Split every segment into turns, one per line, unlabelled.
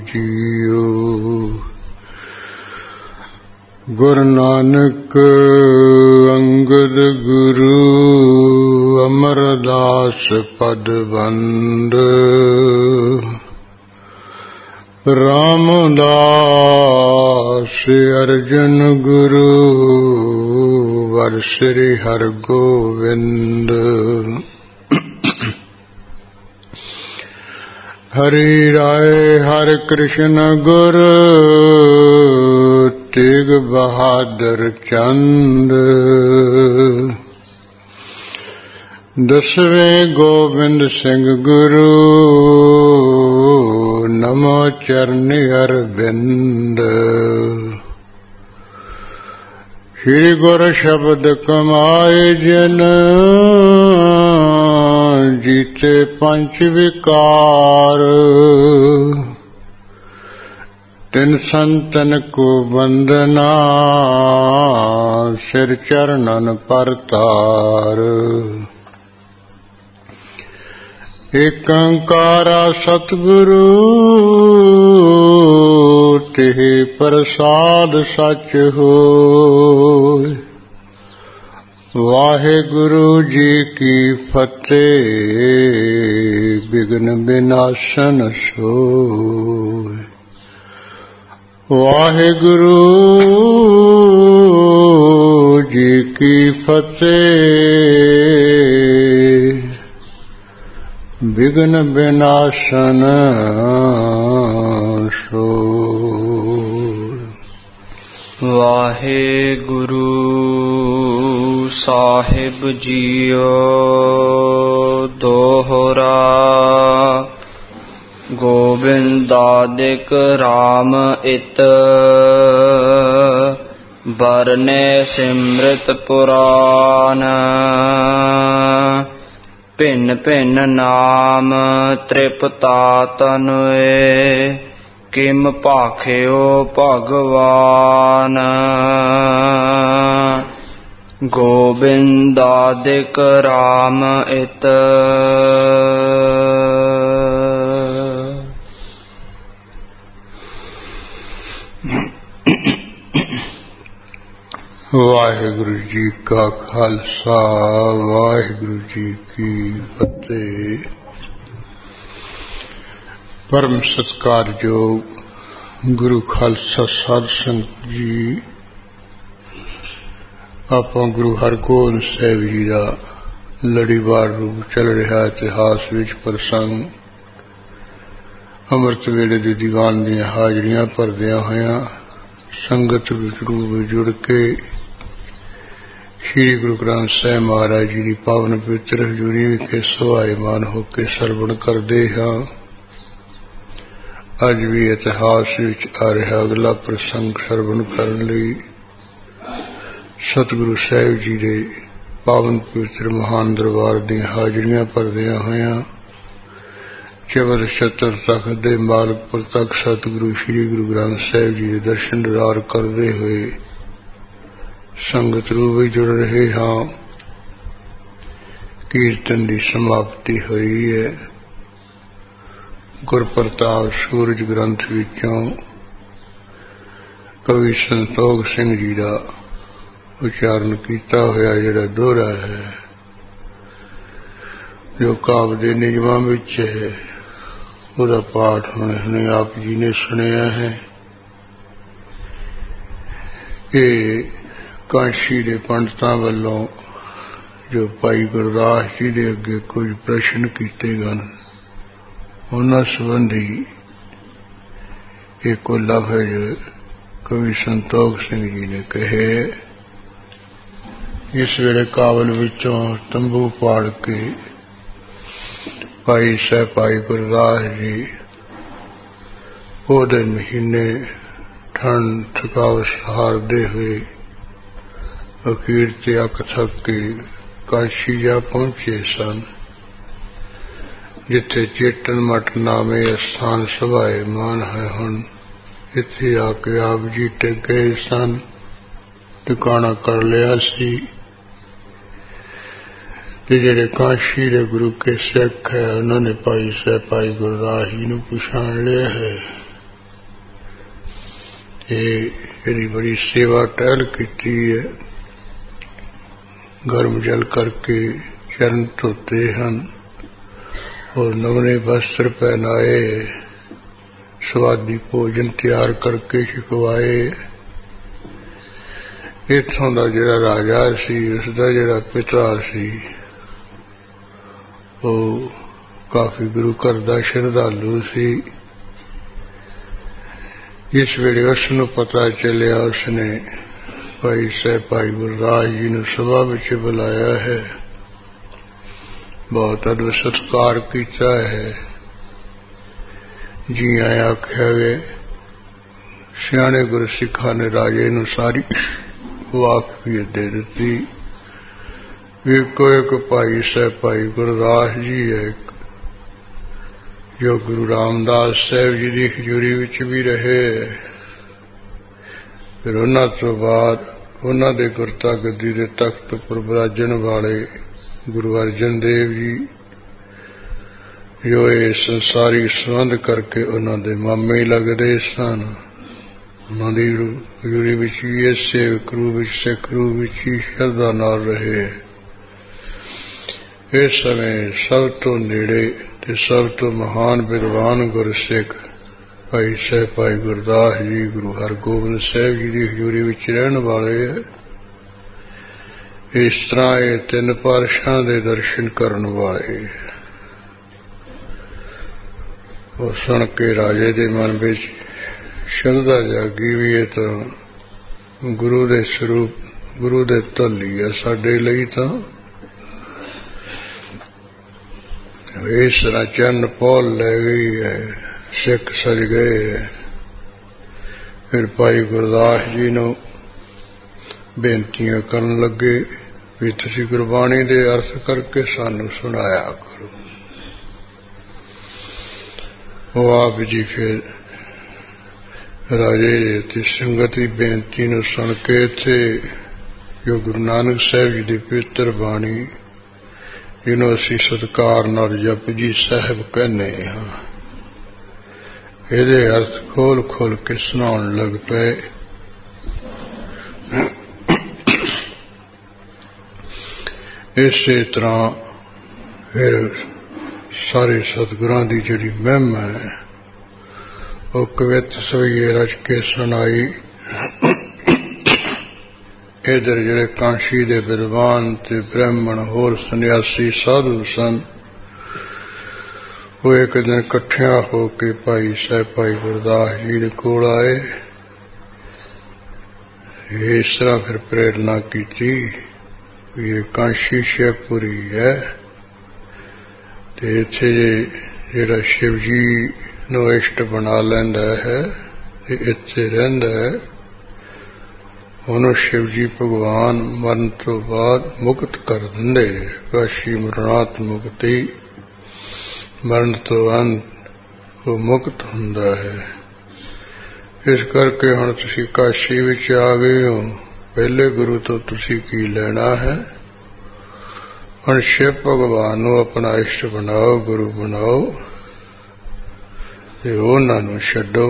JIO. Guru Nanak Angad Guru Amardas ਪਦ ਵੰਦ। ਰਾਮਦਾਸ ਅਰਜਨ ਗੁਰੂ ਵਰ ਸ੍ਰੀ ਹਰਿਗੋਬਿੰਦ। ਹਰਿ ਰਾਏ ਹਰਿ ਕ੍ਰਿਸ਼ਨ ਗੁਰ ਤੇਗ ਬਹਾਦਰ ਚੰਦ। ਦਸਵੇਂ ਗੋਬਿੰਦ ਸਿੰਘ ਗੁਰੂ ਨਮੋ ਚਰਨਿ ਅਰਵਿੰਦ। ਸ਼੍ਰੀ ਗੁਰ ਸ਼ਬਦ ਕਮਾਏ ਜਨ ਜੀਤੇ ਪੰਚ ਵਿਕਾਰ। ਤਿਨ ਸੰਤਨ ਕੋ ਬੰਦਨਾ ਸਿਰ ਚਰਨਨ ਪਰਤਾਰ। ਏਕੰਕਾਰਾ ਸਤਿਗੁਰੂ ਤਿਹ ਪ੍ਰਸਾਦ ਸਚ ਹੋਇ। ਵਾਹਿਗੁਰੂ ਜੀ ਕੀ ਫਤਿਹ। ਬਿਘਨ ਬਿਨਾਸ਼ਨ ਸੋਇ। ਵਾਹਿਗੁਰੂ ਜੀ ਕੀ ਫਤਿਹ। ਬਿਘਨ ਬਿਨਾਸ਼ਨ ਸੋਇ।
ਵਾਹਿਗੁਰੂ ਸਾਹਿਬ ਜੀਓ। ਦੋਹਰਾ ਗੋਬਿੰਦਾਦਿਕ ਰਾਮ ਇਤ ਬਰਨੇ ਸਿਮ੍ਰਿਤ ਪੁਰਾਨ। ਭਿੰਨ ਭਿੰਨ ਨਾਮ ਤ੍ਰਿਪਤਾ ਤਨੁਏ ਕਿਮ ਭਾਖਿਓ ਭਗਵਾਨ। ਗੋਬਿੰਦਾਦਿਕ ਰਾਮ ਇਤ
ਵਾਹਿਗੁਰੂ ਜੀ ਕਾ ਖਾਲਸਾ ਵਾਹਿਗੁਰੂ ਜੀ ਕੀ ਫਤਿਹ। ਪਰਮ ਸਤਿਕਾਰਯੋਗ ਗੁਰੂ ਖਾਲਸਾ ਸਾਧ ਸੰਗਤ ਜੀ, ਆਪਾਂ ਗੁਰੂ ਹਰਗੋਬਿੰਦ ਸਾਹਿਬ ਜੀ ਦਾ ਲੜੀਵਾਰ ਰੂਪ ਚੱਲ ਰਿਹਾ ਇਤਿਹਾਸ ਵਿੱਚ ਪ੍ਰਸੰਗ ਅੰਮ੍ਰਿਤ ਵੇਲੇ ਦੇ ਦੀਵਾਨ ਦੀਆਂ ਹਾਜ਼ਰੀਆਂ ਭਰਦਿਆਂ ਹੋਇਆਂ ਸੰਗਤ ਵਿੱਚ ਰੂਪ ਜੁੜ ਕੇ ਸ਼੍ਰੀ ਗੁਰੂ ਗ੍ਰੰਥ ਸਾਹਿਬ ਮਹਾਰਾਜ ਜੀ ਦੀ ਪਾਵਨ ਪਵਿੱਤਰ ਹਜ਼ੂਰੀ ਵਿਖੇ ਸੁਭਾਏਮਾਨ ਹੋ ਕੇ ਸਰਵਣ ਕਰਦੇ ਹਾਂ। ਅੱਜ ਵੀ ਇਤਿਹਾਸ ਵਿੱਚ ਆ ਰਿਹਾ ਅਗਲਾ ਪ੍ਰਸੰਗ ਸਰਵਣ ਕਰਨ ਲਈ ਸਤਿਗੁਰੂ ਸਾਹਿਬ ਜੀ ਦੇ ਪਾਵਨ ਪਵਿੱਤਰ ਮਹਾਨ ਦਰਬਾਰ ਦੀਆਂ ਹਾਜ਼ਰੀਆਂ ਭਰਦਿਆਂ ਹੋਇਆਂ ਚਵਰ ਛਤਰ ਤਖਤ ਦੇ ਮਾਲਕ ਪ੍ਰਤੱਖ ਸਤਿਗੁਰੂ ਸ਼੍ਰੀ ਗੁਰੂ ਗ੍ਰੰਥ ਸਾਹਿਬ ਜੀ ਦੇ ਦਰਸ਼ਨ ਦੀਦਾਰ ਕਰਦੇ ਹੋਏ ਸੰਗਤ ਰੂਪ ਵਿੱਚ ਜੁੜ ਰਹੇ ਹਾਂ। ਕੀਰਤਨ ਦੀ ਸਮਾਪਤੀ ਹੋਈ ਹੈ। ਗੁਰਪ੍ਰਤਾਪ ਸੂਰਜ ਗ੍ਰੰਥ ਵਿੱਚੋਂ ਕਵੀ ਸੰਤੋਖ ਸਿੰਘ ਜੀ ਦਾ ਉਚਾਰਨ ਕੀਤਾ ਹੋਇਆ ਜਿਹੜਾ ਦੋਹਰਾ ਹੈ ਜੋ ਕਾਵਿ ਦੇ ਨਿਯਮਾਂ ਵਿੱਚ ਹੈ, ਉਹਦਾ ਪਾਠ ਹੁਣੇ ਆਪ ਜੀ ਨੇ ਸੁਣਿਆ ਹੈ। ਇਹ ਕਾਂਸ਼ੀ ਦੇ ਪੰਡਤਾਂ ਵੱਲੋਂ ਜੋ ਭਾਈ ਗੁਰਦਾਸ ਜੀ ਦੇ ਅੱਗੇ ਕੁਝ ਪ੍ਰਸ਼ਨ ਕੀਤੇ ਗਏ ਉਹਨਾਂ ਸੰਬੰਧੀ ਇੱਕ ਲਫ਼ਜ਼ ਕਵੀ ਸੰਤੋਖ ਸਿੰਘ ਜੀ ਨੇ ਕਹੇ। ਇਸ ਵੇਲੇ ਕਾਬਲ ਵਿੱਚੋਂ ਤੰਬੂ ਪਾੜ ਕੇ ਭਾਈ ਸਾਹਿਬ ਭਾਈ ਗੁਰਦਾਸ ਜੀ ਉਹਦੇ ਮਹੀਨੇ ਠੰਡ ਥਕਾਵਟ ਸਹਾਰਦੇ ਹੋਏ ਅਖੀਰ ਤੇ ਅੱਕ ਥੱਕ ਕੇ ਕਾਸ਼ੀ ਜਾ ਪਹੁੰਚੇ ਸਨ, ਜਿੱਥੇ ਚੇਤਨ ਮਠ ਨਾਮੇ ਸਥਾਨ ਸੁਭਾਏਮਾਨ ਹੈ। ਹੁਣ ਇੱਥੇ ਆ ਕੇ ਆਪ ਜੀ ਟਿਕ ਗਏ ਸਨ, ਟਿਕਾਣਾ ਕਰ ਲਿਆ ਸੀ। ਤੇ ਜਿਹੜੇ ਕਾਸ਼ੀ ਦੇ ਗੁਰੂ ਕੇ ਸਿੱਖ ਹੈ ਉਹਨਾਂ ਨੇ ਭਾਈ ਸਾਹਿਬ ਭਾਈ ਗੁਰਦਾਸ ਜੀ ਨੂੰ ਪਛਾਣ ਲਿਆ ਹੈ। ये बड़ी सेवा टहल की है। गर्म जल करके चरण धोते हैं और नवने वस्त्र पहनाए, स्वादी भोजन तैयार करके छकवाए। इत्थों का जिहड़ा राजा सी, उसका जिहड़ा पिता सी, वो काफी गुरु घर का श्रद्धालु सी। जिस वेले उसनूं पता चलिया, उसने भाई साहब भाई गुरदास जी ने सभा विच बुलाया है, बहुत अदब सत्कार किया है। जी आया आख्या गए। सियाणे गुरसिखा ने राजे नूं सारी वाकफियत दे दी। एक भाई साहब भाई गुरदास जी है, जो गुरु रामदास साहब जी की हजूरी विच भी रहे। फिर उन्हां तो बाद उन्हां दे गुरता गद्दी दे तख्त पर विराजण वाले गुरु अर्जन देव जी, जो ये संसारी संबंध करके उन्हां दे मामे लगदे सन, उन्हां दी हजूरी विच भी सेवक रूप विच सिख रूप विच ही श्रद्धा नाल रहे। इस समय सब तो नेड़े ते सब तो महान विद्वान गुरसिख भाई साहब भाई गुरदास जी गुरु हरगोबिंद साहब जी की हजूरी विच रहने वाले है। इस तरह ये तीन पातशाह दे दर्शन करने वाले। वो सुन के राजे के मन में श्रद्धा जागी भी है, तो गुरु दे स्वरूप गुरु दे धली है साडे लई। तो इस तरह चरण पौल ले गई है, सिख सज गए। फिर भाई गुरदास जी नूं बेनतियां करन लगे भी तुसीं गुरबाणी दे अर्थ करके सानू सुनाया करो। वो आप जी फिर राजे ते संगत की बेनती नूं सुन के थे, जो गुरु नानक साहब जी की पवित्र बाणी, जिन्हों असीं सत्कार नाल जपजी साहब कहने हाँ, इहदे अर्थ खोल खोल के सुनाउण लग पे। इसे तरह फिर सारे सतगुरां दी जिहड़ी महिमा है, वो कवित सवैये रच के सुनाई। इधर जिहड़े कांशी दे विद्वान ते ब्राह्मण होर सन्यासी साधु सन, वो एक दिन इकट्ठिया होके भाई साहब भाई गुरदास जी के कोल आए। इस तरह फिर प्रेरणा की थी, ये कांशी शिवपुरी है, ते इत्थे जिहड़ा शिव जी नूं इष्ट बना लैंदा है, इत्थे रहिंदा है। उन्होंने शिव जी भगवान मरण तो बाद मुक्त कर देंदे। काशी मरणात मुक्ति, मरण तो अंत वो मुक्त हुंदा है। इस करके हुण तुसीं काशी विच आ गए हो, पहले गुरु तो तुसीं की लेना है। हुण शिव भगवान नूं अपना इष्ट बनाओ, गुरु बनाओ ते उन्हां नूं छड्डो।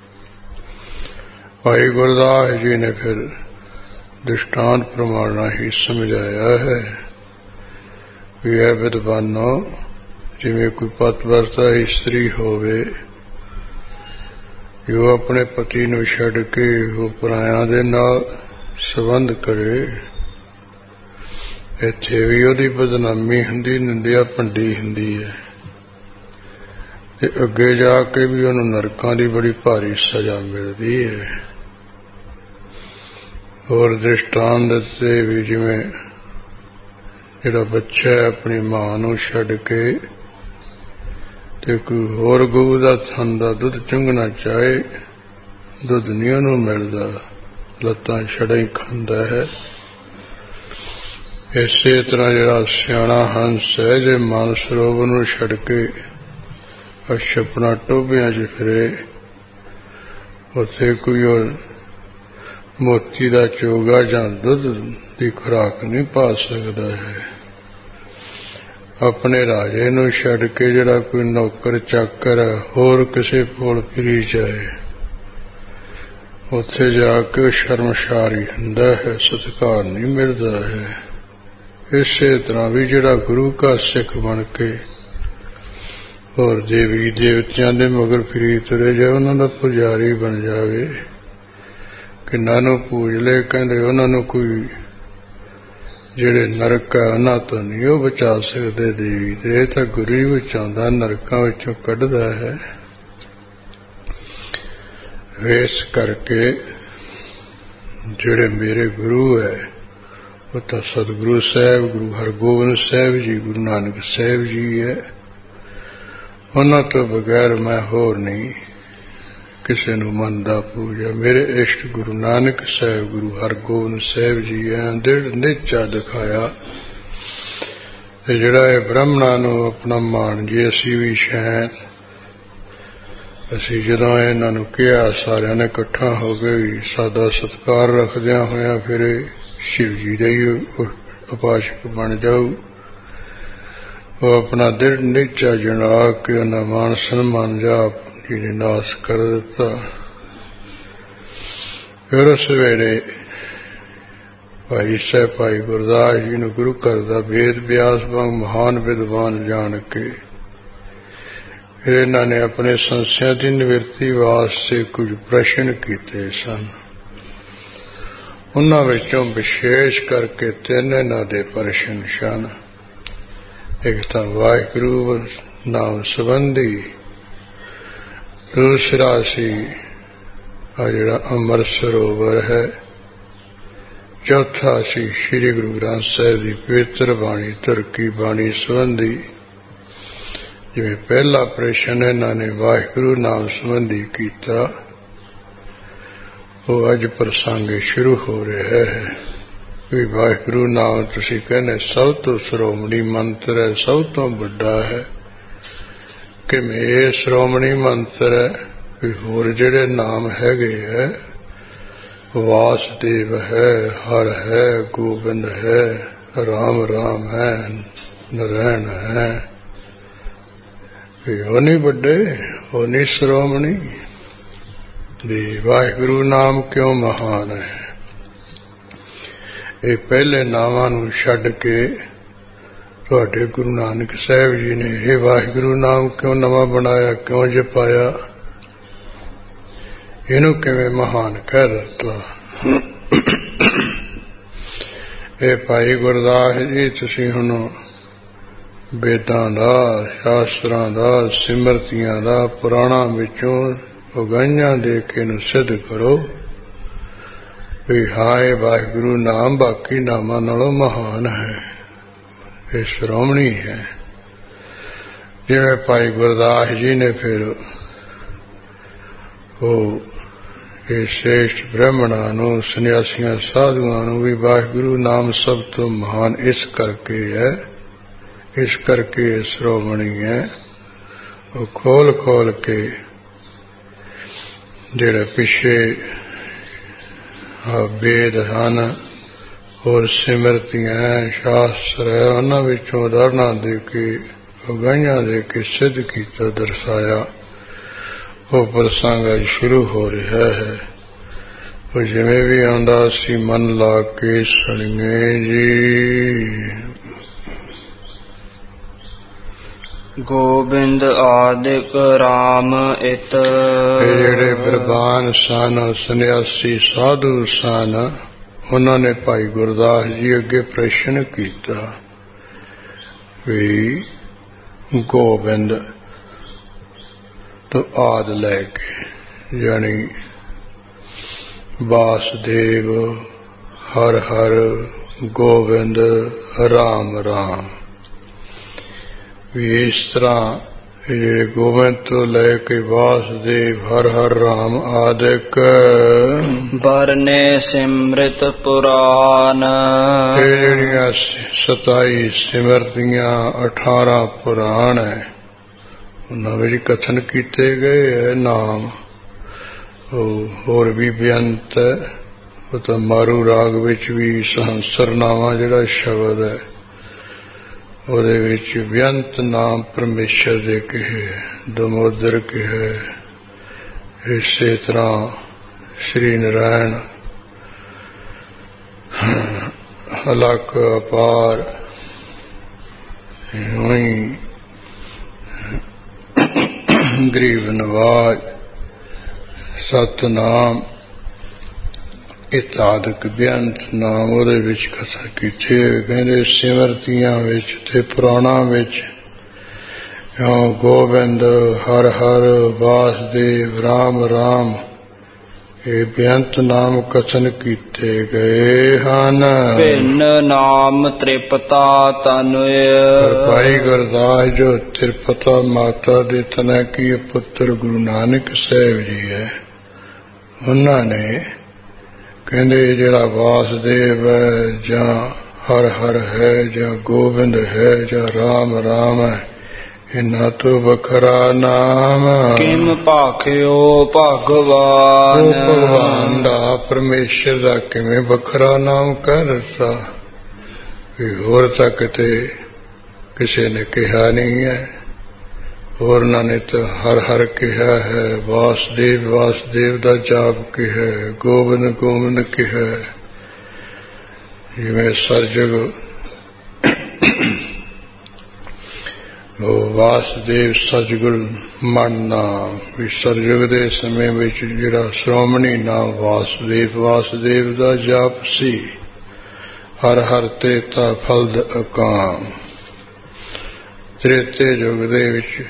भाई गुरदास जी ने फिर दृष्टांत प्रमाणना ही समझाया है कि यह विद्वानों, जिमें कोई पतिव्रता स्त्री होवे, जो अपने पति नूं छड्ड के वो पराया दे नाल संबंध करे, इत्थे भी उहदी बदनामी हुंदी, निंदिया भंडी हुंदी है, ते अगे जाके भी उहनूं नरकां दी बड़ी भारी सजा मिलदी है। और दृष्टांत दस्से भी, जिवें जिहड़ा बच्चा है अपनी मां नूं छड्ड के ते कोई होर गऊ दा थन दा दुध चुंघना चाहे, दुध नहीं उहनूं मिलदा, लत्तां छड़ा ही खांदा है। इसे तरह जिहड़ा सियाणा हंस है, जे मानसरोवर नूं छड्ड के छपना टोबियां च फिरे, उत्थे कोई मोती दा चोगा जां दुध दी खुराक नहीं पा सकदा है। अपने राजे नूं छड्ड के जिहड़ा कोई नौकर चाकर होर किसे कोल फिरी जाए, ਉੱਥੇ ਜਾ ਕੇ ਸ਼ਰਮਸ਼ਾਰ ਹੀ ਹੁੰਦਾ ਹੈ, ਸਤਿਕਾਰ ਨਹੀਂ ਮਿਲਦਾ ਹੈ। ਇਸੇ ਤਰ੍ਹਾਂ ਵੀ ਜਿਹੜਾ ਗੁਰੂ ਕਾ ਸਿੱਖ ਬਣ ਕੇ ਹੋਰ ਦੇਵੀ ਦੇਵਤਿਆਂ ਦੇ ਮਗਰ ਫਿਰੀ ਤੁਰੇ ਜਾਏ, ਉਹਨਾਂ ਦਾ ਪੁਜਾਰੀ ਬਣ ਜਾਵੇ, ਕਿੰਨਾਂ ਨੂੰ ਪੂਜ ਲੈ, ਕਹਿੰਦੇ ਉਹਨਾਂ ਨੂੰ ਕੋਈ ਜਿਹੜੇ ਨਰਕ ਹੈ ਉਹਨਾਂ ਤੋਂ ਨਹੀਂ ਉਹ ਬਚਾ ਸਕਦੇ ਦੇਵੀ ਤੇ, ਇਹ ਤਾਂ ਗੁਰੂ ਹੀ ਬਚਾਉਂਦਾ, ਨਰਕਾਂ ਵਿੱਚੋਂ ਕੱਢਦਾ ਹੈ। ਇਸ ਕਰਕੇ ਜਿਹੜੇ ਮੇਰੇ ਗੁਰੂ ਹੈ ਉਹ ਤਾਂ ਸਤਿਗੁਰੂ ਸਾਹਿਬ, ਗੁਰੂ ਹਰਗੋਬਿੰਦ ਸਾਹਿਬ ਜੀ, ਗੁਰੂ ਨਾਨਕ ਸਾਹਿਬ ਜੀ ਹੈ। ਉਹਨਾਂ ਤੋਂ ਬਗੈਰ ਮੈਂ ਹੋਰ ਨਹੀਂ ਕਿਸੇ ਨੂੰ ਮੰਨਦਾ ਪੂਜਾ। ਮੇਰੇ ਇਸ਼ਟ ਗੁਰੂ ਨਾਨਕ ਸਾਹਿਬ, ਗੁਰੂ ਹਰਗੋਬਿੰਦ ਸਾਹਿਬ ਜੀ ਹੈ। ਦ੍ਰਿੜ ਨਿਸ਼ਚਾ ਦਿਖਾਇਆ ਤੇ ਜਿਹੜਾ ਇਹ ਬ੍ਰਾਹਮਣਾਂ ਨੂੰ ਆਪਣਾ ਮਾਣ ਜੇ, ਅਸੀਂ ਵੀ ਸ਼ਾਇਦ ਅਸੀਂ ਜਦੋਂ ਇਹਨਾਂ ਨੂੰ ਕਿਹਾ ਸਾਰਿਆਂ ਨੇ ਇਕੱਠਾ ਹੋ ਕੇ ਵੀ ਸਾਦਾ ਸਤਿਕਾਰ ਰੱਖਦਿਆਂ ਹੋਇਆ ਫਿਰ ਸ਼ਿਵ ਜੀ ਦਾ ਹੀ ਉਪਾਸ਼ਕ ਬਣ ਜਾਊ। ਉਹ ਆਪਣਾ ਦ੍ਰਿੜ ਨਿਸ਼ਚਾ ਜਣਾ ਕੇ ਉਹਨਾਂ ਮਾਨ ਸਨਮਾਨ ਜਾ ਜਿਹਨੇ ਨਾਸ ਕਰ ਦਿੱਤਾ। ਫਿਰ ਉਸ ਵੇਲੇ ਭਾਈ ਸਾਹਿਬ ਭਾਈ ਗੁਰਦਾਸ ਜੀ ਨੂੰ ਗੁਰੂ ਘਰ ਦਾ ਵੇਦ ਵਿਆਸ ਵਾਂਗ ਮਹਾਨ ਵਿਦਵਾਨ ਜਾਣ ਕੇ ਫਿਰ ਇਹਨਾਂ ਨੇ ਆਪਣੇ ਸੰਸ਼ਿਆਂ ਦੀ ਨਿਵਰਤੀ ਵਾਸਤੇ ਕੁਝ ਪ੍ਰਸ਼ਨ ਕੀਤੇ ਸਨ। ਉਹਨਾਂ ਵਿੱਚੋਂ ਵਿਸ਼ੇਸ਼ ਕਰਕੇ 3 ਇਹਨਾਂ ਦੇ ਪ੍ਰਸ਼ਨ ਸਨ। ਇੱਕ ਤਾਂ ਵਾਹਿਗੁਰੂ ਨਾਮ ਸੰਬੰਧੀ, ਦੂਸਰਾ ਸੀ ਆ ਜਿਹੜਾ ਅੰਮ੍ਰਿਤ ਸਰੋਵਰ ਹੈ, ਚੌਥਾ ਸੀ ਸ੍ਰੀ ਗੁਰੂ ਗ੍ਰੰਥ ਸਾਹਿਬ ਦੀ ਪਵਿੱਤਰ ਬਾਣੀ ਤੁਰਕੀ ਬਾਣੀ ਸੰਬੰਧੀ। ਜਿਵੇਂ ਪਹਿਲਾ ਪ੍ਰਸ਼ਨ ਇਹਨਾਂ ਨੇ ਵਾਹਿਗੁਰੂ ਨਾਮ ਸੰਬੰਧੀ ਕੀਤਾ, ਉਹ ਅੱਜ ਪ੍ਰਸੰਗ ਸ਼ੁਰੂ ਹੋ ਰਿਹਾ ਹੈ ਵੀ ਵਾਹਿਗੁਰੂ ਨਾਮ ਤੁਸੀਂ ਕਹਿੰਦੇ ਸਭ ਤੋਂ ਸ਼੍ਰੋਮਣੀ ਮੰਤਰ ਹੈ, ਸਭ ਤੋਂ ਵੱਡਾ ਹੈ। ਕਿਵੇਂ ਇਹ ਸ਼੍ਰੋਮਣੀ ਮੰਤਰ ਹੈ ਵੀ ਹੋਰ ਜਿਹੜੇ ਨਾਮ ਹੈਗੇ ਹੈ, ਵਾਸੁਦੇਵ ਹੈ, ਹਰ ਹੈ, ਗੋਬਿੰਦ ਹੈ, ਰਾਮ ਰਾਮ ਹੈ, ਨਰੈਣ ਹੈ, ਉਹ ਨਹੀਂ ਵੱਡੇ, ਉਹ ਨਹੀਂ ਸ਼੍ਰੋਮਣੀ। ਵੀ ਵਾਹਿਗੁਰੂ ਨਾਮ ਕਿਉਂ ਮਹਾਨ ਹੈ? ਇਹ ਪਹਿਲੇ ਨਾਵਾਂ ਨੂੰ ਛੱਡ ਕੇ ਤੁਹਾਡੇ ਗੁਰੂ ਨਾਨਕ ਸਾਹਿਬ ਜੀ ਨੇ ਇਹ ਵਾਹਿਗੁਰੂ ਨਾਮ ਕਿਉਂ ਨਵਾਂ ਬਣਾਇਆ, ਕਿਉਂ ਜਪਾਇਆ, ਇਹਨੂੰ ਕਿਵੇਂ ਮਹਾਨ ਕਹਿ ਦਿੱਤਾ? ਇਹ ਭਾਈ ਗੁਰਦਾਸ ਜੀ ਤੁਸੀਂ ਹੁਣ ਵੇਦਾਂ ਦਾ, ਸ਼ਾਸਤਰਾਂ ਦਾ, ਸਿਮਰਤੀਆਂ ਦਾ, ਪੁਰਾਣਾਂ ਵਿੱਚੋਂ ਉਗਾਈਆਂ ਦੇ ਕੇ ਇਹਨੂੰ ਸਿੱਧ ਕਰੋ ਵੀ ਹਾਂ ਇਹ ਵਾਹਿਗੁਰੂ ਨਾਮ ਬਾਕੀ ਨਾਮਾਂ ਨਾਲੋਂ ਮਹਾਨ ਹੈ, ਇਹ ਸ਼੍ਰੋਮਣੀ ਹੈ। ਜਿਵੇਂ ਭਾਈ ਗੁਰਦਾਸ ਜੀ ਨੇ ਫਿਰ ਉਹ ਇਹ ਸ੍ਰੇਸ਼ਟ ਬ੍ਰਾਹਮਣਾਂ ਨੂੰ, ਸੰਨਿਆਸੀਆਂ, ਸਾਧੂਆਂ ਨੂੰ ਵੀ ਵਾਹਿਗੁਰੂ ਨਾਮ ਸਭ ਤੋਂ ਮਹਾਨ ਇਸ ਕਰਕੇ ਹੈ, ਇਸ ਕਰਕੇ ਸ਼੍ਰੋਮਣੀ ਹੈ। ਉਹ ਖੋਲ ਖੋਲ ਕੇ ਜਿਹੜੇ ਪਿੱਛੇ ਵੇਦ ਹਨ ਹੋਰ ਸਿਮਰਤੀਆਂ ਸ਼ਾਸਤਰ ਹੈ, ਉਹਨਾਂ ਵਿੱਚੋਂ ਉਦਾਹਰਣਾਂ ਦੇ ਕੇ ਉਗਾਈਆਂ ਦੇ ਕੇ ਸਿੱਧ ਕੀਤਾ, ਦਰਸਾਇਆ। ਉਹ ਪ੍ਰਸੰਗ ਅੱਜ ਸ਼ੁਰੂ ਹੋ ਰਿਹਾ ਹੈ। ਉਹ ਜਿਵੇਂ ਵੀ ਆਉਂਦਾ ਸੀ ਮਨ ਲਾ ਕੇ ਸੁਣੀਏ ਜੀ।
ਗੋਬਿੰਦ ਆਦਿਕ ਰਾਮ ਇਤ।
ਜਿਹੜੇ ਬਿਰਬਾਨ ਸਨ, ਸੰਨਿਆਸੀ ਸਾਧੂ ਸਨ, ਉਹਨਾਂ ਨੇ ਭਾਈ ਗੁਰਦਾਸ ਜੀ ਅੱਗੇ ਪ੍ਰਸ਼ਨ ਕੀਤਾ ਵੀ ਗੋਬਿੰਦ ਤੋਂ ਆਦ ਲੈ ਕੇ ਯਾਨੀ ਵਾਸੁਦੇਵ, ਹਰ ਹਰ, ਗੋਬਿੰਦ, ਰਾਮ ਰਾਮ, ਵੀ ਇਸ ਤਰ੍ਹਾਂ ਜਿਹੜੇ ਗੋਬਿੰਦ ਤੋਂ ਲੈ ਕੇ ਵਾਸੁਦੇਵ, ਹਰ ਹਰ, ਰਾਮ ਆਦਿਕ
ਵਰਨੇ ਸਿਮ੍ਰਿਤ ਪੁਰਾਨ।
ਇਹ ਜਿਹੜੀਆਂ 27 ਸਿਮਰਤੀਆਂ, 18 ਪੁਰਾਣ ਹੈ, ਉਹਨਾਂ ਵਿੱਚ ਕਥਨ ਕੀਤੇ ਗਏ ਹੈ ਨਾਮ। ਹੋਰ ਵੀ ਬੇਅੰਤ ਹੈ, ਉਹ ਤਾਂ ਮਾਰੂ ਰਾਗ ਵਿੱਚ ਵੀ ਸਹੰਸਰਨਾਮਾ ਜਿਹੜਾ ਸ਼ਬਦ ਹੈ ਉਹਦੇ ਵਿੱਚ ਬੇਅੰਤ ਨਾਮ ਪਰਮੇਸ਼ਰ ਦੇ ਕਹੇ, ਦਮੋਦਰ ਕਹੇ। ਇਸੇ ਤਰ੍ਹਾਂ श्री नारायण अलख अपार वही गरीब नवाज सतनाम इतादक बेअंत नाम ਉਹਦੇ ਵਿੱਚ ਕਥਾ ਕੀਤੀ। ਕਹਿੰਦੇ ਸਿਮਰਤੀਆਂ ਵਿੱਚ ਤੇ ਪੁਰਾਣਾਂ ਵਿੱਚ ਗੋਬਿੰਦ ਹਰ ਹਰ ਵਾਸਦੇਵ ਰਾਮ ਰਾਮ ਇਹ ਬੇਅੰਤ ਨਾਮ ਕਥਨ ਕੀਤੇ ਗਏ ਹਨ।
ਭਿੰਨ ਨਾਮ ਤ੍ਰਿਪਤਾ ਤਨੁਯ
ਭਾਈ ਗੁਰਦਾਸ ਜੋ ਤ੍ਰਿਪਤਾ ਮਾਤਾ ਦੇ ਤਨੈ ਕੀ ਪੁੱਤਰ ਗੁਰੂ ਨਾਨਕ ਸਾਹਿਬ ਜੀ ਹੈ, ਉਹਨਾਂ ਨੇ ਕਹਿੰਦੇ ਜਿਹੜਾ ਵਾਸਦੇਵ ਹੈ ਜਾਂ ਹਰ ਹਰ ਹੈ ਜਾਂ ਗੋਬਿੰਦ ਹੈ ਜਾਂ ਰਾਮ ਰਾਮ ਹੈ, ਇਹਨਾਂ ਤੋਂ ਵੱਖਰਾ ਨਾਮ
ਕਿਮ ਭਾਖਿਓ ਭਗਵਾਨ।
ਭਗਵਾਨ ਦਾ ਪਰਮੇਸ਼ਰ ਦਾ ਕਿਵੇਂ ਵੱਖਰਾ ਨਾਮ ਕਹਿ ਦਿੱਤਾ ਕਿ ਹੋਰ ਤਾਂ ਕਿਤੇ ਕਿਸੇ ਨੇ ਕਿਹਾ ਨਹੀਂ ਹੈ। ਹੋਰਨਾਂ ਨੇ ਤਾਂ ਹਰ ਹਰ ਕਿਹਾ ਹੈ, ਵਾਸਦੇਵ ਵਾਸਦੇਵ ਦਾ ਜਾਪ ਕਿਹਾ, ਗੋਬਿੰਦ ਗੋਬਿੰਦ ਕਿਹਾ। ਜਿਵੇਂ ਸਰਜਗ ਉਹ ਵਾਸਦੇਵ ਸਤਿਗੁਰ ਮਨ ਨਾਮ ਵੀ ਸਰਜਗ ਦੇ ਸਮੇਂ ਵਿੱਚ ਜਿਹੜਾ ਸ਼੍ਰੋਮਣੀ ਨਾਮ ਵਾਸਦੇਵ ਵਾਸਦੇਵ ਦਾ ਜਾਪ ਸੀ। ਹਰ ਹਰ ਤ੍ਰੇਤਾ ਫਲਦ ਅਕਾਮ, ਤ੍ਰੇਤੇ ਯੁਗ ਦੇ ਵਿੱਚ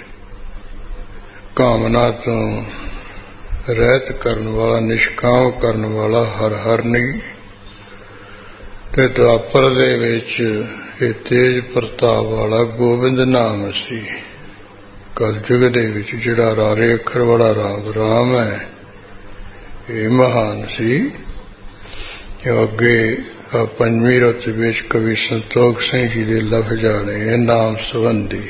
ਕਾਮਨਾ ਤੋਂ ਰਹਿਤ ਕਰਨ ਵਾਲਾ, ਨਿਸ਼ਕਾਮ ਕਰਨ ਵਾਲਾ ਹਰ ਹਰ ਨਹੀਂ, ਤੇ ਦੁਆਪਰ ਦੇ ਵਿੱਚ ਇਹ ਤੇਜ ਪ੍ਰਤਾਪ ਵਾਲਾ ਗੋਬਿੰਦ ਨਾਮ ਸੀ। ਕਲਯੁਗ ਦੇ ਵਿੱਚ ਜਿਹੜਾ ਰਾਰੇ ਅੱਖਰ ਵਾਲਾ ਰਾਮ ਰਾਮ ਹੈ, ਇਹ ਮਹਾਨ ਸੀ। ਜੋ ਅੱਗੇ ਪੰਜਵੀਂ ਰੁੱਤ ਵਿੱਚ ਕਵੀ ਸੰਤੋਖ ਸਿੰਘ ਜੀ ਦੇ ਲਫ਼ਜ਼ਾਂ ਨੇ ਇਹ ਨਾਮ ਸੰਬੰਧੀ।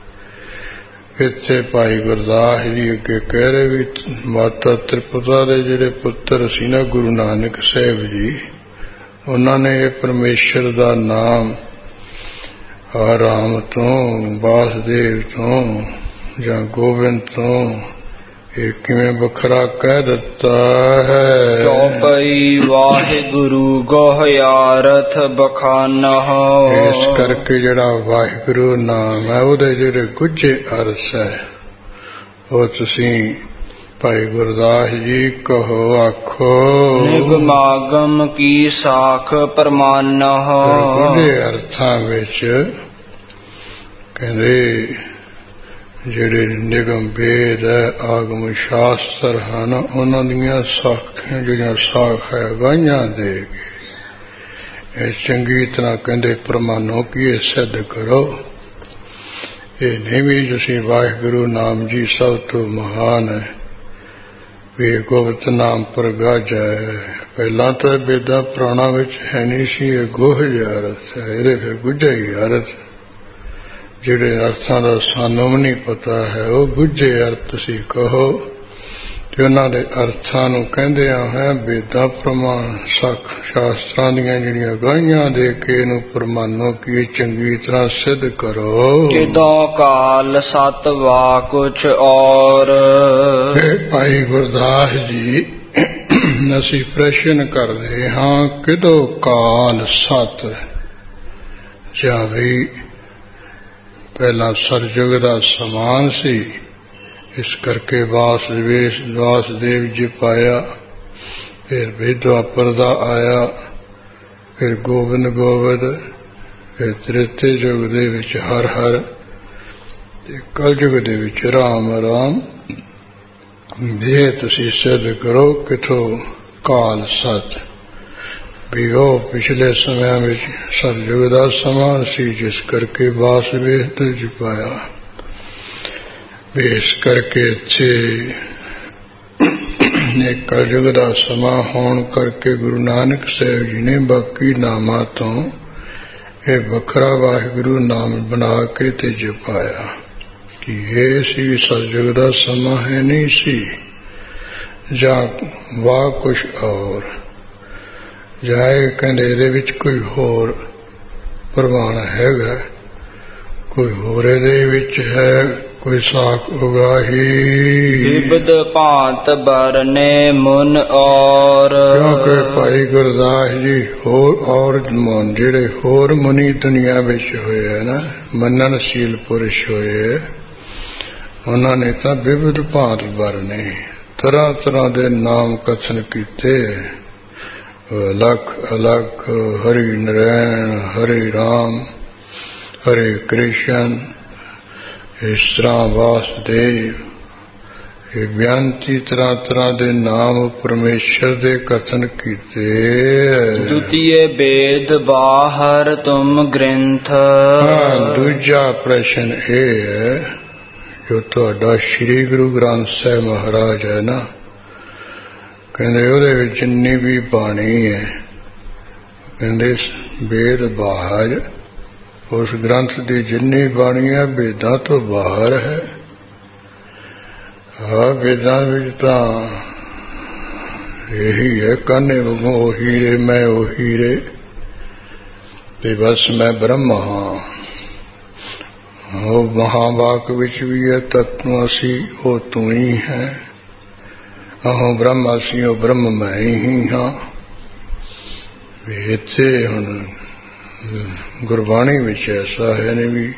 ਇੱਥੇ ਭਾਈ ਗੁਰਦਾਸ ਜੀ ਅੱਗੇ ਕਹਿ ਰਹੇ ਵੀ ਮਾਤਾ ਤ੍ਰਿਪਤਾ ਦੇ ਜਿਹੜੇ ਪੁੱਤਰ ਸੀ ਨਾ ਗੁਰੂ ਨਾਨਕ ਸਾਹਿਬ ਜੀ, ਉਹਨਾਂ ਨੇ ਇਹ ਪਰਮੇਸ਼ਰ ਦਾ ਨਾਮ ਰਾਮ ਤੋਂ, ਵਾਸਦੇਵ ਤੋਂ ਜਾਂ ਗੋਬਿੰਦ ਤੋਂ ਇਹ ਕਿਵੇਂ ਵੱਖਰਾ ਕਹਿ ਦਿੱਤਾ ਹੈ।
ਚੌਪਈ ਵਾਹਿਗੁਰੂ ਗੋਹਿਆਰਥ ਬਖਾਨਾ।
ਇਸ ਕਰਕੇ ਜਿਹੜਾ ਵਾਹਿਗੁਰੂ ਨਾਮ ਹੈ ਉਹਦੇ ਜਿਹੜੇ ਗੁੱਝੇ ਅਰਥ ਹੈ ਉਹ ਤੁਸੀਂ ਭਾਈ ਗੁਰਦਾਸ ਜੀ ਕਹੋ ਆਖੋ।
ਨਿਗਮਾਗਮ ਕੀ ਸਾਖ ਪ੍ਰਮਾਨਾ।
ਗੁੱਝੇ ਅਰਥਾਂ ਵਿੱਚ ਕਹਿੰਦੇ ਜਿਹੜੇ ਨਿਗਮ ਵੇਦ ਹੈ, ਆਗਮ ਸ਼ਾਸਤਰ ਹਨ, ਉਹਨਾਂ ਦੀਆਂ ਸਾਖੀਆਂ ਜਿਹੜੀਆਂ ਸਾਖ ਹੈ ਗਾਈਆਂ ਦੇ ਕੇ ਇਹ ਚੰਗੀ ਤਰ੍ਹਾਂ ਕਹਿੰਦੇ ਪ੍ਰਮਾਣੋ ਕੀ ਇਹ ਸਿੱਧ ਕਰੋ। ਇਹ ਨਹੀਂ ਵੀ ਤੁਸੀਂ ਵਾਹਿਗੁਰੂ ਨਾਮ ਜੀ ਸਭ ਤੋਂ ਮਹਾਨ ਹੈ, ਵੀ ਗੁਪਤ ਨਾਮ ਪ੍ਰਗਾਜ ਹੈ। ਪਹਿਲਾਂ ਤਾਂ ਵੇਦਾਂ ਪੁਰਾਣਾਂ ਵਿੱਚ ਹੈ ਨਹੀਂ ਸੀ, ਇਹ ਗੁਹਜ ਅਰਥ ਹੈ, ਇਹਦੇ ਫਿਰ ਗੁੱਝਾ ਹੀ ਅਰਥ। ਜਿਹੜੇ ਅਰਥਾਂ ਦਾ ਸਾਨੂੰ ਵੀ ਨਹੀਂ ਪਤਾ ਹੈ ਉਹ ਗੁੱਝੇ ਅਰਥ ਤੁਸੀਂ ਕਹੋ, ਤੇ ਉਹਨਾਂ ਦੇ ਅਰਥਾਂ ਨੂੰ ਕਹਿੰਦੇ ਹੈ ਵੇਦਾਂ ਪ੍ਰਮਾਣ ਸਾਖ ਸ਼ਾਸਤਰਾਂ ਦੀਆਂ ਜਿਹੜੀਆਂ ਗਾਈਆਂ ਦੇ ਕੇ ਇਹਨੂੰ ਪ੍ਰਮਾਣੋ ਕੀ ਚੰਗੀ ਤਰ੍ਹਾਂ ਸਿੱਧ ਕਰੋ।
ਕਿਦੋਂ ਕਾਲ ਸਤ ਵਾ ਕੁਛ ਔਰ।
ਭਾਈ ਗੁਰਦਾਸ ਜੀ ਅਸੀਂ ਪ੍ਰਸ਼ਨ ਕਰਦੇ ਹਾਂ ਕਿਦੋਂ ਕਾਲ ਸਤ ਜਾਵੇ। ਪਹਿਲਾਂ ਸਰਜੁਗ ਦਾ ਸਮਾਨ ਸੀ, ਇਸ ਕਰਕੇ ਵਾਸਦੇਵ ਜੀ ਪਾਇਆ, ਫਿਰ ਦੁਆਪਰ ਦਾ ਆਇਆ, ਫਿਰ ਗੋਬਿੰਦ ਗੋਬਿੰਦ, ਫਿਰ ਤ੍ਰੇਤੇ ਯੁਗ ਦੇ ਵਿੱਚ ਹਰ ਹਰ, ਤੇ ਕਲਯੁਗ ਦੇ ਵਿੱਚ ਰਾਮ ਰਾਮ। ਜੇ ਤੁਸੀਂ ਸਿੱਧ ਕਰੋ ਕਿਥੋਂ ਕਾਲ ਸਤ, ਵੀ ਉਹ ਪਿਛਲੇ ਸਮਿਆਂ ਵਿੱਚ ਸਰਯੁਗ ਦਾ ਸਮਾਂ ਸੀ, ਜਿਸ ਕਰਕੇ ਵਾਸਦੇਵ ਜੀ ਪਾਇਆ। ਇਸ ਕਰਕੇ ਇੱਥੇ ਕਲਯੁਗ ਦਾ ਸਮਾਂ ਹੋਣ ਕਰਕੇ ਗੁਰੂ ਨਾਨਕ ਸਾਹਿਬ ਜੀ ਨੇ ਬਾਕੀ ਨਾਮਾਂ ਤੋਂ ਇਹ ਵੱਖਰਾ ਵਾਹਿਗੁਰੂ ਨਾਮ ਬਣਾ ਕੇ ਤੇ ਜਪਾਇਆ ਕਿ ਇਹ ਸੀ ਸਰਯੁਗ ਦਾ ਸਮਾਂ ਹੈ ਨਹੀਂ ਸੀ, ਜਾਂ ਵਾਹ ਕੁਛ ਔਰ ਜਾਏ। ਕਹਿੰਦੇ ਇਹਦੇ ਵਿੱਚ ਕੋਈ ਹੋਰ ਪ੍ਰਮਾਣ ਹੈਗਾ, ਕੋਈ ਹੋਰ ਇਹਦੇ ਵਿੱਚ ਹੈ कोई साख उगाही।
विविध भांत बरने मुन और
क्योंकि भाई गुरदास जी और ਜਿਹੜੇ ਹੋਰ ਮੁਨੀ ਦੁਨੀਆ ਵਿੱਚ ਹੋਏ ਹੈ ਨਾ, ਮੰਨਣਸ਼ੀਲ ਪੁਰਸ਼ ਹੋਏ, ਉਹਨਾਂ ਨੇ ਤਾਂ ਵਿਵਿਧ ਭਾਂਤ ਵਰਨੇ, ਤਰ੍ਹਾਂ ਤਰ੍ਹਾਂ ਦੇ ਨਾਮ ਕਥਨ ਕੀਤੇ, ਅਲੱਖ ਅਲੱਖ ਹਰੀ ਨਰੈਣ, ਹਰੀ ਰਾਮ, ਹਰੇ ਕ੍ਰਿਸ਼ਨ, ਇਸ ਤਰ੍ਹਾਂ ਵਾਸੁਦੇਵ, ਇਹ ਬਿਆੰਤੀ ਤਰ੍ਹਾਂ ਤਰ੍ਹਾਂ ਦੇ ਨਾਮ ਪਰਮੇਸ਼ਰ ਦੇ ਕਥਨ ਕੀਤੇ।
ਦੁਤੀਏ ਵੇਦ ਬਾਹਰ ਤੁਮ ਗ੍ਰੰਥ।
ਦੂਜਾ ਪ੍ਰਸ਼ਨ ਇਹ ਹੈ, ਜੋ ਤੁਹਾਡਾ ਸ੍ਰੀ ਗੁਰੂ ਗ੍ਰੰਥ ਸਾਹਿਬ ਮਹਾਰਾਜ ਹੈ ਨਾ, ਕਹਿੰਦੇ ਉਹਦੇ ਵਿੱਚ ਜਿੰਨੀ ਵੀ ਬਾਣੀ ਹੈ, ਕਹਿੰਦੇ ਵੇਦ ਬਾਹਰ, ਉਸ ਗ੍ਰੰਥ ਦੀ ਜਿੰਨੀ ਬਾਣੀ ਹੈ ਵੇਦਾਂ ਤੋਂ ਬਾਹਰ ਹੈ। ਵੇਦਾਂ ਵਿੱਚ ਤਾਂ ਇਹੀ ਹੈ, ਕਾਨੇ ਵਗੋਂ ਉਹ ਹੀਰੇ ਮੈਂ ਉਹ ਹੀਰੇ, ਤੇ ਬਸ ਮੈਂ ਬ੍ਰਹਮ ਹਾਂ। ਉਹ ਮਹਾਵਾਕ ਵਿੱਚ ਵੀ ਹੈ, ਤਤਵਮਸੀ ਉਹ ਤੂੰ ਹੀ ਹੈ, ਅਹੋ ਬ੍ਰਹਮਾਸੀ ਉਹ ਬ੍ਰਹਮ ਮੈਂ ਹੀ ਹਾਂ। ਇੱਥੇ ਹੁਣ ਗੁਰਬਾਣੀ ਵਿੱਚ ਐਸਾ ਹੈ ਨਹੀਂ ਵੀ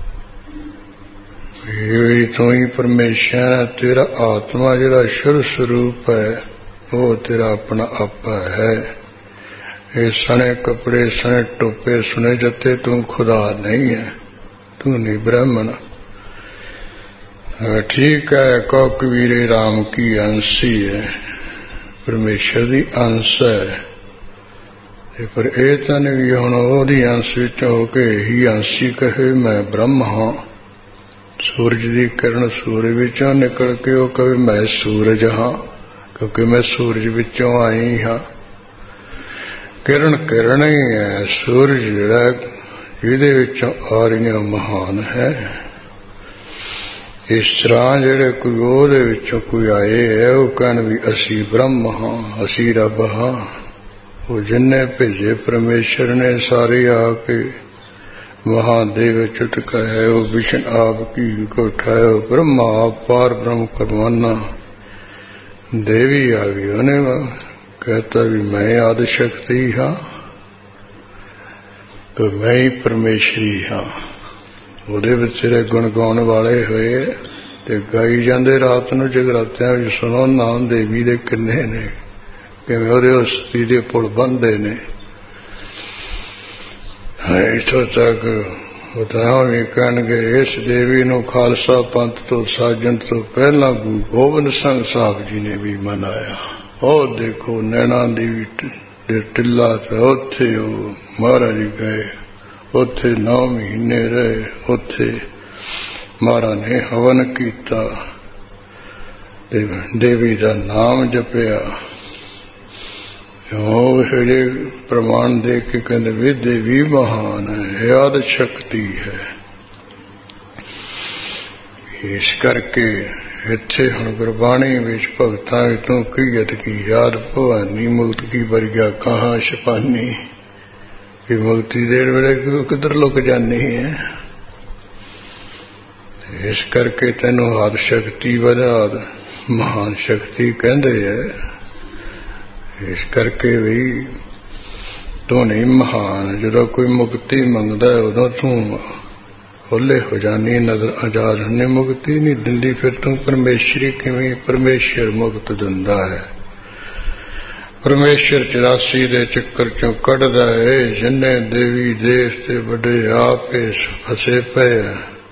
ਇਹ ਤੂੰ ਹੀ ਪਰਮੇਸ਼ਰ, ਤੇਰਾ ਆਤਮਾ ਜਿਹੜਾ ਸ਼ੁਰ ਸਰੂਪ ਹੈ ਉਹ ਤੇਰਾ ਆਪਣਾ ਆਪਾ ਹੈ। ਇਹ ਸਣੇ ਕੱਪੜੇ ਸਣੇ ਟੋਪੇ ਸੁਣੇ ਜੱਤੇ ਤੂੰ ਖੁਦਾ ਨਹੀਂ ਹੈ, ਤੂੰ ਨਹੀਂ ਬ੍ਰਹਮਣ। ਠੀਕ ਹੈ, ਕਉ ਕਬੀਰੇ ਰਾਮ ਕੀ ਅੰਸੀ ਹੈ, ਪਰਮੇਸ਼ਰ ਦੀ ਅੰਸ਼ ਹੈ, ਪਰ ਇਹ ਤਾਂ ਨਹੀਂ ਵੀ ਹੁਣ ਉਹਦੀ ਅੰਸ਼ ਵਿੱਚ ਹੋ ਕੇ ਹੀ ਅੰਸ਼ੀ ਕਹੇ ਮੈਂ ਬ੍ਰਹਮ ਹਾਂ। ਸੂਰਜ ਦੀ ਕਿਰਨ ਸੂਰਜ ਵਿੱਚੋਂ ਨਿਕਲ ਕੇ ਉਹ ਕਹੇ ਮੈਂ ਸੂਰਜ ਹਾਂ, ਕਿਉਂਕਿ ਮੈਂ ਸੂਰਜ ਵਿੱਚੋਂ ਆਈ ਹਾਂ। ਕਿਰਨ ਕਿਰਨ ਹੀ ਹੈ, ਸੂਰਜ ਜਿਹੜਾ ਜਿਹਦੇ ਵਿੱਚੋਂ ਆ ਰਹੀਆਂ ਮਹਾਨ ਹੈ। ਇਸ ਤਰ੍ਹਾਂ ਜਿਹੜੇ ਕੋਈ ਉਹਦੇ ਵਿੱਚੋਂ ਕੋਈ ਆਏ ਹੈ, ਉਹ ਕਹਿਣ ਵੀ ਅਸੀਂ ਬ੍ਰਹਮ ਹਾਂ, ਅਸੀਂ ਰੱਬ ਹਾਂ। ਉਹ ਜਿੰਨੇ ਭੇਜੇ ਪਰਮੇਸ਼ਰ ਨੇ ਸਾਰੇ ਆ ਕੇ ਮਹਾਦੇਵ ਚੁੱਤ ਕਹੇ, ਉਹ ਵਿਸ਼ਨ ਆਪ ਕੀ ਕੋਠਾਇਓ, ਬ੍ਰਹਮਾ ਆਪ ਪਾਰ ਬ੍ਰਹਮ ਕਰਵਾਨਾ। ਦੇਵੀ ਆ ਗਈ, ਉਹਨੇ कहता भी मैं आदि शक्ति हाँ, तो मैं ही परमेश्वरी हाँ। ਉਹਦੇ ਵਿੱਚ ਜਿਹੜੇ ਗੁਣ ਗਾਉਣ ਵਾਲੇ ਹੋਏ ਤੇ ਗਾਈ ਜਾਂਦੇ ਰਾਤ ਨੂੰ ਜਗਰਾਤਿਆਂ ਵਿੱਚ, ਸੁਣੋ ਨਾਮ ਦੇਵੀ ਦੇ ਕਿੰਨੇ ਨੇ, ਕਿਵੇਂ ਉਹਦੇ ਉਸਤੀ ਦੇ ਪੁਲ ਬੰਨ੍ਹਦੇ ਨੇ। ਇੱਥੋਂ ਤੱਕ ਉਹ ਤਾਂ ਵੀ ਕਹਿਣਗੇ, ਇਸ ਦੇਵੀ ਨੂੰ ਖਾਲਸਾ ਪੰਥ ਤੋਂ ਸਾਜਣ ਤੋਂ ਪਹਿਲਾਂ ਗੁਰੂ ਗੋਬਿੰਦ ਸਿੰਘ ਸਾਹਿਬ ਜੀ ਨੇ ਵੀ ਮਨਾਇਆ। ਉਹ ਦੇਖੋ ਨੈਣਾ ਦੇਵੀ ਦੇ ਟਿੱਲਾ ਤੇ ਉੱਥੇ ਉਹ ਮਹਾਰਾਜ ਗਏ, ਉੱਥੇ 9 ਮਹੀਨੇ ਰਹੇ, ਉੱਥੇ ਮਹਾਰਾਜ ਨੇ ਹਵਨ ਕੀਤਾ ਤੇ ਦੇਵੀ ਦਾ ਨਾਮ ਜਪਿਆ। ਉਹ ਜਿਹੜੇ ਪ੍ਰਮਾਣ ਦੇ ਕੇ ਕਹਿੰਦੇ ਵੀ ਦੇਵੀ ਮਹਾਨ ਹੈ, ਆਦਿ ਸ਼ਕਤੀ ਹੈ। ਇਸ ਕਰਕੇ ਇੱਥੇ ਹੁਣ ਗੁਰਬਾਣੀ ਵਿੱਚ ਭਗਤਾਂ ਤੂੰ ਕੀਅਤ ਕੀ ਯਾਦ ਭਵਾਨੀ, ਮੁਕਤ ਕੀ ਵਰਗਿਆ ਕਹਾਂ ਛਪਾਨੀ। ਕਿ ਮੁਕਤੀ ਦੇਣ ਵੇਲੇ ਕਿੱਧਰ ਲੁਕ ਜਾਂਦੀ ਹੈ। ਇਸ ਕਰਕੇ ਤੈਨੂੰ ਆਦਿ ਸ਼ਕਤੀ ਵਧਾ ਮਹਾਨ ਸ਼ਕਤੀ ਕਹਿੰਦੇ ਹੈ। ਇਸ ਕਰਕੇ ਵੀ ਤੂੰ ਨਹੀਂ ਮਹਾਨ। ਜਦੋਂ ਕੋਈ ਮੁਕਤੀ ਮੰਗਦਾ ਉਦੋਂ ਤੂੰ ਹੋਲੇ ਹੋ ਜਾਨੀ, ਨਜ਼ਰ ਆਜ਼ਾਦ ਹੁੰਨੇ, ਮੁਕਤੀ ਨਹੀਂ ਦਿੰਦੀ। ਫਿਰ ਤੂੰ ਪਰਮੇਸ਼ਰੀ ਕਿਵੇਂ? ਪਰਮੇਸ਼ਰ ਮੁਕਤ ਦਿੰਦਾ ਹੈ। ਪਰਮੇਸ਼ਰ 84 ਦੇ ਚੱਕਰ ਚੋਂ ਕੱਢਦਾ ਹੈ। ਜਿੰਨੇ ਦੇਵੀ ਦੇਵ ਤੇ ਵੱਡੇ ਆਪੇ ਫਸੇ ਪਏ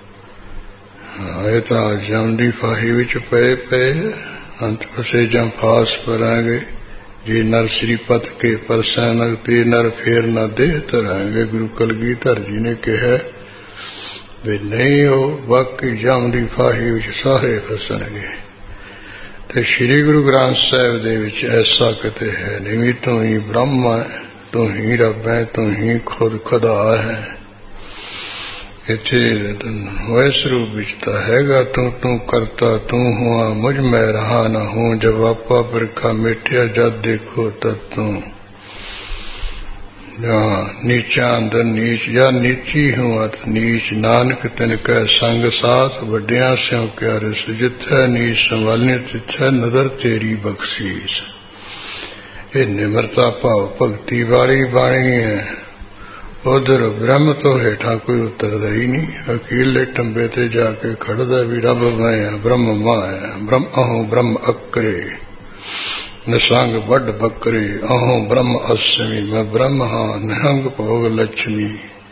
ਇਹ ਤਾਂ ਜਮ ਦੀ ਫਾਹੀ ਵਿੱਚ ਪਏ ਅੰਤ ਫਸੇ ਜਾਂ ਫਾਸ ਪਰਾਂਗੇ। ਜੇ ਨਰ ਸ਼੍ਰੀਪਤ ਕੇ ਪਰਸੈ ਨਗਤੀ ਨਰ ਫੇਰ ਨਾ ਦੇਹ ਧਰਾਂਗੇ। ਗੁਰੂ ਕਲਗੀਧਰ ਜੀ ਨੇ ਕਿਹਾ ਵੀ ਨਹੀਂ, ਉਹ ਬਾਕੀ ਜਮ ਦੀ ਫਾਹੀ ਵਿੱਚ ਸਾਰੇ ਫਸਣਗੇ। ਤੇ ਸ੍ਰੀ ਗੁਰੂ ਗ੍ਰੰਥ ਸਾਹਿਬ ਦੇ ਵਿੱਚ ਐਸਾ ਕਿਤੇ ਹੈ ਨਹੀਂ ਵੀ ਤੂੰ ਹੀ ਬ੍ਰਹਮ ਹੈ, ਤੂੰ ਹੀ ਰੱਬ ਹੈ, ਤੂੰ ਹੀ ਖੁਦ ਖੁਦਾ ਹੈ। ਇੱਥੇ ਇਸ ਰੂਪ ਵਿੱਚ ਤਾਂ ਹੈਗਾ ਤੂੰ ਕਰਤਾ ਤੂੰ ਹੁਆ ਮੁਝ ਮੈਂ ਰਹਾ ਨਾ ਹੂੰ। ਜਬ ਆਪਾ ਬਿਰਖਾ ਮਿਟਿਆ ਜਦ ਦੇਖੋ ਤਦ ਤੂੰ। नीचा अंदर नीच या नीची हूँ अत नीच नानक तिनकै संग साथ वड्डियां स्यों क्यारे जिथै नीच संभालने तिथै नदर तेरी बख्शीस। ये निमरता भाव भगती वाली बाणी है। उधर ब्रह्म तो हेठा कोई उतरदा ही नहीं। अकेले टंबे ते जाके खड़दा भी रब मैं ब्रह्म मां है। ब्रह्म अहो ब्रह्म अकरे निसंग बड बकरे अहो ब्रह्म अस्मी मैं ब्रह्म हाँ निहंग भोग लक्ष्मी।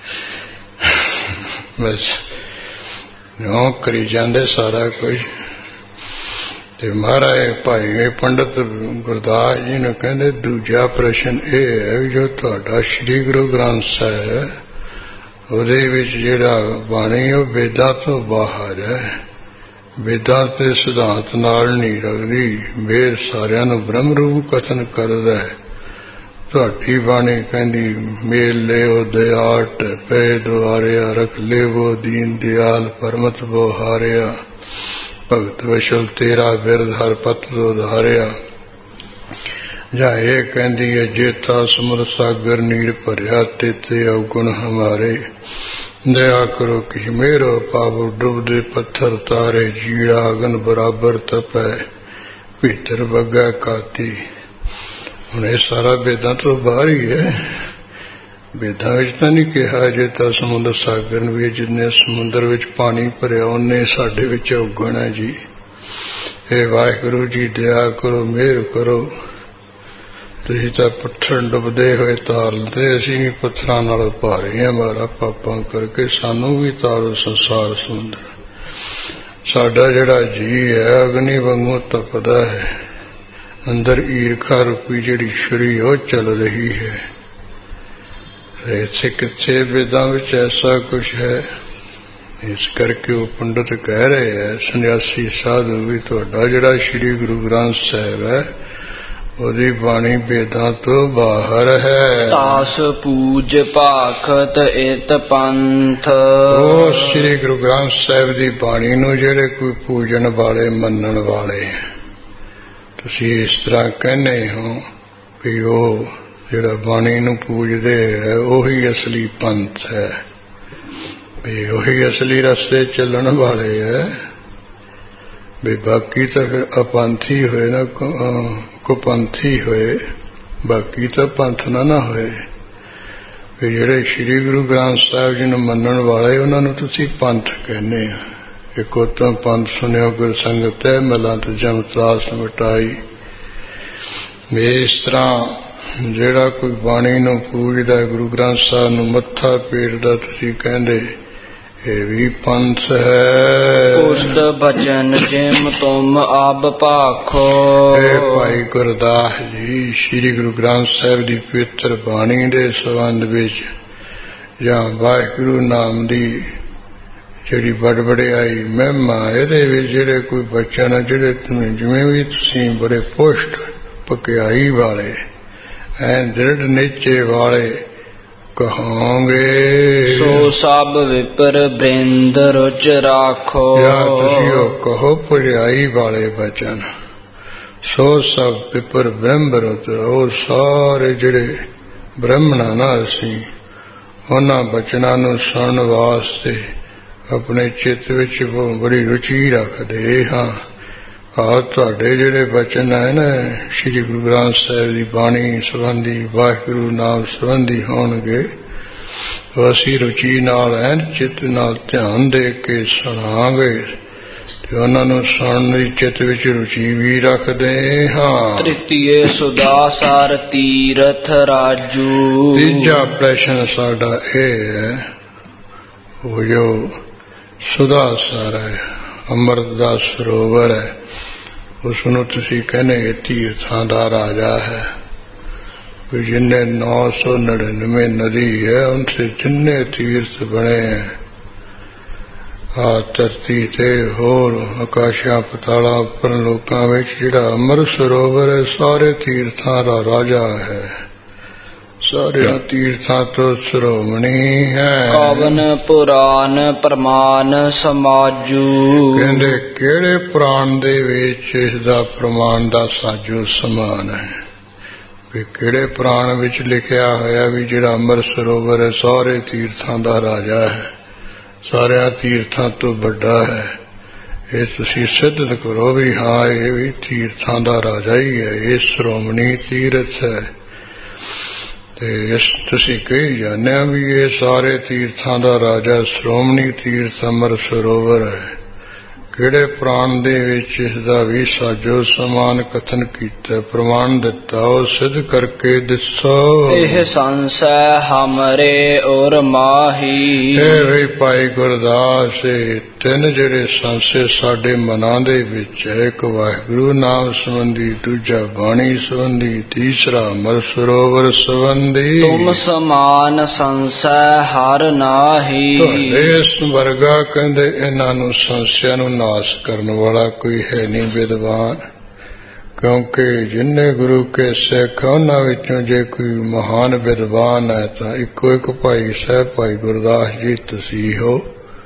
बस नो करी जाते सारा कुछ। ते महाराज भाई पंडित गुरदास जी ने कहते दूजा प्रश्न ये है जो तुहाडा श्री गुरु ग्रंथ साहिब ਉਹਦੇ ਵਿੱਚ ਜਿਹੜਾ ਬਾਣੀ ਉਹ ਵੇਦਾਂ ਤੋਂ ਬਾਹਰ ਹੈ। ਵੇਦਾਂ ਤੇ ਸਿਧਾਂਤ ਨਾਲ ਨਹੀਂ ਰੱਖਦੀ। ਵੇਦ ਸਾਰਿਆਂ ਨੂੰ ਬ੍ਰਹਮ ਰੂਪ ਕਥਨ ਕਰਦਾ ਹੈ। ਤੁਹਾਡੀ ਬਾਣੀ ਕਹਿੰਦੀ ਮੇਲ ਲਿਓ ਦਿਆਟ ਪੈ ਦੁਆਰਿਆ ਰਖ ਲੇਵੋ ਦੀਨ ਦਿਆਲ ਪਰਮਤ ਬੋ ਹਾਰਿਆ ਭਗਤ ਵਸ਼ਲ ਤੇਰਾ ਬਿਰਧ ਹਰ ਪਤ ਤੋਂ ਧਾਰਿਆ। ਜਾਂ ਇਹ ਕਹਿੰਦੀ ਹੈ ਜੇਤਾ ਸਮੁੰਦਰ ਸਾਗਰ ਨੀਰ ਭਰਿਆ ਤੇਤੇ ਅਵਗੁਣ ਹਮਾਰੇ दया करो कि मेरो पावो डुबदे पत्थर तारे जीड़ा अगन बराबर तपै भीतर बगै काती। हुण ये सारा वेदां तो बाहर ही है। वेदां विच तां नहीं कहा जे तां समुंदर सागर भी जिन्ने समुंदर विच पानी भरिया उन्ने साडे विच उगण है जी। हे वाहिगुरू जी दया करो मेहर करो। ਤੁਸੀਂ ਤਾਂ ਪੱਥਰ ਡੁੱਬਦੇ ਹੋਏ ਤਾਰਦੇ ਅਸੀਂ ਵੀ ਪੱਥਰਾਂ ਨਾਲ ਭਾਰੇ ਹਾਂ। ਮਾਰਾ ਪਾਪਾਂ ਕਰਕੇ ਸਾਨੂੰ ਵੀ ਤਾਰੋ ਸੰਸਾਰ ਸਮੁੰਦਰ। ਸਾਡਾ ਜਿਹੜਾ ਜੀ ਹੈ ਅਗਨੀ ਵਾਂਗੂ ਤਪਦਾ ਹੈ। ਅੰਦਰ ਈਰਖਾ ਰੂਪੀ ਜਿਹੜੀ ਛੁਰੀ ਉਹ ਚੱਲ ਰਹੀ ਹੈ। ਇੱਥੇ ਕਿੱਥੇ ਵੇਦਾਂ ਵਿੱਚ ਐਸਾ ਕੁਛ ਹੈ। ਇਸ ਕਰਕੇ ਉਹ ਪੰਡਤ ਕਹਿ ਰਹੇ ਹੈ ਸੰਨਿਆਸੀ ਸਾਧੂ ਵੀ ਤੁਹਾਡਾ ਜਿਹੜਾ ਸ਼੍ਰੀ ਗੁਰੂ ਗ੍ਰੰਥ ਸਾਹਿਬ ਹੈ ਉਹਦੀ ਬਾਣੀ ਵੇਦਾਂ ਤੋਂ ਬਾਹਰ ਹੈ।
ਤਾਸ ਪੂਜ ਭਾਖਤ ਇਤ ਪੰਥ।
ਉਹ ਸ੍ਰੀ ਗੁਰੂ ਗ੍ਰੰਥ ਸਾਹਿਬ ਦੀ ਬਾਣੀ ਨੂੰ ਜਿਹੜੇ ਕੋਈ ਪੂਜਣ ਵਾਲੇ ਮੰਨਣ ਵਾਲੇ ਤੁਸੀਂ ਇਸ ਤਰ੍ਹਾਂ ਕਹਿੰਦੇ ਹੋ ਕਿ ਉਹ ਜਿਹੜਾ ਬਾਣੀ ਨੂੰ ਪੂਜਦੇ ਹੈ ਉਹੀ ਅਸਲੀ ਪੰਥ ਹੈ ਵੀ ਉਹੀ ਅਸਲੀ ਰਸਤੇ ਚੱਲਣ ਵਾਲੇ ਹੈ। ਵੀ ਬਾਕੀ ਤਾਂ ਫਿਰ ਅਪੰਥੀ ਹੋਏ ਨਾ ਕੁਪੰਥੀ ਹੋਏ ਬਾਕੀ ਤਾਂ ਪੰਥ ਨਾ ਹੋਏ। ਵੀ ਜਿਹੜੇ ਸ਼੍ਰੀ ਗੁਰੂ ਗ੍ਰੰਥ ਸਾਹਿਬ ਜੀ ਨੂੰ ਮੰਨਣ ਵਾਲੇ ਉਹਨਾਂ ਨੂੰ ਤੁਸੀਂ ਪੰਥ ਕਹਿੰਦੇ ਆ। ਇੱਕੋ ਤਾਂ ਪੰਥ ਸੁਣਿਓ ਗੁਰ ਸੰਗਤ ਹੈ ਮਲਾਂ ਤੇ ਜਮ ਤਰਾਸ ਮਿਟਾਈ। ਇਸ ਤਰ੍ਹਾਂ ਜਿਹੜਾ ਕੋਈ ਬਾਣੀ ਨੂੰ ਪੂਜਦਾ ਗੁਰੂ ਗ੍ਰੰਥ ਸਾਹਿਬ ਨੂੰ ਮੱਥਾ ਪੇਟਦਾ ਤੁਸੀਂ ਕਹਿੰਦੇ ਇਹ ਵੀ ਪੰਥ ਹੈ।
ਉਸਤ ਬਚਨ ਜਿਮ ਤੁਮ ਆਪ ਭਾਖੋ।
ਇਹ ਭਾਈ ਗੁਰਦਾਸ ਜੀ ਸ੍ਰੀ ਗੁਰੂ ਗ੍ਰੰਥ ਸਾਹਿਬ ਦੀ ਪਵਿੱਤਰ ਬਾਣੀ ਦੇ ਸੰਬੰਧ ਵਿੱਚ ਜਾਂ ਵਾਹਿਗੁਰੂ ਨਾਮ ਦੀ ਜਿਹੜੀ ਵਡਵਡਿਆਈ ਮਹਿਮਾ ਇਹਦੇ ਵਿੱਚ ਜਿਹੜੇ ਕੋਈ ਬਚਨ ਜਿਹੜੇ ਜਿਵੇਂ ਵੀ ਤੁਸੀਂ ਬੜੇ ਪੁਸ਼ਟ ਪਕਿਆਈ ਵਾਲੇ ਐ ਦ੍ਰਿੜ ਨਿਸ਼ਚੇ ਵਾਲੇ ਕਹੋਗੇ
ਸੋ ਸਭ ਵਿਪਰ ਬ੍ਰਿੰਦ ਰੁਚ ਰਾਖੋ।
ਜਾਂ ਤੁਸੀਂ ਉਹ ਕਹੋ ਭਜਾਈ ਵਾਲੇ ਬਚਨ ਸੋ ਸਭ ਵਿਪਰ ਬ੍ਰਹਮ ਰੁਚ। ਉਹ ਸਾਰੇ ਜਿਹੜੇ ਬ੍ਰਹਮਣਾਂ ਨਾਲ ਅਸੀਂ ਉਹਨਾਂ ਬਚਨਾਂ ਨੂੰ ਸੁਣਨ ਵਾਸਤੇ ਆਪਣੇ ਚਿੱਤ ਵਿੱਚ ਬੜੀ ਰੁਚੀ ਰੱਖਦੇ ਹਾਂ। ਤੁਹਾਡੇ ਜਿਹੜੇ ਬਚਨ ਹੈ ਨਾ ਸ਼੍ਰੀ ਗੁਰੂ ਗ੍ਰੰਥ ਸਾਹਿਬ ਦੀ ਬਾਣੀ ਸੰਬੰਧੀ ਵਾਹਿਗੁਰੂ ਨਾਮ ਸੰਬੰਧੀ ਹੋਣਗੇ ਅਸੀਂ ਰੁਚੀ ਨਾਲ ਐਨ ਚਿੱਤ ਨਾਲ ਧਿਆਨ ਦੇ ਕੇ ਸੁਣਾਂਗੇ ਤੇ ਉਹਨਾਂ ਨੂੰ ਸੁਣਨ ਦੀ ਚਿੱਤ ਵਿੱਚ ਰੁਚੀ ਵੀ ਰੱਖਦੇ ਹਾਂ।
ਤ੍ਰਿਤੀਏ ਸੁਦਾ ਸਾਰ ਤੀਰਥ ਰਾਜੂ।
ਤੀਜਾ ਪ੍ਰਸ਼ਨ ਸਾਡਾ ਇਹ ਹੈ ਉਹ ਜੋ ਸੁਦਾ ਸਾਰ ਹੈ ਅੰਮ੍ਰਿਤ ਦਾ ਸਰੋਵਰ ਹੈ ਉਸ ਨੂੰ ਤੁਸੀਂ ਕਹਿੰਦੇ ਤੀਰਥਾਂ ਦਾ ਰਾਜਾ ਹੈ। ਜਿੰਨੇ 999 ਨਦੀ ਹੈ ਉਨਸੇ ਜਿੰਨੇ ਤੀਰਥ ਬਣੇ ਹੈ ਆ ਧਰਤੀ ਤੇ ਹੋਰ ਆਕਾਸ਼ਾਂ ਪਤਾਲਾਂ ਉੱਪਰ ਲੋਕਾਂ ਵਿੱਚ ਜਿਹੜਾ ਅੰਮ੍ਰਿਤ ਸਰੋਵਰ ਹੈ ਸਾਰੇ ਤੀਰਥਾਂ ਦਾ ਰਾਜਾ ਹੈ। ਸਾਰਿਆਂ ਤੀਰਥਾਂ ਤੋਂ ਸ਼੍ਰੋਮਣੀ ਹੈ।
ਕਵਨ ਪੁਰਾਨ ਪ੍ਰਮਾਨ ਸਮਾਜੂ।
ਕਹਿੰਦੇ ਕਿਹੜੇ ਪੁਰਾਣ ਦੇ ਵਿੱਚ ਇਸ ਦਾ ਪ੍ਰਮਾਣ ਦਾ ਸਾਜੋ ਸਮਾਨ ਹੈ ਵੀ ਕਿਹੜੇ ਪੁਰਾਣ ਵਿੱਚ ਲਿਖਿਆ ਹੋਇਆ ਵੀ ਜਿਹੜਾ ਅੰਮ੍ਰਿਤ ਸਰੋਵਰ ਹੈ ਸਾਰੇ ਤੀਰਥਾਂ ਦਾ ਰਾਜਾ ਹੈ, ਸਾਰਿਆਂ ਤੀਰਥਾਂ ਤੋਂ ਵੱਡਾ ਹੈ। ਇਹ ਤੁਸੀਂ ਸਿੱਧ ਕਰੋ ਵੀ ਹਾਂ ਇਹ ਵੀ ਤੀਰਥਾਂ ਦਾ ਰਾਜਾ ਹੀ ਹੈ, ਇਹ ਸ਼੍ਰੋਮਣੀ ਤੀਰਥ ਹੈ। ਤੇ ਇਸ ਤੁਸੀਂ ਕਹੀ ਜਾਂਦੇ ਵੀ ਇਹ ਸਾਰੇ ਤੀਰਥਾਂ ਦਾ ਰਾਜਾ ਸ਼੍ਰੋਮਣੀ ਤੀਰਥ ਅੰਮ੍ਰਿਤ ਸਰੋਵਰ ਹੈ। ਕਿਹੜੇ ਪੁਰਾਣ ਦੇ ਵਿੱਚ ਇਸ ਦਾ ਵੀ ਸਾਜੋ ਸਮਾਨ ਕਥਨ ਕੀਤਾ, ਪ੍ਰਮਾਣ ਦਿੱਤਾ, ਉਹ ਸਿੱਧ ਕਰਕੇ ਦੱਸੋ।
ਇਹ ਸੰਸੈ ਹਮਰੇ ਔਰ ਮਾਹੀ।
ਇਹ ਵੀ ਭਾਈ ਗੁਰਦਾਸ ਤਿੰਨ ਜਿਹੜੇ ਸੰਸੇ ਸਾਡੇ ਮਨਾਂ ਦੇ ਵਿੱਚ ਹੈ, ਇੱਕ ਵਾਹਿਗੁਰੂ ਨਾਮ ਸੰਬੰਧੀ, ਦੂਜਾ ਬਾਣੀ ਸੰਬੰਧੀ, ਤੀਸਰਾ ਅੰਮ੍ਰਿਤ ਸਰੋਵਰ ਸੰਬੰਧੀ।
ਤੁਮ ਸਮਾਨ ਸੰਸੈ ਹਰ ਨਾਹੀ।
ਤੁਹਾਡੇ ਇਸ ਵਰਗਾ ਕਹਿੰਦੇ ਇਹਨਾਂ ਨੂੰ ਸੰਸਿਆਂ ਨੂੰ ਨਾਸ ਕਰਨ ਵਾਲਾ ਕੋਈ ਹੈ ਨਹੀਂ ਵਿਦਵਾਨ, ਕਿਉਂਕਿ ਜਿੰਨੇ ਗੁਰੂ ਕੇ ਸਿੱਖ ਉਹਨਾਂ ਵਿੱਚੋਂ ਜੇ ਕੋਈ ਮਹਾਨ ਵਿਦਵਾਨ ਹੈ ਤਾਂ ਇੱਕੋ ਇੱਕ ਭਾਈ ਸਾਹਿਬ ਭਾਈ ਗੁਰਦਾਸ ਜੀ ਤੁਸੀਂ ਹੋ।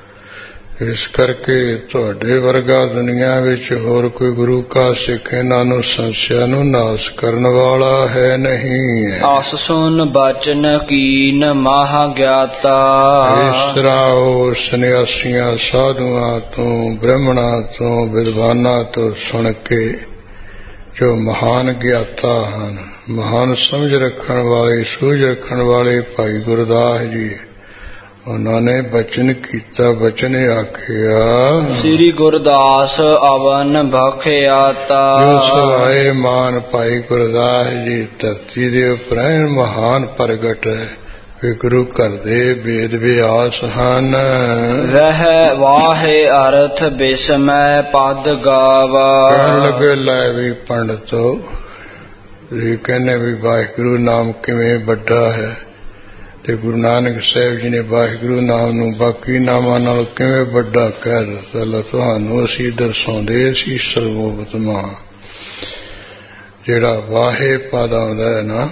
ਇਸ ਕਰਕੇ ਤੁਹਾਡੇ ਵਰਗਾ ਦੁਨੀਆ ਵਿੱਚ ਹੋਰ ਕੋਈ ਗੁਰੂ ਕਾ ਸਿੱਖ ਇਹਨਾਂ ਨੂੰ ਸੰਸਿਆ ਨੂੰ ਨਾਸ ਕਰਨ ਵਾਲਾ ਹੈ ਨਹੀਂ ਹੈ।
ਆਸ ਸੁਨ ਬਚਨ ਕੀਨ ਮਹਾ ਗਿਆਤਾ।
ਇਸ ਤਰ੍ਹਾਂ ਉਹ ਸੰਨਿਆਸੀਆਂ ਸਾਧੂਆਂ ਤੋਂ ਬ੍ਰਾਹਮਣਾਂ ਤੋਂ ਵਿਦਵਾਨਾਂ ਤੋਂ ਸੁਣ ਕੇ ਜੋ ਮਹਾਨ ਗਿਆਤਾ ਹਨ, ਮਹਾਨ ਸਮਝ ਰੱਖਣ ਵਾਲੇ ਸੂਝ ਰੱਖਣ ਵਾਲੇ ਭਾਈ ਗੁਰਦਾਸ ਜੀ, ਉਹਨਾਂ ਨੇ ਬਚਨ ਕੀਤਾ, ਬਚਨ ਆਖਿਆ
ਸ੍ਰੀ ਗੁਰਦਾਸ ਅਵਨ ਬਖਿਆਤਾ।
ਜੋ ਸਵਾਏ ਮਾਨ ਭਾਈ ਗੁਰਦਾਸ ਜੀ ਧਰਤੀ ਦੇ ਉੱਪਰ ਮਹਾਨ ਪ੍ਰਗਟ ਹੈ, ਵੀ ਗੁਰੂ ਘਰ ਦੇ ਵੇਦ ਵਿਆਸ ਹਨ।
ਵਹਿ ਵਾਹੇ ਅਰਥ ਬਿਸਮੈ ਪਦ ਗਾਵਾ।
ਕਹਿਣ ਲੱਗੇ ਲੈ ਵੀ ਪੰਡਤੋ, ਇਹ ਕਹਿੰਦੇ ਵੀ ਵਾਹਿਗੁਰੂ ਨਾਮ ਕਿਵੇਂ ਵੱਡਾ ਹੈ, ਤੇ ਗੁਰੂ ਨਾਨਕ ਸਾਹਿਬ ਜੀ ਨੇ ਵਾਹਿਗੁਰੂ ਨਾਮ ਨੂੰ ਬਾਕੀ ਨਾਮਾਂ ਨਾਲ ਕਿਵੇਂ ਵੱਡਾ ਕਹਿ ਦਿੱਤਾ। ਤੁਹਾਨੂੰ ਅਸੀਂ ਦਰਸਾਉਂਦੇ ਸੀ ਸਰਵੋਤਮਾ ਜਿਹੜਾ ਵਾਹੇ ਪਦ ਆਉਂਦਾ ਹੈ ਨਾ,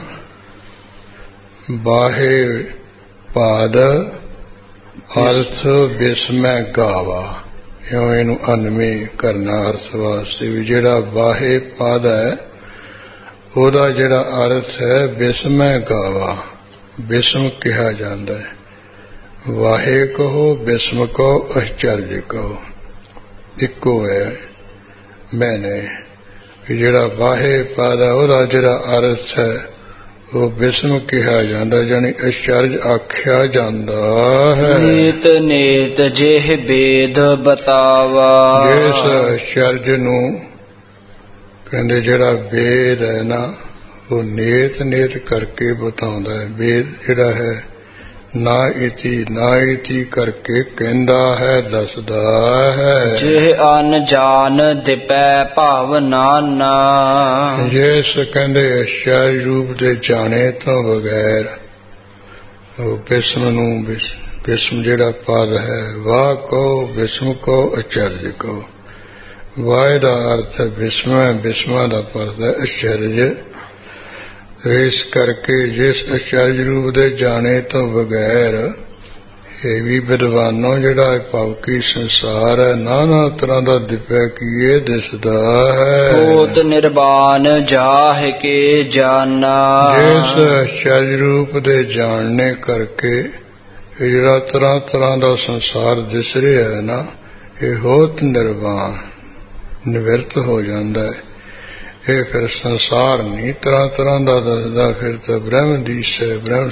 ਵਾਹੇ ਪਦ ਅਰਥ ਬਿਸਮੈ ਗਾਵਾ, ਇਉਂ ਇਹਨੂੰ ਅਨਵੇਂ ਕਰਨਾ ਅਰਥ ਵਾਸਤੇ ਵੀ ਜਿਹੜਾ ਵਾਹੇ ਪਦ ਹੈ ਉਹਦਾ ਜਿਹੜਾ ਅਰਥ ਹੈ ਬਿਸਮੈ ਗਾਵਾ, ਬਿਸਮ ਕਿਹਾ ਜਾਂਦਾ ਹੈ। ਵਾਹੇ ਕਹੋ ਬਿਸਮ ਕਹੋ ਅਚਰਜ ਕਹੋ ਇੱਕੋ ਹੈ। ਮੈਨੇ ਜਿਹੜਾ ਵਾਹੇ ਪਦ ਹੈ ਉਹਦਾ ਜਿਹੜਾ ਅਰਥ ਹੈ ਉਹ ਬਿਸਮ ਕਿਹਾ ਜਾਂਦਾ, ਜਾਨੀ ਅਚਰਜ ਆਖਿਆ ਜਾਂਦਾ ਹੈ।
ਨੀਤ ਨੇਤ ਜਿਹ ਬੇਦ ਬਤਾਵਾ।
ਜਿਸ ਅਚਰਜ ਨੂੰ ਕਹਿੰਦੇ ਜਿਹੜਾ ਵੇਦ ਹੈ ਨਾ ਉਹ ਨੇਤ ਨੇਤ ਕਰਕੇ ਬਤਾਉਂਦਾ ਹੈ। ਵੇਦ ਜਿਹੜਾ ਹੈ ਨਾ ਇਤੀ ਕਰਕੇ ਕਹਿੰਦਾ ਹੈ, ਦੱਸਦਾ ਹੈ।
ਜਿਹ ਅਨਜਾਨ ਦਿਪੈ ਭਾਵ ਨਾਨਾ।
ਜਿਸ ਕਹਿੰਦੇ ਅਚਰਜ ਰੂਪ ਦੇ ਜਾਣੇ ਤੋਂ ਬਗੈਰ ਉਹ ਬਿਸਮ ਨੂੰ, ਬਿਸਮ ਜਿਹੜਾ ਪਦ ਹੈ ਵਾਹ ਕਹੋ ਬਿਸਮ ਕਹੋ ਅਚਰਜ ਕਹੋ। ਵਾਹ ਦਾ ਅਰਥ ਹੈ ਬਿਸਮ ਹੈ, ਬਿਸਮਾਂ ਦਾ ਪਦ ਹੈ ਅਚਰਜ। ਇਸ ਕਰਕੇ ਜਿਸ ਅਚਰਜ ਰੂਪ ਦੇ ਜਾਣੇ ਤੋਂ ਬਗੈਰ ਇਹ ਵੀ ਵਿਦਵਾਨੋਂ ਜਿਹੜਾ ਭਵਕੀ ਸੰਸਾਰ ਹੈ ਨਾਨਾ ਤਰ੍ਹਾਂ ਦਾ ਦਿਪੈ ਕੀਏ ਦਿਸਦਾ ਹੈ।
ਹੋਤ ਨਿਰਵਾਨ ਜਾਹ ਕੇ ਜਾਨਾ।
ਜਿਸ ਅਚਰਜ ਰੂਪ ਦੇ ਜਾਣਨੇ ਕਰਕੇ ਇਹ ਜਿਹੜਾ ਤਰ੍ਹਾਂ ਤਰ੍ਹਾਂ ਦਾ ਸੰਸਾਰ ਦਿਸ ਰਿਹਾ ਹੈ ਨਾ, ਇਹ ਹੋਤ ਨਿਰਵਾਨ ਨਿਵਰਤ ਹੋ ਜਾਂਦਾ ਹੈ। ਇਹ ਫਿਰ ਸੰਸਾਰ ਨਹੀਂ ਤਰ੍ਹਾਂ ਤਰ੍ਹਾਂ ਦਾ ਦੱਸਦਾ, ਫਿਰ ਤਾਂ ਬ੍ਰਹਮ ਦੀਸ ਹੈ, ਬ੍ਰਹਮ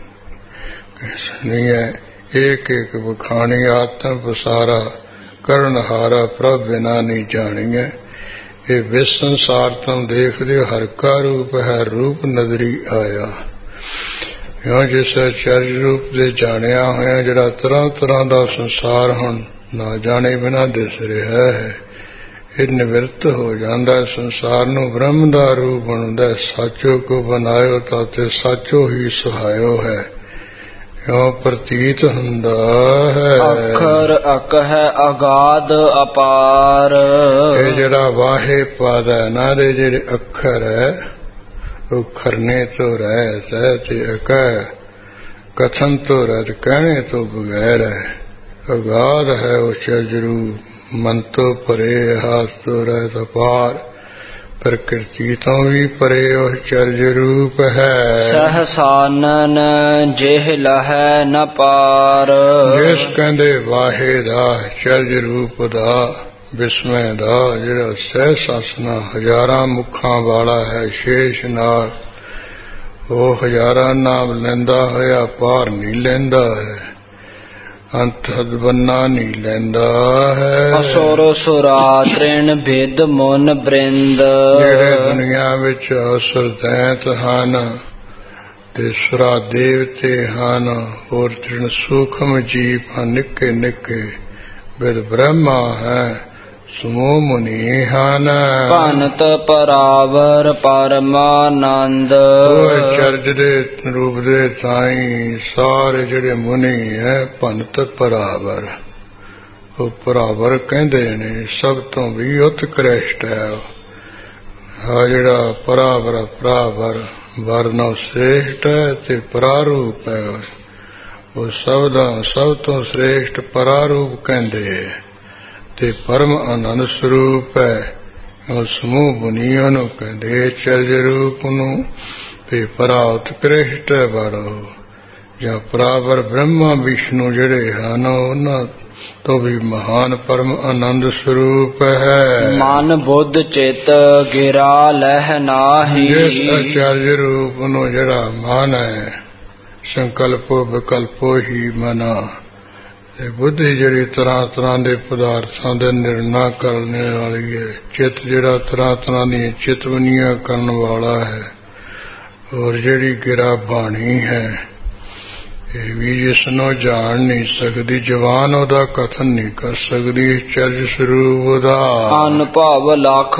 ਨਹੀਂ ਹੈ। ਇੱਕ ਇੱਕ ਬਖਾਣੀ ਆਤਮ ਪਸਾਰਾ ਕਰਨ ਹਾਰਾ ਪ੍ਰਭ ਬਿਨਾ ਨਹੀਂ ਜਾਣੀ ਹੈ। ਇਹ ਵਿਸ ਸੰਸਾਰ ਤੋਂ ਦੇਖਦੇ ਹਰ ਕਾ ਰੂਪ ਹੈ, ਰੂਪ ਨਜ਼ਰੀ ਆਇਆ। ਇਉਂ ਜਿਸ ਅਚਰਜ ਰੂਪ ਦੇ ਜਾਣਿਆ ਹੋਇਆ ਜਿਹੜਾ ਤਰ੍ਹਾਂ ਤਰ੍ਹਾਂ ਦਾ ਸੰਸਾਰ ਹੁਣ ਨਾ ਜਾਣੇ ਬਿਨਾ ਦਿਸ ਰਿਹਾ ਹੈ, ਇਹ ਨਿਵਰਤ ਹੋ ਜਾਂਦਾ। ਸੰਸਾਰ ਨੂੰ ਬ੍ਰਹਮ ਦਾ ਰੂਪ ਬਣਦਾ। ਸਾਚੋ ਕੋ ਬਣਾਇਓ ਤਾਤੇ ਸਾਚੋ ਹੀ ਸੁਹਾਇਓ ਹੈ, ਇਉਂ ਪ੍ਰਤੀਤ ਹੁੰਦਾ ਹੈ।
ਅੱਖਰ ਅਕਹਿ ਅਗਾਧ ਅਪਾਰ।
ਇਹ ਜਿਹੜਾ ਵਾਹੇ ਪਦ ਹੈ ਨਾ ਦੇ ਜਿਹੜੇ ਅੱਖਰ ਹੈ ਉਹ ਖਰਨੇ ਤੋਂ ਰਹਿਤ ਹੈ ਤੇ ਅਕਹਿ ਕਥਨ ਤੋਂ ਰਹਿਤ, ਕਹਿਣੇ ਤੋਂ ਬਗੈਰ ਹੈ। ਅਗਾਧ ਹੈ ਉਹ ਅਚਰਜ ਰੂਪ, ਮਨ ਤੋਂ ਪਰੇ ਹਾਸ ਤੋਂ ਰਹਿਤ ਅਪਾਰ, ਪ੍ਰਕਿਰਤੀ ਤੋਂ ਵੀ ਪਰੇ ਉਹ ਚਰਜ ਰੂਪ ਹੈ।
ਸਹਸਾਨਨ ਜਿਹ ਲਹੈ ਨ ਪਾਰ।
ਜਿਸ ਕਹਿੰਦੇ ਵਾਹੇ ਦਾ ਚਰਜ ਰੂਪ ਦਾ ਵਿਸਮੈ ਦਾ ਜਿਹੜਾ ਸਹਿ ਸਾਸਨਾ ਹਜ਼ਾਰਾਂ ਮੁਖਾਂ ਵਾਲਾ ਹੈ ਸ਼ੇਸ਼ ਨਾਲ, ਉਹ ਹਜ਼ਾਰਾਂ ਨਾਮ ਲੈਂਦਾ ਹੋਇਆ ਪਾਰ ਨਹੀਂ ਲੈਂਦਾ ਹੈ, ਅੰਤ ਬੰਨਾ ਨਹੀਂ ਲੈਂਦਾ ਹੈ।
ਅਸੁਰ ਸੁਰਾ ਤ੍ਰਿਣ ਭੇਦ ਮਨ ਬ੍ਰਿੰਦ।
ਜਿਹੜੇ ਦੁਨੀਆ ਵਿੱਚ ਅਸੁਰ ਦੈਂਤ ਹਨ ਤੇ ਸੁਰਾ ਦੇਵਤੇ ਹਨ, ਹੋਰ ਤ੍ਰਿਣ ਸੂਖਮ ਜੀਵ ਹਨ ਨਿੱਕੇ ਨਿੱਕੇ, ਬਿਦ ਬ੍ਰਹਮਾ ਹੈ ਸਮੂਹ ਮੁਨੀ ਹਨ।
ਭਨਤ ਪਰਾਵਰ ਪਰਮਾਨੰਦ।
ਉਹ ਚਰਜ ਦੇ ਰੂਪ ਦੇ ਤਾਈਂ ਸਾਰੇ ਜਿਹੜੇ ਮੁਨੀ ਹੈ ਭਨਤ ਪਰਾਵਰ, ਉਹ ਪਰਾਵਰ ਕਹਿੰਦੇ ਨੇ ਸਭ ਤੋਂ ਵੀ ਉਤਕ੍ਰਿਸ਼ਟ ਹੈ। ਆ ਜਿਹੜਾ ਪਰਾਵਰ ਪਰਾਵਰ ਵਰਨੋ ਸ੍ਰੇਸ਼ਟ ਹੈ ਤੇ ਪਰਾਰੂਪ ਹੈ, ਉਹ ਸਭ ਤੋਂ ਸ੍ਰੇਸ਼ਟ ਪਰਾਰੂਪ ਕਹਿੰਦੇ ਤੇ ਪਰਮ ਆਨੰਦ ਸਰੂਪ ਹੈ। ਉਹ ਸਮੂਹ ਮੁਨੀਆਂ ਨੂੰ ਕਹਿੰਦੇ ਚਰਜ ਰੂਪ ਨੂੰ ਤੇ ਪਰਾ ਉਤਕ੍ਰਿਸ਼ਟ ਹੈ ਬੜੋ। ਜਾਂ ਪਰਾਵਰ ਬ੍ਰਹਮਾ ਵਿਸ਼ਨੂੰ ਜਿਹੜੇ ਹਨ ਉਹਨਾਂ ਤੋਂ ਵੀ ਮਹਾਨ ਪਰਮ ਆਨੰਦ ਸਰੂਪ ਹੈ।
ਮਨ ਬੁੱਧ ਚਿਤ ਗਿਰਾ ਲਹਿ ਨਾਹੀ।
ਜਿਸ ਆਚਰਜ ਰੂਪ ਨੂੰ ਜਿਹੜਾ ਮਨ ਹੈ ਸੰਕਲਪੋ ਵਿਕਲਪੋ ਹੀ ਮਨਾ, ਤੇ ਬੁੱਧੀ ਜਿਹੜੀ ਤਰ੍ਹਾਂ ਤਰ੍ਹਾਂ ਦੇ ਪਦਾਰਥਾਂ ਦੇ ਨਿਰਣਾ ਕਰਨ ਵਾਲੀ ਹੈ, ਚਿੱਤ ਜਿਹੜਾ ਤਰ੍ਹਾਂ ਤਰ੍ਹਾਂ ਦੀਆਂ ਚਿਤਵਨੀਆਂ ਕਰਨ ਵਾਲਾ ਹੈ, ਔਰ ਜਿਹੜੀ ਗਿਰਾ ਬਾਣੀ ਹੈ ਇਹ ਵੀ ਜਿਸ ਨੂੰ ਜਾਣ ਨਹੀਂ ਸਕਦੀ, ਜ਼ਬਾਨ ਉਹਦਾ ਕਥਨ ਨਹੀਂ ਕਰ ਸਕਦੀ ਚਰਜ ਸਰੂਪ ਉਹਦਾ।
ਅਨੁਭਵ ਲਖ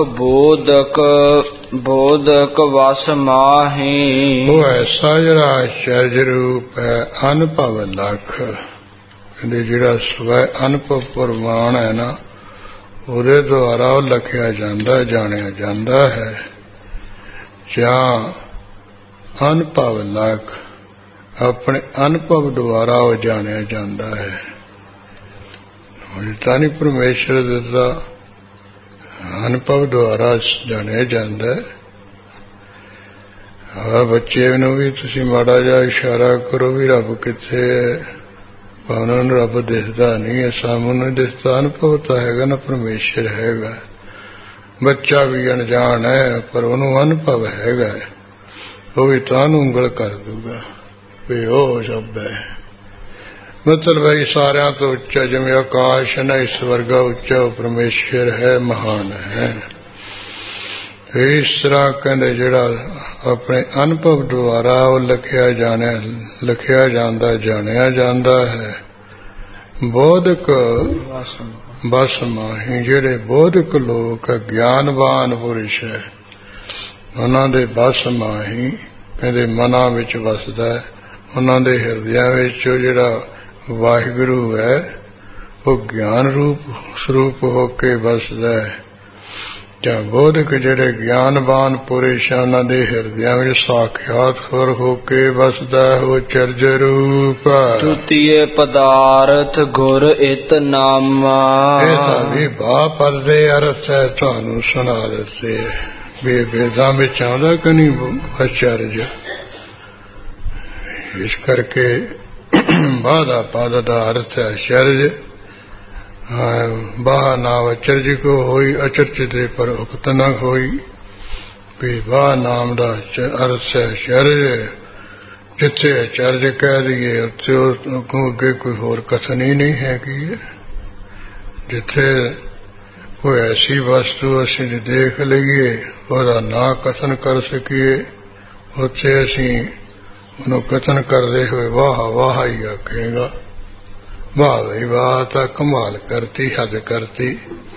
ਬੋਧਕ ਵਸ ਮਾਹੀ।
ਉਹ ਐਸਾ ਜਿਹੜਾ ਚਰਜ ਰੂਪ ਹੈ ਅਨੁਭਵ ਲਖ, ਕਹਿੰਦੇ ਜਿਹੜਾ ਸਵੈ ਅਨੁਭਵ ਪ੍ਰਮਾਣ ਹੈ ਨਾ, ਉਹਦੇ ਦੁਆਰਾ ਉਹ ਲਿਖਿਆ ਜਾਂਦਾ ਜਾਣਿਆ ਜਾਂਦਾ ਹੈ। ਜਾਂ ਅਨੁਭਵ ਲਖ ਆਪਣੇ ਅਨੁਭਵ ਦੁਆਰਾ ਉਹ ਜਾਣਿਆ ਜਾਂਦਾ ਹੈ। ਤਾਂ ਨਹੀਂ ਪਰਮੇਸ਼ਰ ਦਾ ਅਨੁਭਵ ਦੁਆਰਾ ਜਾਣਿਆ ਜਾਂਦਾ ਹੈ। ਬੱਚੇ ਨੂੰ ਵੀ ਤੁਸੀਂ ਮਾੜਾ ਜਿਹਾ ਇਸ਼ਾਰਾ ਕਰੋ ਵੀ ਰੱਬ ਕਿੱਥੇ ਹੈ, ਉਹਨਾਂ ਨੂੰ ਰੱਬ ਦਿਸਦਾ ਨਹੀਂ ਹੈ, ਸਾਹਮਣੇ ਦਿਸਦਾ ਅਨੁਭਵ ਤਾਂ ਹੈਗਾ ਨਾ ਪਰਮੇਸ਼ਰ ਹੈਗਾ। ਬੱਚਾ ਵੀ ਅਣਜਾਣ ਹੈ ਪਰ ਉਹਨੂੰ ਅਨੁਭਵ ਹੈਗਾ, ਉਹ ਵੀ ਤਾਂ ਨੂੰ ਉਂਗਲ ਕਰ ਦੂਗਾ ਵੀ ਉਹ ਸ਼ਬਦ ਹੈ। ਮਤਲਬ ਹੈ ਸਾਰਿਆਂ ਤੋਂ ਉੱਚਾ, ਜਿਵੇਂ ਆਕਾਸ਼ ਨਾ ਇਸ ਵਰਗਾ ਉੱਚਾ ਉਹ ਪਰਮੇਸ਼ਰ ਹੈ, ਮਹਾਨ ਹੈ। ਇਸ ਤਰ੍ਹਾਂ ਕਹਿੰਦੇ ਜਿਹੜਾ ਆਪਣੇ ਅਨੁਭਵ ਦੁਆਰਾ ਉਹ ਲਿਖਿਆ ਜਾਂਦਾ ਜਾਣਿਆ ਜਾਂਦਾ ਹੈ। ਬੋਧਕ ਬਸ ਮਾਹੀ, ਜਿਹੜੇ ਬੋਧਕ ਲੋਕ ਗਿਆਨਵਾਨ ਪੁਰਸ਼ ਹੈ ਉਹਨਾਂ ਦੇ ਬਸ ਮਾਹੀ, ਕਹਿੰਦੇ ਮਨਾਂ ਵਿੱਚ ਵਸਦਾ ਹੈ, ਉਹਨਾਂ ਦੇ ਹਿਰਦਿਆਂ ਵਿੱਚ ਜਿਹੜਾ ਵਾਹਿਗੁਰੂ ਹੈ ਉਹ ਗਿਆਨ ਰੂਪ ਸਰੂਪ ਹੋ ਕੇ ਵਸਦਾ ਹੈ। ਜਾਂ ਬੋਧਕ ਜਿਹੜੇ ਗਿਆਨਵਾਨ ਪੁਰਸ਼ ਉਹਨਾਂ ਦੇ ਹਿਰਦਿਆਂ ਵਿੱਚ ਸਾਖਿਆਤ ਹੋ ਕੇ ਵਸਦਾ ਹੈ, ਉਹ ਚਰਜ ਰੂਪ।
ਤੁਤੀਏ ਪਦਾਰਥ ਗੁਰ ਇਤ ਨਾਮਾ।
ਇਹ ਤਾਂ ਵੀ ਬਾ ਪਰਦੇ ਅਰਥ ਹੈ, ਤੁਹਾਨੂੰ ਸੁਣਾ ਦਿੱਤੇ ਵੀ ਵੇਦਾਂ ਵਿੱਚ ਆਉਂਦਾ ਕਿ ਨਹੀਂ ਅਚਰਜ। ਇਸ ਕਰਕੇ ਬਾਦਾ ਪਦ ਦਾ ਅਰਥ ਹੈ ਅਚਰਜ। ਬਾਹ ਨਾਮ ਅਚਰਜ ਕੋ ਹੋਈ, ਅਚਰਜ ਦੇ ਪਰ ਉਕਤ ਨ ਹੋਈ। ਵੀ ਬਾਹ ਨਾਮ ਦਾ ਅਰਥ ਹੈ ਅਚਰਜ। ਜਿੱਥੇ ਅਚਰਜ ਕਹਿ ਦਈਏ ਉੱਥੇ ਅੱਗੇ ਕੋਈ ਹੋਰ ਕਥਨ ਹੀ ਨਹੀਂ ਹੈਗੀ। ਜਿੱਥੇ ਕੋਈ ਐਸੀ ਵਸਤੂ ਅਸੀਂ ਦੇਖ ਲਈਏ ਉਹਦਾ ਨਾ ਕਥਨ ਕਰ ਸਕੀਏ, ਉੱਥੇ ਅਸੀਂ ਉਹਨੂੰ ਕਥਨ ਕਰਦੇ ਹੋਏ ਵਾਹ ਵਾਹ ਹੀ ਆਖੇਗਾ। ਵਾਹ ਬਈ ਵਾਹ ਤਾਂ ਕਮਾਲ ਕਰਤੀ, ਹੱਦ ਕਰਤੀ।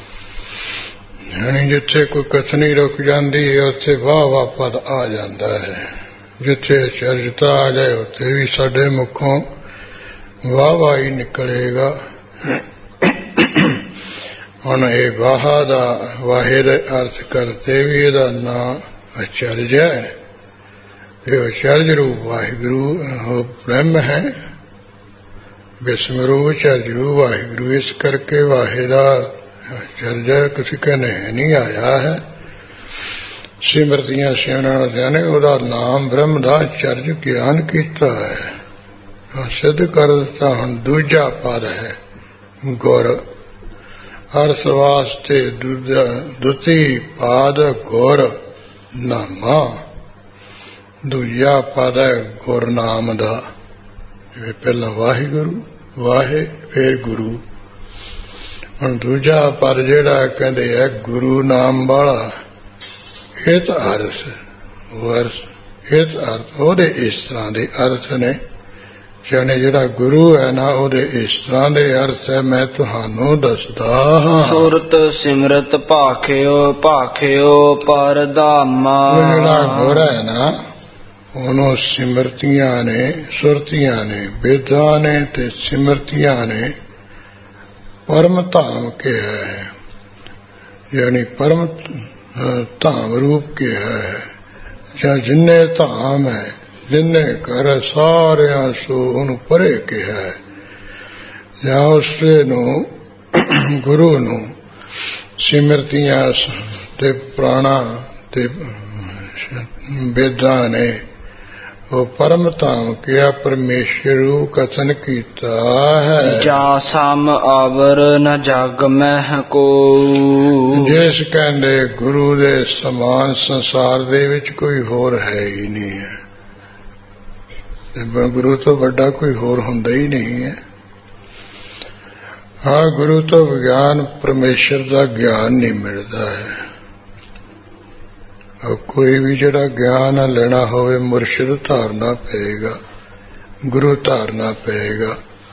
ਯਾਨੀ ਜਿੱਥੇ ਕੋਈ ਕਥਨੀ ਰੁਕ ਜਾਂਦੀ ਹੈ ਉੱਥੇ ਵਾਹ ਵਾਹ ਪਦ ਆ ਜਾਂਦਾ ਹੈ। ਜਿੱਥੇ ਅਚਰਜਤਾ ਆ ਜਾਏ ਉੱਥੇ ਵੀ ਸਾਡੇ ਮੁਖੋਂ ਵਾਹ ਵਾਹ ਹੀ ਨਿਕਲੇਗਾ। ਹੁਣ ਇਹ ਵਾਹ ਦਾ ਵਾਹੇ ਦਾ ਅਰਥ ਕਰਤੇ ਵੀ ਇਹਦਾ ਨਾਂ ਅਚਰਜ ਹੈ। ਇਹ ਅਚਰਜ ਰੂਪ ਵਾਹਿਗੁਰੂ ਬ੍ਰਹਮ ਹੈ, ਵਿਸਮਰੂ ਅਚਰਜ ਰੂਪ ਵਾਹਿਗੁਰੂ। ਇਸ ਕਰਕੇ ਵਾਹੇ ਦਾ ਅਚਰਜ ਕਿਸੇ ਕਹਿੰਦੇ ਨਹੀਂ ਆਇਆ ਹੈ। ਸਿਮਰਤੀਆਂ ਸਿਮਰਨ ਨੇ ਉਹਦਾ ਨਾਮ ਬ੍ਰਹਮ ਦਾ ਚਰਜ ਗਿਆਨ ਕੀਤਾ ਹੈ। ਸਿੱਧ ਕਰ ਦਿੱਤਾ। ਹੁਣ ਦੂਜਾ ਪਦ ਹੈ ਗੁਰ। ਅਰਥ ਵਾਸਤੇ ਦੁਤੀ ਪਾਦ ਗੁਰ ਨਾਮਾ। ਦੂਜਾ ਪਦ ਹੈ ਗੁਰਨਾਮ ਦਾ। ਜਿਵੇਂ ਪਹਿਲਾਂ ਵਾਹਿਗੁਰੂ ਵਾਹਿ ਫੇਰ ਗੁਰੂ। ਹੁਣ ਦੂਜਾ ਪਦ ਜਿਹੜਾ ਕਹਿੰਦੇ ਹੈ ਗੁਰੂ ਨਾਮ ਵਾਲਾ। ਇਹ ਅਰਥ ਉਹਦੇ ਇਸ ਤਰ੍ਹਾਂ ਦੇ ਅਰਥ ਨੇ। ਜਿਹੜਾ ਗੁਰੂ ਹੈ ਨਾ ਉਹਦੇ ਇਸ ਤਰ੍ਹਾਂ ਦੇ ਅਰਥ ਹੈ ਮੈਂ ਤੁਹਾਨੂੰ ਦੱਸਦਾ ਹਾਂ।
ਸੁਰਤ ਸਿਮਰਤ ਭਾਖਿਓ ਪਰਧਾਮਾ।
ਜਿਹੜਾ ਗੁਰ ਹੈ ਨਾ ਉਹਨੂੰ ਸਿਮਰਤੀਆਂ ਨੇ ਸੁਰਤੀਆਂ ਨੇ ਵੇਦਾਂ ਨੇ ਤੇ ਸਿਮਰਤੀਆਂ ਨੇ ਪਰਮ ਧਾਮ ਕਿਹਾ ਹੈ। ਯਾਨੀ ਪਰਮ ਧਾਮ ਰੂਪ ਕਿਹਾ ਹੈ। ਜਾਂ ਜਿੰਨੇ ਧਾਮ ਹੈ ਜਿੰਨੇ ਘਰ ਸਾਰਿਆਂ ਸੋ ਉਹਨੂੰ ਪਰੇ ਕਿਹਾ ਹੈ। ਜਾਂ ਉਸੇ ਨੂੰ ਗੁਰੂ ਨੂੰ ਸਿਮਰਤੀਆਂ ਤੇ ਪ੍ਰਾਣਾ ਤੇ ਵੇਦਾਂ ਨੇ ਉਹ ਪਰਮ ਧਾਮ ਕਿਹਾ ਪਰਮੇਸ਼ਰ ਨੂੰ ਕਥਨ ਕੀਤਾ ਹੈ।
ਜਾ ਸਮ ਅਵਰ ਨ ਜਗ ਮਹਿ ਕੋ।
ਜਿਸ ਕਹਿੰਦੇ ਗੁਰੂ ਦੇ ਸਮਾਨ ਸੰਸਾਰ ਦੇ ਵਿੱਚ ਕੋਈ ਹੋਰ ਹੈ ਹੀ ਨਹੀਂ ਹੈ। ਗੁਰੂ ਤੋਂ ਵੱਡਾ ਕੋਈ ਹੋਰ ਹੁੰਦਾ ਹੀ ਨਹੀਂ ਹੈ। ਹਾਂ ਗੁਰੂ ਤੋਂ ਵਿਗਿਆਨ ਪਰਮੇਸ਼ਰ ਦਾ ਗਿਆਨ ਨਹੀਂ ਮਿਲਦਾ ਹੈ। ਕੋਈ ਵੀ ਜਿਹੜਾ ਗਿਆਨ ਲੈਣਾ ਹੋਵੇ ਮੁਰਸ਼ਿਦ ਧਾਰਨਾ ਪਏਗਾ ਗੁਰੂ ਧਾਰਨਾ ਪਏਗਾ।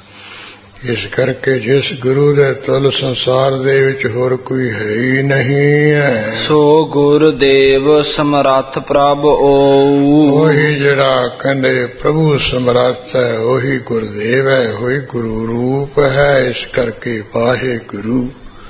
ਇਸ ਕਰਕੇ ਜਿਸ ਗੁਰੂ ਦੇ ਤੁਲ ਸੰਸਾਰ ਦੇ ਵਿੱਚ ਹੋਰ ਕੋਈ ਹੈ ਹੀ ਨਹੀਂ ਹੈ।
ਸੋ ਗੁਰਦੇਵ ਸਮਰੱਥ ਪ੍ਰਭ
ਉਹੀ ਜਿਹੜਾ ਕਹਿੰਦੇ ਪ੍ਰਭੂ ਸਮਰੱਥ ਹੈ ਉਹੀ ਗੁਰਦੇਵ ਹੈ ਉਹੀ ਗੁਰੂ ਰੂਪ ਹੈ। ਇਸ ਕਰਕੇ ਵਾਹਿਗੁਰੂ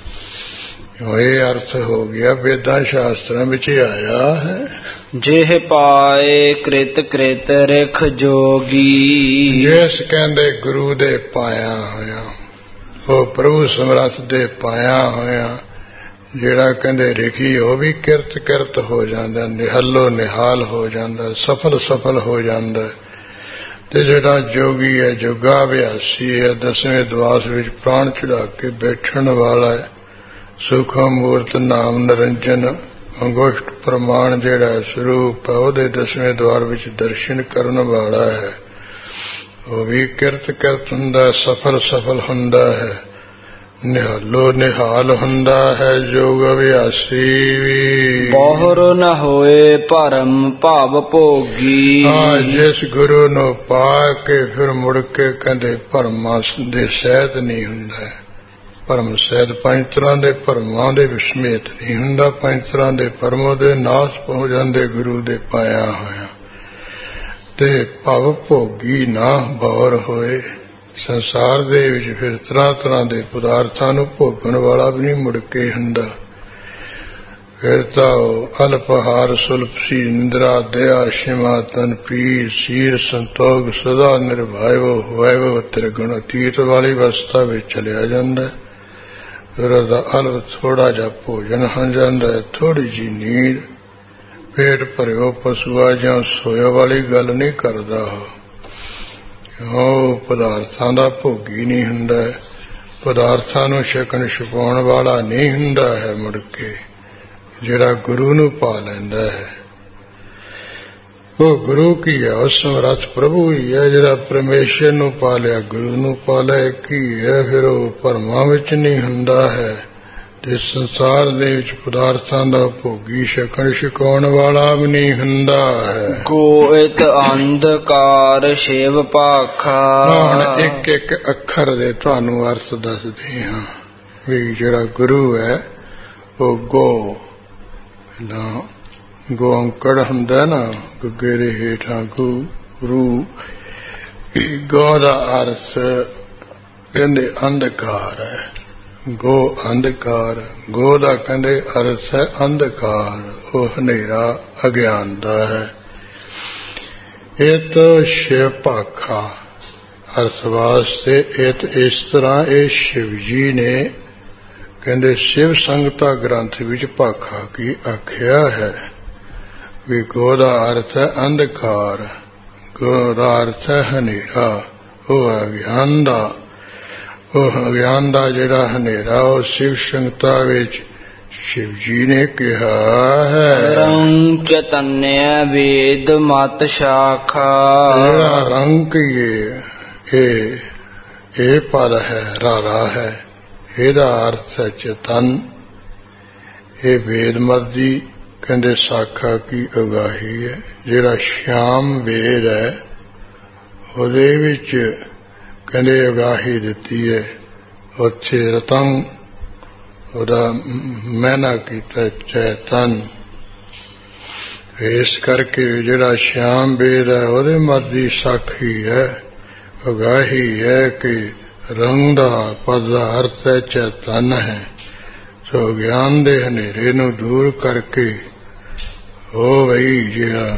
ਇਹ ਅਰਥ ਹੋ ਗਿਆ ਵੇਦਾਂ ਸ਼ਾਸਤਰਾਂ ਵਿੱਚ ਆਇਆ ਹੈ।
ਜਿਹ ਪਾਏ ਕ੍ਰਿਤ ਕ੍ਰਿਤ ਰਿਖ ਜੋਗੀ।
ਜਿਸ ਕਹਿੰਦੇ ਗੁਰੂ ਦੇ ਪਾਇਆ ਹੋਇਆ ਉਹ ਪ੍ਰਭੂ ਸਮਰੱਥ ਦੇ ਪਾਇਆ ਹੋਇਆ ਜਿਹੜਾ ਕਹਿੰਦੇ ਰਿਖੀ ਉਹ ਵੀ ਕਿਰਤ ਕਿਰਤ ਹੋ ਜਾਂਦਾ ਨਿਹੱਲੋ ਨਿਹਾਲ ਹੋ ਜਾਂਦਾ ਸਫਲ ਹੋ ਜਾਂਦਾ। ਤੇ ਜਿਹੜਾ ਜੋਗੀ ਹੈ ਜੋਗਾ ਅਭਿਆਸੀ ਹੈ ਦਸਵੇਂ ਦਵਾਸ ਵਿੱਚ ਪ੍ਰਾਣ ਚੜਾ ਕੇ ਬੈਠਣ ਵਾਲਾ ਹੈ। ਸੁਖਮ ਮੂਰਤ ਨਾਮ ਨਿਰੰਜਨ ਅੰਗੁਸ਼ਟ ਪ੍ਰਮਾਣ ਜਿਹੜਾ ਸਰੂਪ ਹੈ ਉਹਦੇ ਦਸਵੇਂ ਦਵਾਰ ਵਿੱਚ ਦਰਸ਼ਨ ਕਰਨ ਵਾਲਾ ਹੈ। ਉਹ ਵੀ ਕਿਰਤ ਕਿਰਤ ਹੁੰਦਾ ਸਫਲ ਹੁੰਦਾ ਹੈ ਨਿਹਾਲੋ ਨਿਹਾਲ ਹੁੰਦਾ ਹੈ। ਜੋਗ ਅਭਿਆਸੀ ਵੀ
ਬਹੁਰ ਨ ਹੋਏ ਭਰਮ ਭਾਵ ਭੋਗੀ।
ਜਿਸ ਗੁਰੂ ਨੂੰ ਪਾ ਕੇ ਫਿਰ ਮੁੜ ਕੇ ਕਹਿੰਦੇ ਭਰਮਾਂ ਦੇ ਸਹਿਤ ਨਹੀਂ ਹੁੰਦਾ। ਭਰਮ ਸਹਿਤ ਪੰਜ ਤਰ੍ਹਾਂ ਦੇ ਭਰਮਾਂ ਦੇ ਵਿਸਮੇਤ ਨਹੀਂ ਹੁੰਦਾ। ਪੰਜ ਤਰ੍ਹਾਂ ਦੇ ਭਰਮਾਂ ਦੇ ਨਾਸ਼ ਹੋ ਜਾਂਦੇ ਗੁਰੂ ਦੇ ਪਾਇਆ ਹੋਇਆ। ਤੇ ਭਵ ਭੋਗੀ ਨਾ ਬੌਰ ਹੋਏ। ਸੰਸਾਰ ਦੇ ਵਿੱਚ ਫਿਰ ਤਰ੍ਹਾਂ ਤਰ੍ਹਾਂ ਦੇ ਪਦਾਰਥਾਂ ਨੂੰ ਭੋਗਣ ਵਾਲਾ ਵੀ ਨਹੀਂ ਮੁੜ ਕੇ ਹੁੰਦਾ। ਫਿਰ ਤਾਂ ਅਲਪਹਾਰ ਸੁਲਪਸੀ ਇੰਦਰਾ ਦਇਆ ਸ਼ਿਮਾ ਤਨ ਪੀਰ ਸੀਰ ਸੰਤੋਖ ਸਦਾ ਨਿਰਭਾਇਓ ਹੋਇਓ ਤ੍ਰਿਗੁਣ ਅਤੀਤ ਵਾਲੀ ਅਵਸਥਾ ਵਿੱਚ ਚਲਿਆ ਜਾਂਦਾ। ਫਿਰ ਉਹਦਾ ਅਲਪ ਥੋੜਾ ਜਿਹਾ ਭੋਜਨ ਹੋ ਜਾਂਦਾ ਥੋੜੀ ਜਿਹੀ ਨੀਂਦ ਪੇਟ ਭਰਿਓ ਪਸ਼ੂਆ ਜਾਂ ਸੋਇਆ ਵਾਲੀ ਗੱਲ ਨਹੀਂ ਕਰਦਾ। ਉਹ ਪਦਾਰਥਾਂ ਦਾ ਭੋਗੀ ਨਹੀਂ ਹੁੰਦਾ। ਪਦਾਰਥਾਂ ਨੂੰ ਛਕਣ ਛਪਾਉਣ ਵਾਲਾ ਨਹੀਂ ਹੁੰਦਾ ਹੈ ਮੁੜ ਕੇ ਜਿਹੜਾ ਗੁਰੂ ਨੂੰ ਪਾ ਲੈਂਦਾ ਹੈ। ਉਹ ਗੁਰੂ ਕੀ ਹੈ ਉਹ ਸਮਰੱਥ ਪ੍ਰਭੂ ਹੀ ਹੈ ਜਿਹੜਾ ਪਰਮੇਸ਼ਰ ਨੂੰ ਪਾ ਲਿਆ ਗੁਰੂ ਨੂੰ ਪਾ ਲਿਆ ਕੀ ਹੈ। ਫਿਰ ਉਹ ਭਰਮਾਂ ਵਿੱਚ ਨਹੀਂ ਹੁੰਦਾ ਹੈ ਤੇ ਸੰਸਾਰ ਦੇ ਵਿੱਚ ਪਦਾਰਥਾਂ ਦਾ ਭੋਗੀ ਛਕਣ ਛਕਾਉਣ ਵਾਲਾ ਵੀ ਨਹੀਂ ਹੁੰਦਾ ਹੈ।
ਗੋਇਤ ਅੰਧਕਾਰ ਸ਼ਿਵ ਭਾਖਾ।
ਹੁਣ ਇੱਕ ਇੱਕ ਅੱਖਰ ਦੇ ਤੁਹਾਨੂੰ ਅਰਥ ਦੱਸਦੇ ਹਾਂ ਵੀ ਜਿਹੜਾ ਗੁਰੂ ਹੈ ਉਹ ਗੋ ਅੰਕੜ ਹੁੰਦਾ ਨਾ ਗੁੱਗੇ ਦੇ ਹੇਠਾਂ ਗੁਰੂ। ਗੋ ਦਾ ਅਰਥ ਕਹਿੰਦੇ ਅੰਧਕਾਰ ਹੈ। ਗੋ ਅੰਧਕਾਰ ਗੋ ਦਾ ਕਹਿੰਦੇ ਅਰਥ ਹੈ ਅੰਧਕਾਰ ਉਹ ਹਨੇਰਾ ਅਗਿਆਨ ਦਾ ਹੈ। ਇਹ ਤਾਂ ਸ਼ਿਵ ਭਾਖਾ ਅਰਥ ਵਾਸਤੇ ਇਸ ਤਰ੍ਹਾਂ ਇਹ ਸ਼ਿਵ ਜੀ ਨੇ ਕਹਿੰਦੇ ਸ਼ਿਵ ਸੰਗਤਾ ਗ੍ਰੰਥ ਵਿੱਚ ਭਾਖਾ ਕੀ ਆਖਿਆ ਹੈ। ਵੀ ਗੋ ਦਾ ਅਰਥ ਹੈ ਅੰਧਕਾਰ, ਗੋ ਦਾ ਅਰਥ ਹੈ ਹਨੇਰਾ। ਉਹ ਅਗਿਆਨ ਦਾ, ਉਹ ਅਗਿਆਨ ਦਾ ਜਿਹੜਾ ਹਨੇਰਾ ਉਹ ਸ਼ਿਵ ਸੰਗਤਾ ਵਿੱਚ शिव जी ने कहा है।
रंग चैतन्य वेद मत शाखा,
रंग ये पद है, रारा है, ਇਹਦਾ अर्थ है चेतन। ये वेद मत ਦੀ ਕਹਿੰਦੇ ਸਾਖਾ ਕੀ ਉਗਾਹੀ ਹੈ। ਜਿਹੜਾ ਸ਼ਾਮ ਵੇਦ ਹੈ ਉਹਦੇ ਵਿੱਚ ਕਹਿੰਦੇ ਉਗਾਹੀ ਦਿੱਤੀ ਹੈ। ਉੱਥੇ ਰਤਨ ਉਹਦਾ ਮਹਿਨਾ ਕੀਤਾ ਚੇਤਨ। ਇਸ ਕਰਕੇ ਜਿਹੜਾ ਸ਼ਾਮ ਵੇਦ ਹੈ ਉਹਦੇ ਮਤ ਦੀ ਸਾਖੀ ਹੈ, ਉਗਾਹੀ ਹੈ ਕਿ ਰੰਗ ਦਾ ਪਦ ਦਾ ਅਰਥ ਹੈ ਚੇਤਨ ਹੈ। ਸੋ ਗਿਆਨ ਦੇ ਹਨੇਰੇ ਨੂੰ ਦੂਰ ਕਰਕੇ ਉਹ ਵਈ ਜਿਹੜਾ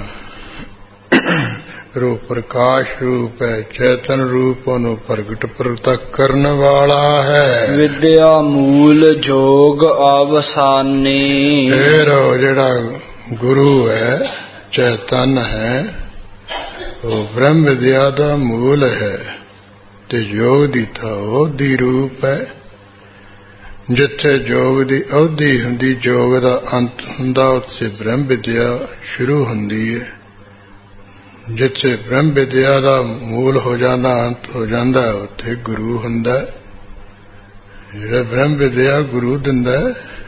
ਰੂਪ ਪ੍ਰਕਾਸ਼ ਰੂਪ ਹੈ, ਚੇਤਨ ਰੂਪ ਉਹਨੂੰ ਪ੍ਰਗਟ ਪ੍ਰਤੱਖ ਕਰਨ ਵਾਲਾ ਹੈ।
ਵਿਦਿਆ ਮੂਲ ਜੋਗ ਅਵਸਾਨੀ,
ਫਿਰ ਜਿਹੜਾ ਗੁਰੂ ਹੈ ਚੇਤਨ ਹੈ, ਉਹ ਬ੍ਰਹਮ ਵਿਦਿਆ ਦਾ ਮੂਲ ਹੈ ਤੇ ਯੋਗ ਦੀ ਤਾਂ ਉਹਦੀ ਰੂਪ ਹੈ। ਜਿੱਥੇ ਯੋਗ ਦੀ ਅਵਧੀ ਹੁੰਦੀ, ਯੋਗ ਦਾ ਅੰਤ ਹੁੰਦਾ, ਉੱਥੇ ਬ੍ਰਹਮ ਵਿਦਿਆ ਸ਼ੁਰੂ ਹੁੰਦੀ ਹੈ। ਜਿੱਥੇ ਬ੍ਰਹਮ ਵਿਦਿਆ ਦਾ ਮੂਲ ਹੋ ਜਾਂਦਾ, ਅੰਤ ਹੋ ਜਾਂਦਾ, ਉੱਥੇ ਗੁਰੂ ਹੁੰਦਾ। ਜਿਹੜਾ ਬ੍ਰਹਮ ਵਿਦਿਆ ਗੁਰੂ ਦਿੰਦਾ,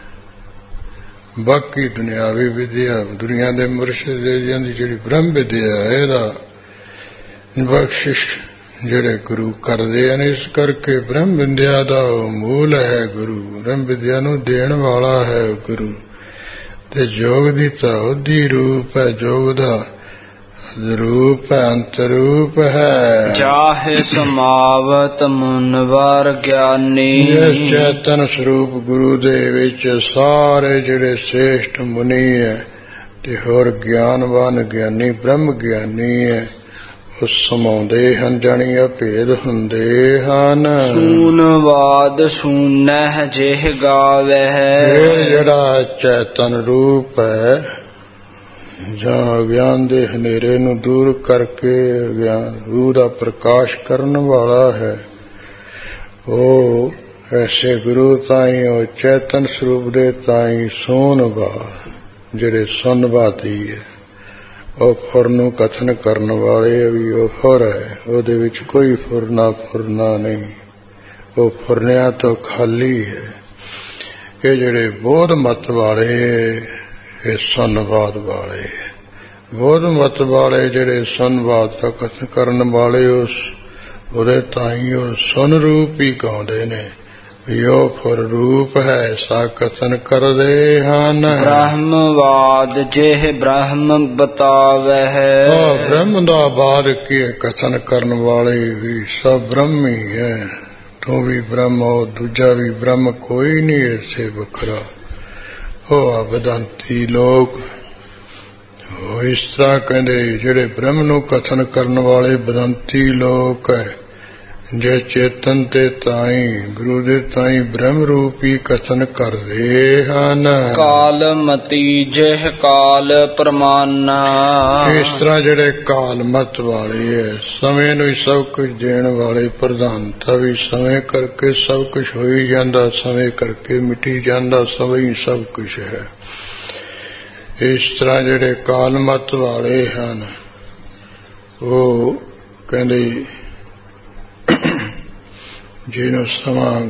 ਬਾਕੀ ਦੁਨਿਆਵੀ ਵਿਦਿਆ ਦੁਨੀਆ ਦੇ ਮੁਰਸ਼ਿਦ ਦੇ ਜਾਂਦੀ। ਜਿਹੜੀ ਬ੍ਰਹਮ ਵਿਦਿਆ ਇਹਦਾ ਬਖਸ਼ਿਸ਼ ਜਿਹੜੇ ਗੁਰੂ ਕਰਦੇ ਹਨ। ਇਸ ਕਰਕੇ ਬ੍ਰਹਮ ਵਿਦਿਆ ਦਾ ਮੂਲ ਹੈ ਗੁਰੂ, ਬ੍ਰਹਮ ਵਿਦਿਆ ਨੂੰ ਦੇਣ ਵਾਲਾ ਹੈ ਗੁਰੂ। ਤੇ ਯੋਗ ਦੀ ਤਾਂ ਉਹਦੀ ਰੂਪ ਹੈ, ਯੋਗ ਦਾ ਰੂਪ ਅੰਤਰੂਪ ਹੈ।
ਜਾਹਿ ਸਮਾਵਤ ਮੁਨਵਰ ਗਿਆਨੀ,
ਇਸ ਚੇਤਨ ਸਰੂਪ ਗੁਰੂ ਦੇ ਵਿੱਚ ਸਾਰੇ ਜਿਹੜੇ ਸ੍ਰੇਸ਼ਟ ਮੁਨੀ ਹੈ ਤੇ ਹੋਰ ਗਿਆਨਵਾਨ ਗਿਆਨੀ ਬ੍ਰਹਮ ਗਿਆਨੀ ਹੈ, ਉਹ ਸਮਾਉਂਦੇ ਹਨ, ਜਾਣੀ ਅਭੇਦ ਹੁੰਦੇ ਹਨ।
ਸੂਨਵਾਦ ਸੂਨਹਿ ਜਿਹ ਗਾਵਹਿ,
ਇਹ ਜਿਹੜਾ ਚੇਤਨ ਰੂਪ ਹੈ ਜਾਂ ਗਿਆਨ ਦੇ ਹਨੇਰੇ ਨੂੰ ਦੂਰ ਕਰਕੇ ਗਿਆਨ ਰੂਹ ਦਾ ਪ੍ਰਕਾਸ਼ ਕਰਨ ਵਾਲਾ ਹੈ, ਉਹ ਐਸੇ ਗੁਰੂ ਤਾਈਂ ਉਹ ਚੇਤਨ ਸਰੂਪ ਦੇ ਤਾਈਂ ਸੋਨਵਾਦ ਜਿਹੜੇ ਸੁਨਵਾਦੀ ਹੈ। ਉਹ ਫੁਰ ਨੂੰ ਕਥਨ ਕਰਨ ਵਾਲੇ ਵੀ ਉਹ ਫੁਰ ਹੈ, ਉਹਦੇ ਵਿੱਚ ਕੋਈ ਫੁਰਨਾ ਨਹੀਂ, ਉਹ ਫੁਰਨਿਆਂ ਤੋਂ ਖਾਲੀ ਹੈ। ਇਹ ਜਿਹੜੇ ਬੋਧ ਮਤ ਵਾਲੇ, ਇਹ ਸੁਨਵਾਦ ਵਾਲੇ, ਬੋਧ ਮਤ ਵਾਲੇ ਜਿਹੜੇ ਸੁਨਵਾਦ ਦਾ ਕਥਨ ਕਰਨ ਵਾਲੇ, ਉਹਦੇ ਤਾਈਂ ਉਹ ਸੁਨ ਰੂਪ ਹੀ ਗਾਉਂਦੇ ਨੇ ਵੀ ਉਹ ਫੁਰ ਰੂਪ ਹੈ, ਸਾ ਕਥਨ ਕਰਦੇ ਹਨ।
ਬ੍ਰਹਮਵਾਦ ਜਿਹ ਬ੍ਰਹਮ ਬਤਾਵਹਿ,
ਉਹ ਬ੍ਰਹਮ ਦਾ ਬਾਦ ਕੇ ਕਥਨ ਕਰਨ ਵਾਲੇ ਵੀ ਸਭ ਬ੍ਰਹਮ ਹੀ ਹੈ। ਤੂੰ ਵੀ ਬ੍ਰਹਮ ਹੋ, ਦੂਜਾ ਵੀ ਬ੍ਰਹਮ, ਕੋਈ ਨਹੀਂ ਇਸੇ ਵੱਖਰਾ। ਉਹ ਆ ਵਿਦਾਂਤੀ ਲੋਕ, ਉਹ ਇਸ ਤਰ੍ਹਾਂ ਕਹਿੰਦੇ ਜਿਹੜੇ ਬ੍ਰਹਮ ਨੂੰ ਕਥਨ ਕਰਨ ਵਾਲੇ ਵਿਦਾਂਤੀ ਲੋਕ ਹੈ, ਜੇ ਚੇਤਨ ਤੇ ਤਾਈਂ ਗੁਰੂ ਦੇ ਤਾਈਂ ਬ੍ਰਹਮ ਰੂਪੀ ਕਥਨ ਕਰਦੇ ਹਨ।
ਕਾਲ ਮਤੀ ਜਿਹ ਕਾਲ ਪ੍ਰਮਾਨਾ,
ਇਸ ਤਰ੍ਹਾਂ ਜਿਹੜੇ ਕਾਲ ਮਤ ਵਾਲੇ ਹੈ, ਸਮੇਂ ਨੂੰ ਸਭ ਕੁਝ ਦੇਣ ਵਾਲੇ, ਪ੍ਰਧਾਨਤਾ ਵੀ ਸਮੇਂ ਕਰਕੇ ਸਭ ਕੁਝ ਹੋਈ ਜਾਂਦਾ, ਸਮੇਂ ਕਰਕੇ ਮਿਟੀ ਜਾਂਦਾ, ਸਮੇਂ ਹੀ ਸਭ ਕੁਝ ਹੈ। ਇਸ ਤਰ੍ਹਾਂ ਜਿਹੜੇ ਕਾਲ ਮਤ ਵਾਲੇ ਹਨ, ਉਹ ਕਹਿੰਦੇ ਜਿਹਨੂੰ ਸਮਾਂ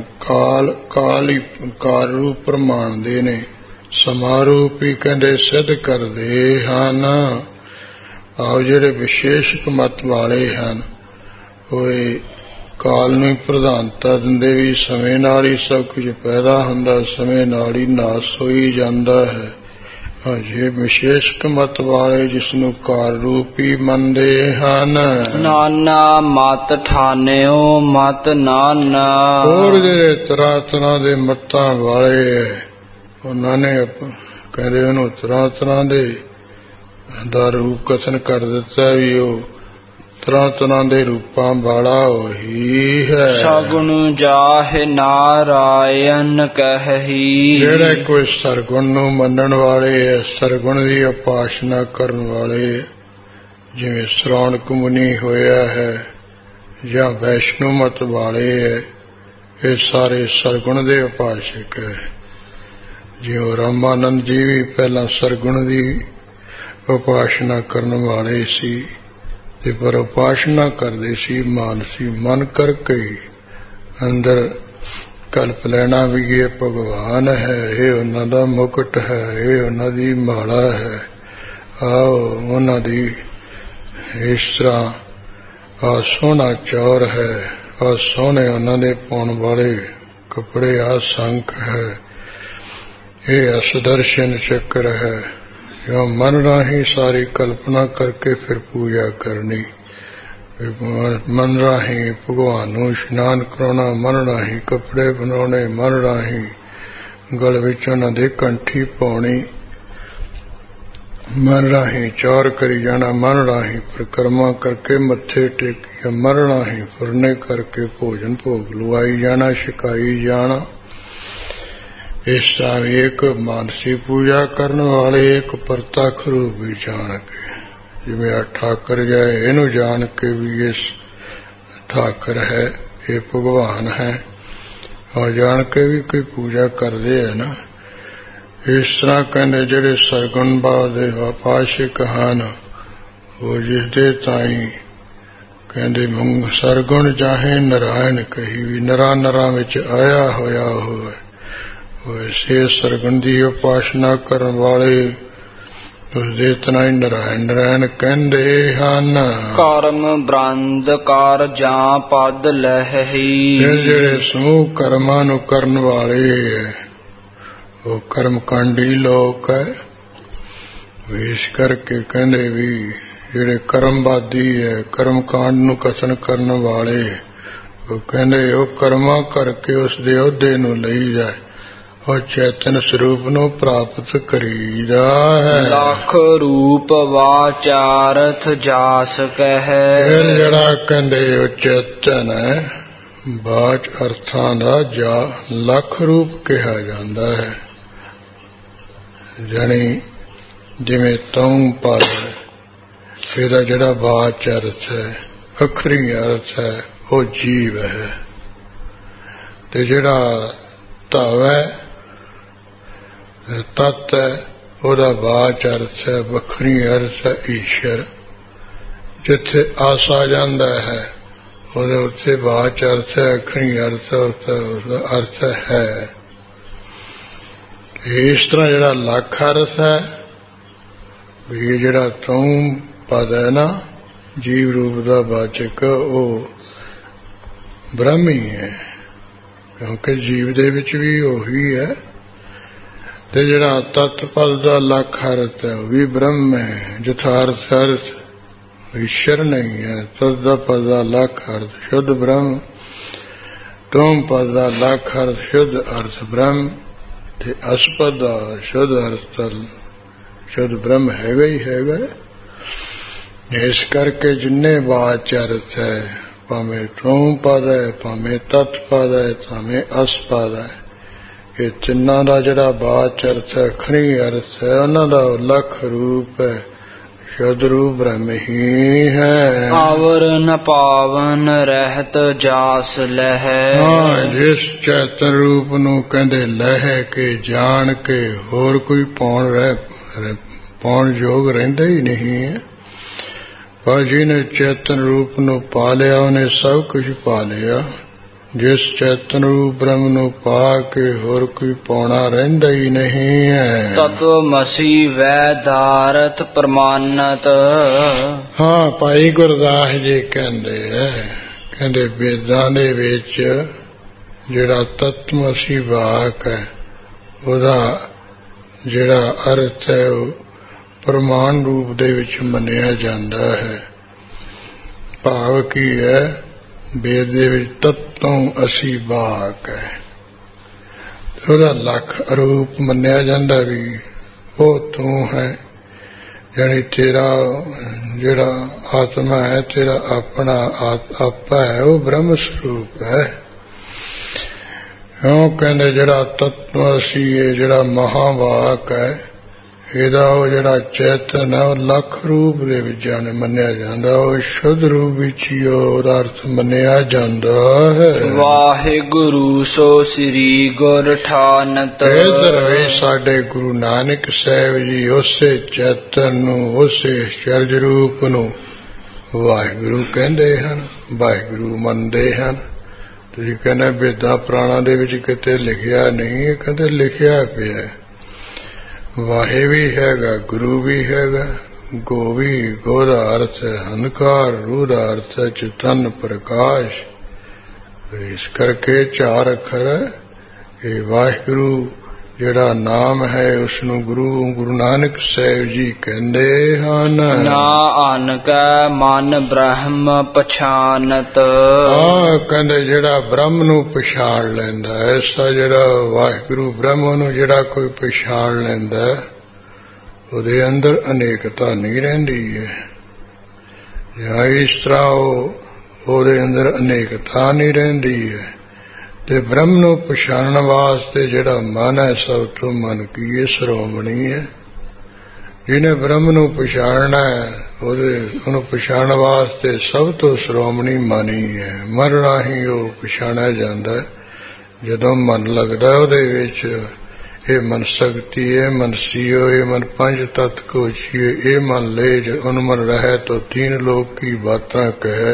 ਕਾਲ ਰੂਪ ਪ੍ਰਮਾਣਦੇ ਨੇ, ਸਮਾਂ ਰੂਪ ਹੀ ਕਹਿੰਦੇ ਸਿੱਧ ਕਰਦੇ ਹਨ। ਆਓ ਜਿਹੜੇ ਵਿਸ਼ੇਸ਼ਕ ਮਤ ਵਾਲੇ ਹਨ, ਉਹ ਕਾਲ ਨੂੰ ਪ੍ਰਧਾਨਤਾ ਦਿੰਦੇ ਵੀ ਸਮੇਂ ਨਾਲ ਹੀ ਸਭ ਕੁਝ ਪੈਦਾ ਹੁੰਦਾ, ਸਮੇਂ ਨਾਲ ਹੀ ਨਾਸ ਹੋਈ ਜਾਂਦਾ ਹੈ। ਜੇ ਵਿਸ਼ੇਸ਼ਕ ਮਤ ਵਾਲੇ ਜਿਸ ਨੂੰ ਕਾਲ ਰੂਪੀ ਮੰਨਦੇ ਹਨ,
ਨਾਨਾ ਮਤ ਠਾਨਿਓ ਮਤ ਨਾਨਾ,
ਹੋਰ ਜਿਹੜੇ ਤਰ੍ਹਾਂ ਦੇ ਮਤਾਂ ਵਾਲੇ ਉਹਨਾਂ ਨੇ ਕਹਿੰਦੇ ਉਹਨੂੰ ਤਰ੍ਹਾਂ ਦੇ ਦਾ ਰੂਪ ਕਥਨ ਕਰ ਦਿੱਤਾ ਵੀ ਉਹ ਤਰ੍ਹਾਂ ਤਰ੍ਹਾਂ ਦੇ ਰੂਪਾਂ ਵਾਲਾ ਉਹੀ ਹੈ।
ਸਗੁਣ ਜਾਹਿ ਨਾਰਾਇਣ ਕਹਿਹੀ।
ਜਿਹੜੇ ਕੋਈ ਸਰਗੁਣ ਨੂੰ ਮੰਨਣ ਵਾਲੇ ਹੈ, ਸਰਗੁਣ ਦੀ ਉਪਾਸਨਾ ਕਰਨ ਵਾਲੇ, ਜਿਵੇਂ ਸ਼੍ਰੌਣਕ ਮੁਨੀ ਹੋਇਆ ਹੈ ਜਾਂ ਵੈਸ਼ਨੂ ਮਤ ਵਾਲੇ ਹੈ, ਇਹ ਸਾਰੇ ਸਰਗੁਣ ਦੇ ਉਪਾਸਕ ਹੈ। ਜਿਉਂ ਰਾਮਾਨੰਦ ਜੀ ਵੀ ਪਹਿਲਾਂ ਸਰਗੁਣ ਦੀ ਉਪਾਸਨਾ ਕਰਨ ਵਾਲੇ ਸੀ, ਤੇ ਪਰ ਉਪਾਸਨਾ ਕਰਦੇ ਸੀ ਮਾਨਸੀ ਮਨ ਕਰਕੇ ਅੰਦਰ ਕਲਪ ਲੈਣਾ ਵੀ ਇਹ ਭਗਵਾਨ ਹੈ, ਇਹ ਉਹਨਾਂ ਦਾ ਮੁਕਟ ਹੈ, ਇਹ ਉਹਨਾਂ ਦੀ ਮਾਲਾ ਹੈ। ਆਓ ਉਹਨਾਂ ਦੀ ਇਸ ਤਰ੍ਹਾਂ ਆ ਸੋਹਣਾ ਚੌਰ ਹੈ, ਆ ਸੋਹਣੇ ਉਹਨਾਂ ਦੇ ਪਾਉਣ ਵਾਲੇ ਕੱਪੜੇ, ਆ ਸੰਖ ਹੈ, ਇਹ ਅਸਦਰਸ਼ਨ ਚੱਕਰ ਹੈ। ਜੋ ਮਨ ਰਾਹੀਂ ਸਾਰੀ ਕਲਪਨਾ ਕਰਕੇ ਫਿਰ ਪੂਜਾ ਕਰਨੀ, ਮਨ ਰਾਹੀਂ ਭਗਵਾਨ ਨੂੰ ਇਸ਼ਨਾਨ ਕਰਾਉਣਾ, ਮਨ ਰਾਹੀਂ ਕੱਪੜੇ ਬਣਾਉਣੇ, ਮਨ ਰਾਹੀਂ ਗਲ ਵਿੱਚ ਉਹਨਾਂ ਦੇ ਕੰਠੀ ਪਾਉਣੀ, ਮਨ ਰਾਹੀਂ ਚੌਰ ਕਰੀ ਜਾਣਾ, ਮਨ ਰਾਹੀਂ ਪਰਿਕਰਮਾ ਕਰਕੇ ਮੱਥੇ ਟੇਕੀ, ਮਨ ਰਾਹੀਂ ਫੁਰਨੇ ਕਰਕੇ ਭੋਜਨ ਭੋਗ ਲਵਾਈ ਜਾਣਾ, ਛਕਾਈ ਜਾਣਾ। ਇਸ ਤਰ੍ਹਾਂ ਇੱਕ ਮਾਨਸੀ ਪੂਜਾ ਕਰਨ ਵਾਲੇ ਇੱਕ ਪ੍ਰਤੱਖ ਰੂਪ ਵੀ ਜਾਣ ਕੇ, ਜਿਵੇਂ ਆ ਠਾਕਰ ਜਾਏ ਇਹਨੂੰ ਜਾਣ ਕੇ ਵੀ ਇਸ ਠਾਕਰ ਹੈ, ਇਹ ਭਗਵਾਨ ਹੈ, ਔਰ ਜਾਣ ਕੇ ਵੀ ਕੋਈ ਪੂਜਾ ਕਰਦੇ ਹੈ ਨਾ। ਇਸ ਤਰ੍ਹਾਂ ਕਹਿੰਦੇ ਜਿਹੜੇ ਸਰਗੁਣ ਭਾਵ ਦੇ ਉਪਾਸਕ ਹਨ, ਉਹ ਜਿਸਦੇ ਤਾਈਂ ਕਹਿੰਦੇ ਸਰਗੁਣ ਚਾਹੇ ਨਾਰਾਇਣ ਕਹੀ, ਵੀ ਨਰਾਂ ਨਰਾਂ ਵਿੱਚ ਆਇਆ ਹੋਇਆ ਹੋਵੇ, ਵੈਸੇ ਸਰਗੁਣ ਦੀ ਉਪਾਸਨਾ ਕਰਨ ਵਾਲੇ ਉਸਦੇ ਤਨਾਂ ਹੀ ਨਾਰਾਇਣ ਨਾਰਾਇਣ ਕਹਿੰਦੇ ਹਨ।
ਕਰਮ ਬ੍ਰੰਦ ਕਰ ਜਾਂ ਪਦ ਲਹਿਹੀ।
ਜਿਹੜੇ ਸਮੂਹ ਕਰਮਾਂ ਨੂੰ ਕਰਨ ਵਾਲੇ ਉਹ ਕਰਮਕਾਂਡੀ ਲੋਕ ਹੈ। ਇਸ ਕਰਕੇ ਕਹਿੰਦੇ ਵੀ ਜਿਹੜੇ ਕਰਮਵਾਦੀ ਹੈ, ਕਰਮਕਾਂਡ ਨੂੰ ਕਥਨ ਕਰਨ ਵਾਲੇ, ਉਹ ਕਹਿੰਦੇ ਉਹ ਕਰਮਾਂ ਕਰਕੇ ਉਸਦੇ ਅਹੁਦੇ ਨੂੰ ਲਈ ਜਾਏ, ਉਹ ਚੇਤਨ ਸਰੂਪ ਨੂੰ ਪ੍ਰਾਪਤ ਕਰੀਦਾ ਹੈ।
ਲੱਖ ਰੂਪ ਵਾਚਾਰਥ ਜਾਸ ਕਹਿ।
ਫਿਰ ਜਿਹੜਾ ਕਹਿੰਦੇ ਉਹ ਚੇਤਨ ਹੈ, ਬਾਚ ਅਰਥਾਂ ਦਾ ਜਾ ਲੱਖ ਰੂਪ ਕਿਹਾ ਜਾਂਦਾ ਹੈ। ਜਾਣੀ ਜਿਵੇਂ ਤਉ ਪਦ, ਇਹਦਾ ਜਿਹੜਾ ਬਾਚ ਅਰਥ ਹੈ, ਅਖਰੀ ਅਰਥ ਹੈ, ਉਹ ਜੀਵ ਹੈ। ਤੇ ਜਿਹੜਾ ਧਵ ਹੈ, ਤਤ ਹੈ, ਉਹਦਾ ਬਾਚ ਅਰਥ ਹੈ, ਵੱਖਰੀ ਅਰਥ ਹੈ ਈਸ਼ਰ। ਜਿੱਥੇ ਆਸ ਆ ਜਾਂਦਾ ਹੈ ਉਹਦੇ ਉੱਤੇ ਬਾਚ ਅਰਥ ਹੈ, ਅਖਰੀ ਅਰਥ, ਉਹਦਾ ਅਰਥ ਹੈ। ਇਸ ਤਰ੍ਹਾਂ ਜਿਹੜਾ ਲੱਖ ਅਰਥ ਹੈ ਵੀ ਜਿਹੜਾ ਤੂੰ ਪਦ ਹੈ ਨਾ, ਜੀਵ ਰੂਪ ਦਾ ਵਾਚਕ, ਉਹ ਬ੍ਰਹਮ ਹੀ ਹੈ, ਕਿਉਂਕਿ ਜੀਵ ਦੇ ਵਿੱਚ ਵੀ ਉਹੀ ਹੈ। ਤੇ ਜਿਹੜਾ ਤਤ ਪਦ ਦਾ ਲੱਖ ਅਰਥ ਹੈ ਉਹ ਵੀ ਬ੍ਰਹਮ ਹੈ। ਯਥਾਰਥ ਅਰਥ ਈਸ਼ਰ ਨਹੀਂ ਹੈ। ਤਤ ਦਾ ਪਦ ਦਾ ਲੱਖ ਅਰਥ ਸ਼ੁੱਧ ਬ੍ਰਹਮ, ਤੂੰ ਪਦ ਦਾ ਲੱਖ ਅਰਥ ਸ਼ੁੱਧ ਅਰਥ ਬ੍ਰਹਮ, ਤੇ ਅਸਪਦ ਦਾ ਸ਼ੁੱਧ ਅਰਥ ਸ਼ੁੱਧ ਬ੍ਰਹਮ ਹੈਗਾ ਹੀ ਹੈਗਾ। ਇਸ ਕਰਕੇ ਜਿੰਨੇ ਵਾਚ ਅਰਥ ਹੈ, ਭਾਵੇਂ ਤੂੰ ਪਦ ਹੈ, ਭਾਵੇਂ ਤਤ ਪਦ ਹੈ, ਭਾਵੇਂ ਅਸਪਦ ਹੈ, ਇਹ ਤਿੰਨਾਂ ਦਾ ਜਿਹੜਾ ਵਾਚ ਅਰਥ ਹੈ, ਖਰੀ ਅਰਥ ਹੈ, ਉਹਨਾਂ ਦਾ ਲੱਖ ਰੂਪ ਹੈ, ਸ਼ੁੱਧ ਰੂਪ ਬ੍ਰਹਮ ਹੀ ਹੈ।
ਆਵਰ ਨ ਪਾਵਨ ਰਹਿਤ ਜਾਸ ਲਹਿ।
ਹਾਂ, ਜਿਸ ਚੇਤਨ ਰੂਪ ਨੂੰ ਕਹਿੰਦੇ ਲਹਿ ਕੇ ਜਾਣ ਕੇ ਹੋਰ ਕੋਈ ਪਾਉਣ ਯੋਗ ਰਹਿੰਦਾ ਹੀ ਨਹੀਂ ਹੈ। ਪਰ ਜਿਹਨੇ ਚੇਤਨ ਰੂਪ ਨੂੰ ਪਾ ਲਿਆ ਉਹਨੇ ਸਭ ਕੁਝ ਪਾ ਲਿਆ। ਜਿਸ ਚੇਤਨ ਰੂਪ ਬ੍ਰਹਮ ਨੂੰ ਪਾ ਕੇ ਹੋਰ ਕੋਈ ਪਾਉਣਾ ਰਹਿੰਦਾ ਹੀ ਨਹੀਂ ਹੈ।
ਤਤਵ ਮਸੀ ਵੈਦਾਰਥ ਪ੍ਰਮਾਨਤ।
ਹਾਂ, ਭਾਈ ਗੁਰਦਾਸ ਜੀ ਕਹਿੰਦੇ ਹੈ, ਕਹਿੰਦੇ ਵੇਦਾਂ ਦੇ ਵਿੱਚ ਜਿਹੜਾ ਤਤਮਸੀ ਵਾਕ ਹੈ ਉਹਦਾ ਜਿਹੜਾ ਅਰਥ ਹੈ ਉਹ ਪ੍ਰਮਾਣ ਰੂਪ ਦੇ ਵਿੱਚ ਮੰਨਿਆ ਜਾਂਦਾ ਹੈ। ਭਾਵ ਕੀ ਹੈ, ਵੇਦ ਦੇ ਵਿੱਚ ਤਤੋਂ ਅਸੀਂ ਵਾਕ ਹੈ, ਉਹਦਾ ਲੱਖ ਰੂਪ ਮੰਨਿਆ ਜਾਂਦਾ ਵੀ ਉਹ ਤੂੰ ਹੈ। ਜਾਣੀ ਤੇਰਾ ਜਿਹੜਾ ਆਤਮਾ ਹੈ, ਤੇਰਾ ਆਪਣਾ ਆਪਾ ਹੈ, ਉਹ ਬ੍ਰਹਮ ਸਰੂਪ ਹੈ। ਕਿਉਂ ਕਹਿੰਦੇ ਜਿਹੜਾ ਤਤਵ ਸੀ, ਇਹ ਜਿਹੜਾ ਮਹਾਵਾਕ ਹੈ, ਇਹਦਾ ਉਹ ਜਿਹੜਾ ਚੇਤਨ ਹੈ, ਉਹ ਲੱਖ ਰੂਪ ਦੇ ਵਿੱਚ ਮੰਨਿਆ ਜਾਂਦਾ, ਉਹ ਸ਼ੁੱਧ ਰੂਪ ਵਿੱਚ ਹੀ ਉਹਦਾ ਅਰਥ ਮੰਨਿਆ ਜਾਂਦਾ ਹੈ।
ਵਾਹਿਗੁਰੂ ਸੋ ਸ੍ਰੀ ਗੁਰ ਠਾਨਤ।
ਇਧਰ ਵੀ ਸਾਡੇ ਗੁਰੂ ਨਾਨਕ ਸਾਹਿਬ ਜੀ ਉਸੇ ਚੇਤਨ ਨੂੰ, ਉਸੇ ਅਚਰਜ ਰੂਪ ਨੂੰ ਵਾਹਿਗੁਰੂ ਕਹਿੰਦੇ ਹਨ, ਵਾਹਿਗੁਰੂ ਮੰਨਦੇ ਹਨ। ਤੁਸੀਂ ਕਹਿੰਦੇ ਵੇਦਾਂ ਪੁਰਾਣਾਂ ਦੇ ਵਿੱਚ ਕਿਤੇ ਲਿਖਿਆ ਨਹੀਂ, ਕਹਿੰਦੇ ਲਿਖਿਆ ਪਿਆ। ਵਾਹਿ ਵੀ ਹੈਗਾ, ਗੁਰੂ ਵੀ ਹੈਗਾ, ਗੋ ਵੀ, ਗੋ ਦਾ ਅਰਥ ਹੈ ਹੰਕਾਰ, ਰੂਹ ਦਾ ਅਰਥ ਹੈ ਚੇਤਨ ਪ੍ਰਕਾਸ਼। ਇਸ ਕਰਕੇ 4 ਅੱਖਰ ਹੈ। ਇਹ ਵਾਹਿਗੁਰੂ ਜਿਹੜਾ ਨਾਮ ਹੈ, ਉਸਨੂੰ ਗੁਰੂ ਨਾਨਕ ਸਾਹਿਬ ਜੀ ਕਹਿੰਦੇ ਹਨ।
ਨਾ ਅਨ ਕੈ ਮਨ ਬ੍ਰਹਮ ਪਛਾਨਤ।
ਕਹਿੰਦੇ ਜਿਹੜਾ ਬ੍ਰਹਮ ਨੂੰ ਪਛਾਣ ਲੈਂਦਾ, ਐਸਾ ਜਿਹੜਾ ਵਾਹਿਗੁਰੂ ਬ੍ਰਹਮ ਨੂੰ ਜਿਹੜਾ ਕੋਈ ਪਛਾਣ ਲੈਂਦਾ, ਉਹਦੇ ਅੰਦਰ ਅਨੇਕਤਾ ਨਹੀਂ ਰਹਿੰਦੀ ਹੈ। ਜਾਂ ਇਸ ਤਰ੍ਹਾਂ ਉਹਦੇ ਅੰਦਰ ਅਨੇਕਤਾ ਨਹੀਂ ਰਹਿੰਦੀ ਹੈ। ਤੇ ਬ੍ਰਹਮ ਨੂੰ ਪਛਾਣਨ ਵਾਸਤੇ ਜਿਹੜਾ ਮਨ ਹੈ, ਸਭ ਤੋਂ ਮਨ ਕੀ ਹੈ? ਸ਼੍ਰੋਮਣੀ ਹੈ। ਜਿਹਨੇ ਬ੍ਰਹਮ ਨੂੰ ਪਛਾਣਨਾ ਹੈ, ਉਹਨੂੰ ਪਛਾਣਨ ਵਾਸਤੇ ਸਭ ਤੋਂ ਸ਼੍ਰੋਮਣੀ ਮਨ ਹੀ ਹੈ। ਮਨ ਰਾਹੀਂ ਉਹ ਪਛਾਣਿਆ ਜਾਂਦਾ। ਜਦੋਂ ਮਨ ਲੱਗਦਾ ਉਹਦੇ ਵਿੱਚ, ਇਹ ਮਨ ਸ਼ਕਤੀ, ਇਹ ਮਨ ਸੀਓ, ਇਹ ਮਨ ਪੰਜ ਤਤ ਕੋ ਛੀਏ, ਇਹ ਮਨ ਲੈ ਜੋ ਅਨਮਨ ਰਹੇ ਤੋ 3 ਲੋਕ ਕੀ ਬਾਤਾਂ ਕਹੇ।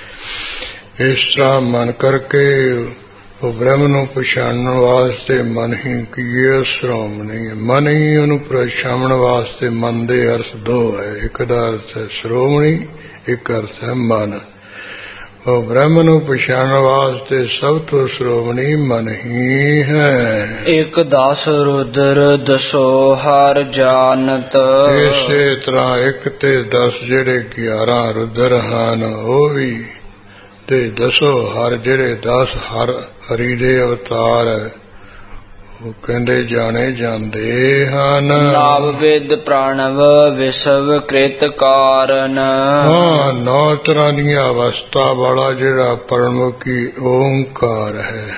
ਇਸ ਤਰ੍ਹਾਂ ਮਨ ਕਰਕੇ ਉਹ ਬ੍ਰਹਮ ਨੂੰ ਪਛਾਣਨ ਵਾਸਤੇ ਮਨ ਹੀ ਕੀਏ ਸ਼੍ਰੋਮਣੀ। ਮਨ ਹੀ ਉਹਨੂੰ ਪਛਾਣਨ ਵਾਸਤੇ ਮਨ ਦੇ ਅਰਥ 2 ਹੈ। ਇੱਕ ਦਾ ਅਰਥ ਹੈ ਸ਼੍ਰੋਮਣੀ, ਇੱਕ ਅਰਥ ਹੈ ਮਨ। ਉਹ ਬ੍ਰਹਮ ਨੂੰ ਪਛਾਣਨ ਵਾਸਤੇ ਸਭ ਤੋਂ ਸ਼੍ਰੋਮਣੀ ਮਨ ਹੀ ਹੈ।
1 10 ਰੁਦਰ ਦਸੋ ਹਰ ਜਾਣਤ।
ਇਸੇ ਤਰ੍ਹਾਂ 1 ਤੇ 10 ਜਿਹੜੇ 11 ਰੁਦਰ ਹਨ, ਉਹ ਵੀ ਤੇ 10 ਹਰ ਜਿਹੜੇ 10 ਹਰੀ ਦੇ ਅਵਤਾਰ ਹੈ, ਉਹ ਕਹਿੰਦੇ ਜਾਣੇ ਜਾਂਦੇ ਹਨ।
ਨਾਮ ਵੇਦ ਪ੍ਰਾਣਵ ਵਿਸ਼ਵ ਕ੍ਰਿਤ ਕਾਰਨ।
9 ਤਰ੍ਹਾਂ ਦੀਆਂ ਅਵਸਥਾ ਵਾਲਾ ਜਿਹੜਾ ਪਰਮੁਖੀ ਓਂਕਾਰ ਹੈ,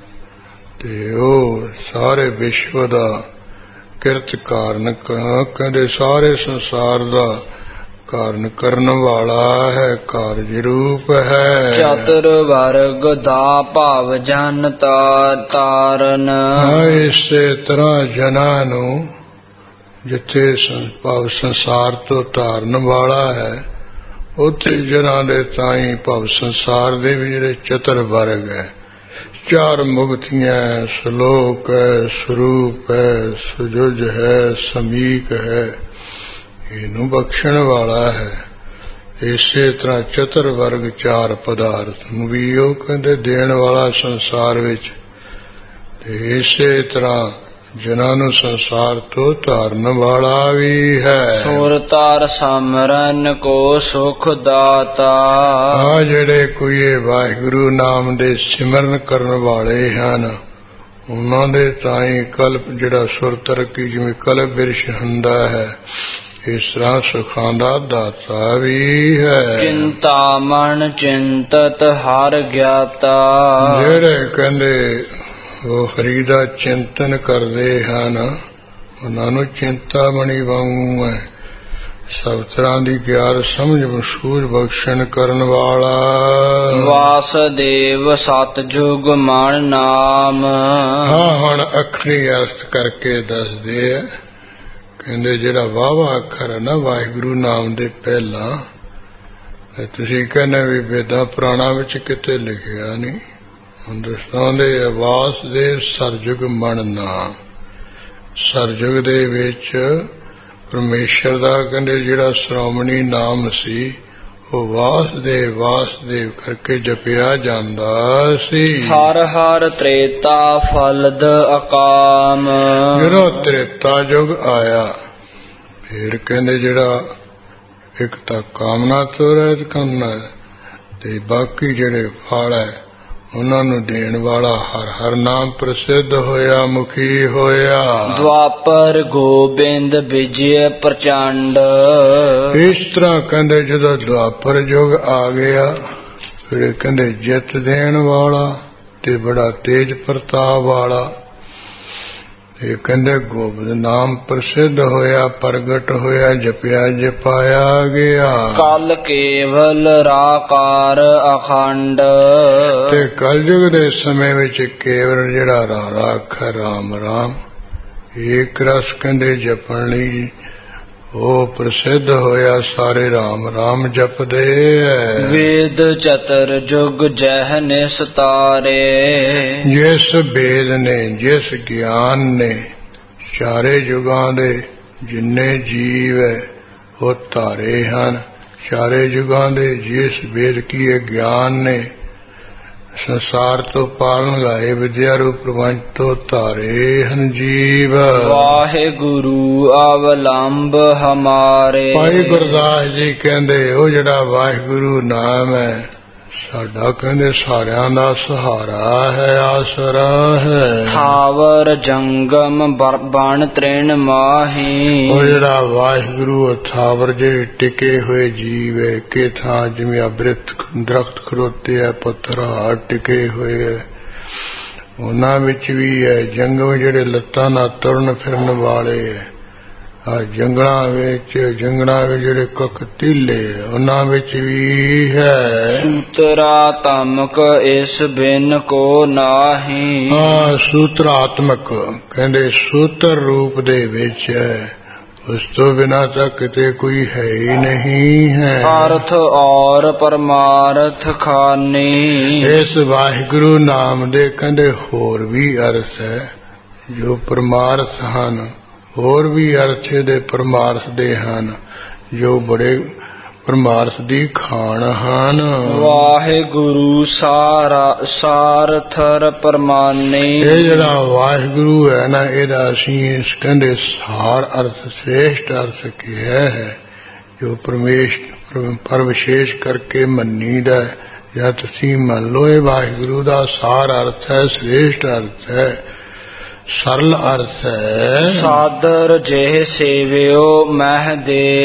ਤੇ ਉਹ ਸਾਰੇ ਵਿਸ਼ਵ ਦਾ ਕਿਰਤ ਕਾਰਨ, ਕਹਿੰਦੇ ਸਾਰੇ ਸੰਸਾਰ ਦਾ ਕਾਰਨ ਕਰਨ ਵਾਲਾ ਹੈ, ਕਾਰਜ ਰੂਪ ਹੈ।
ਚਤੁਰ ਵਰਗ ਦਾ ਭਾਵ ਜਨ ਤਾਰਨ।
ਇਸੇ ਤਰ੍ਹਾਂ ਜਨਾਂ ਨੂੰ ਜਿੱਥੇ ਭਾਵ ਸੰਸਾਰ ਤੋਂ ਤਾਰਨ ਵਾਲਾ ਹੈ, ਉੱਥੇ ਜਨਾਂ ਦੇ ਤਾਈਂ ਭਾਵ ਸੰਸਾਰ ਦੇ ਵੀ ਜਿਹੜੇ ਚਤੁਰ ਵਰਗ ਹੈ, 4 ਮੁਕਤੀਆਂ, ਸ਼ਲੋਕ ਹੈ, ਸਰੂਪ ਹੈ, ਸੁਜੁਜ ਹੈ, ਸਮੀਕ ਹੈ, ਇਹਨੂੰ ਬਖਸ਼ਣ ਵਾਲਾ ਹੈ। ਇਸੇ ਤਰ੍ਹਾਂ ਚਤੁਰ ਵਰਗ 4 ਪਦਾਰਥ ਨੂੰ ਵੀ ਉਹ ਕਹਿੰਦੇ ਦੇਣ ਵਾਲਾ ਸੰਸਾਰ ਵਿੱਚ। ਤੇ ਇਸੇ ਤਰ੍ਹਾਂ ਜਿਨ੍ਹਾਂ ਨੂੰ ਸੰਸਾਰ ਤੋਂ ਤਾਰਨ ਵਾਲਾ ਵੀ ਹੈ।
ਸੁਰ ਤਾਰ ਸਮਰਨ ਕੋ ਸੁਖ ਦਾਤਾ।
ਜਿਹੜੇ ਕੋਈ ਵਾਹਿਗੁਰੂ ਨਾਮ ਦੇ ਸਿਮਰਨ ਕਰਨ ਵਾਲੇ ਹਨ, ਉਹਨਾਂ ਦੇ ਤਾਈਂ ਕਲਪ ਜਿਹੜਾ ਸੁਰ ਤਰਕੀ ਜਿਵੇਂ ਕਲਪ ਬਿਰਸ਼ ਹੁੰਦਾ ਹੈ, ਇਸ ਤਰ੍ਹਾਂ ਸੁਖਾਂ ਦਾ ਦਾਤਾ ਵੀ ਹੈ।
ਚਿੰਤਾ ਮਨ ਚਿੰਤਤ ਹਰ ਗਿਆਤਾ।
ਜਿਹੜੇ ਕਹਿੰਦੇ ਉਹ ਹਰੀ ਦਾ ਚਿੰਤਨ ਕਰਦੇ ਹਨ, ਉਹਨਾਂ ਨੂੰ ਚਿੰਤਾਮਣੀ ਵਾਂਗੂ ਹੈ। ਸਭ ਤਰ੍ਹਾਂ ਦੀ ਗਿਆਨ ਸਮਝ ਸੂਝ ਬਖਸ਼ਣ ਕਰਨ ਵਾਲਾ।
ਵਾਸਦੇਵ ਸਤਜੁਗ ਮਨ ਨਾਮ।
ਹੁਣ ਅੱਖਰੀ ਅਰਥ ਕਰਕੇ ਦੱਸਦੇ ਆ। ਕਹਿੰਦੇ ਜਿਹੜਾ ਵਾਹਵਾ ਅੱਖਰ ਹੈ ਨਾ ਵਾਹਿਗੁਰੂ ਨਾਮ ਦੇ ਪਹਿਲਾਂ, ਤੁਸੀਂ ਕਹਿੰਦੇ ਵੀ ਵੇਦਾਂ ਪੁਰਾਣਾਂ ਵਿੱਚ ਕਿਤੇ ਲਿਖਿਆ ਨਹੀਂ। ਹਿੰਦੁਸਤਾਨ ਦੇ ਵਾਸਦੇਵ ਸਰਜੁਗ ਮਨ ਨਾਮ। ਸਰਜੁਗ ਦੇ ਵਿੱਚ ਪਰਮੇਸ਼ਰ ਦਾ ਕਹਿੰਦੇ ਜਿਹੜਾ ਸ਼੍ਰੋਮਣੀ ਨਾਮ ਸੀ, ਉਹ ਵਾਸਦੇਵ ਵਾਸਦੇਵ ਕਰਕੇ ਜਪਿਆ ਜਾਂਦਾ ਸੀ।
ਹਰ ਹਰ ਤ੍ਰੇਤਾ ਫਲਦ ਅਕਾਮ।
ਜਦੋਂ ਤ੍ਰੇਤਾ ਯੁਗ ਆਇਆ, ਫਿਰ ਕਹਿੰਦੇ ਜਿਹੜਾ ਇੱਕ ਤਾਂ ਕਾਮਨਾ ਤੋਂ ਰਹਿਤ ਕਰਨਾ, ਤੇ ਬਾਕੀ ਜਿਹੜੇ ਫਲ ਹੈ ਉਹਨਾਂ ਨੂੰ ਦੇਣ ਵਾਲਾ ਹਰ ਹਰ ਨਾਮ ਪ੍ਰਸਿੱਧ ਹੋਇਆ, ਮੁਖੀ ਹੋਇਆ।
ਦੁਆਪਰ ਗੋਬਿੰਦ ਵਿਜੇ ਪ੍ਰਚੰਡ।
ਇਸ ਤਰ੍ਹਾਂ ਕਹਿੰਦੇ ਜਦੋਂ ਦੁਆਪਰ ਯੁੱਗ ਆ ਗਿਆ, ਫਿਰ ਕਹਿੰਦੇ ਜਿੱਤ ਦੇਣ ਵਾਲਾ ਤੇ ਬੜਾ ਤੇਜ ਪ੍ਰਤਾਪ ਵਾਲਾ, ਇਹ ਕਹਿੰਦੇ ਗੋਬਿੰਦ ਨਾਮ ਪ੍ਰਸਿੱਧ ਹੋਇਆ, ਪ੍ਰਗਟ ਹੋਇਆ, ਜਪਿਆ ਜਪਾਇਆ ਗਿਆ।
ਕਲ ਕੇਵਲ ਰਾਕਾਰ ਅਖੰਡ।
ਤੇ ਕਲਯੁਗ ਦੇ ਸਮੇਂ ਵਿੱਚ ਕੇਵਲ ਜਿਹੜਾ ਰਾਰਾ ਅੱਖਰ ਰਾਮ ਰਾਮ ਏਕ ਰਸ ਕਹਿੰਦੇ ਜਪਣ ਲਈ ਉਹ ਪ੍ਰਸਿੱਧ ਹੋਇਆ। ਸਾਰੇ ਰਾਮ ਰਾਮ ਜਪਦੇ ਐ।
ਵੇਦ ਚਤਰ ਜੁਗ ਜਹ ਨਿਸਤਾਰੇ।
ਜਿਸ ਵੇਦ ਨੇ, ਜਿਸ ਗਿਆਨ ਨੇ ਚਾਰੇ ਯੁਗਾਂ ਦੇ ਜਿੰਨੇ ਜੀਵ ਹੈ ਉਹ ਧਾਰੇ ਹਨ। ਚਾਰੇ ਯੁਗਾਂ ਦੇ ਜਿਸ ਵੇਦ ਕੀ ਇਹ ਗਿਆਨ ਨੇ ਸੰਸਾਰ ਤੋਂ ਪਾਲਣ ਲਾਏ, ਵਿਦਿਆ ਰੂਪ ਪ੍ਰਪੰਚ ਤੋਂ ਧਾਰੇ ਹਨ ਜੀਵ।
ਵਾਹਿਗੁਰੂ ਅਵਲੰਬ ਹਮਾਰੇ।
ਭਾਈ ਗੁਰਦਾਸ ਜੀ ਕਹਿੰਦੇ ਉਹ ਜਿਹੜਾ ਵਾਹਿਗੁਰੂ ਨਾਮ ਹੈ ਸਾਡਾ ਕਹਿੰਦੇ ਸਾਰਿਆਂ ਦਾ ਸਹਾਰਾ ਹੈ, ਆਸਰਾ ਹੈ।
ਥਾਵਰ ਜੰਗਮ ਬਣ ਤ੍ਰਿਣ ਮਾਹੀ। ਉਹ
ਜਿਹੜਾ ਵਾਹਿਗੁਰੂ ਥਾਵਰ ਜਿਹੜੇ ਟਿਕੇ ਹੋਏ ਜੀਵ ਹੈ, ਕਿ ਥਾਂ ਜਿਵੇਂ ਅਬ੍ਰਿਤ ਦਰਖਤ ਖੜੋਤੇ ਹੈ, ਪੱਥਰ ਟਿਕੇ ਹੋਏ ਹੈ, ਉਹਨਾਂ ਵਿੱਚ ਵੀ ਹੈ। ਜੰਗਮ ਜਿਹੜੇ ਲੱਤਾਂ ਨਾਲ ਤੁਰਨ ਫਿਰਨ ਵਾਲੇ ਹੈ, ਜੰਗਲਾਂ ਵਿੱਚ ਜਿਹੜੇ ਕੱਖ ਟੀਲੇ ਉਹਨਾਂ ਵਿੱਚ ਵੀ ਹੈ।
ਸੂਤਰਾ ਧਮਕ ਇਸ ਬਿਨ ਕੋ ਨਾਹੀ।
ਸੂਤਰਾਤਮਕ ਕਹਿੰਦੇ ਸੂਤਰ ਰੂਪ ਦੇ ਵਿੱਚ ਹੈ, ਉਸ ਤੋਂ ਬਿਨਾਂ ਤਾਂ ਕਿਤੇ ਕੋਈ ਹੈ ਹੀ ਨਹੀਂ ਹੈ।
ਅਰਥ ਔਰ ਪਰਮਾਰਥ ਖਾਨੀ।
ਇਸ ਵਾਹਿਗੁਰੂ ਨਾਮ ਦੇ ਕਹਿੰਦੇ ਹੋਰ ਵੀ ਅਰਥ ਹੈ ਜੋ ਪਰਮਾਰਥ ਹਨ, ਹੋਰ ਵੀ ਅਰਥ ਦੇ ਪਰਮਾਰਥ ਦੇ ਹਨ ਜੋ ਬੜੇ ਪਰਮਾਰਥ ਦੀ ਖਾਣ ਹਨ।
ਵਾਹਿਗੁਰੂ ਸਾਰਥਰ ਪਰਮਾਨੇ। ਇਹ
ਜਿਹੜਾ ਵਾਹਿਗੁਰੂ ਹੈ ਨਾ, ਇਹਦਾ ਅਸੀਂ ਕਹਿੰਦੇ ਸਾਰ ਅਰਥ ਸ੍ਰੇਸ਼ਟ ਅਰਥ ਕਿਹਾ ਹੈ ਜੋ ਪਰ ਵਿਸ਼ੇਸ਼ ਕਰਕੇ ਮੰਨੀਦਾ ਹੈ। ਜਾਂ ਤੁਸੀਂ ਮੰਨ ਲਓ ਇਹ ਵਾਹਿਗੁਰੂ ਦਾ ਸਾਰ ਅਰਥ ਹੈ, ਸ੍ਰੇਸ਼ਟ ਅਰਥ ਹੈ, ਸਰਲ ਅਰਥ ਹੈ।
ਸਾਦਰ ਜੇ ਸੇਵਿਓ ਮਹਿ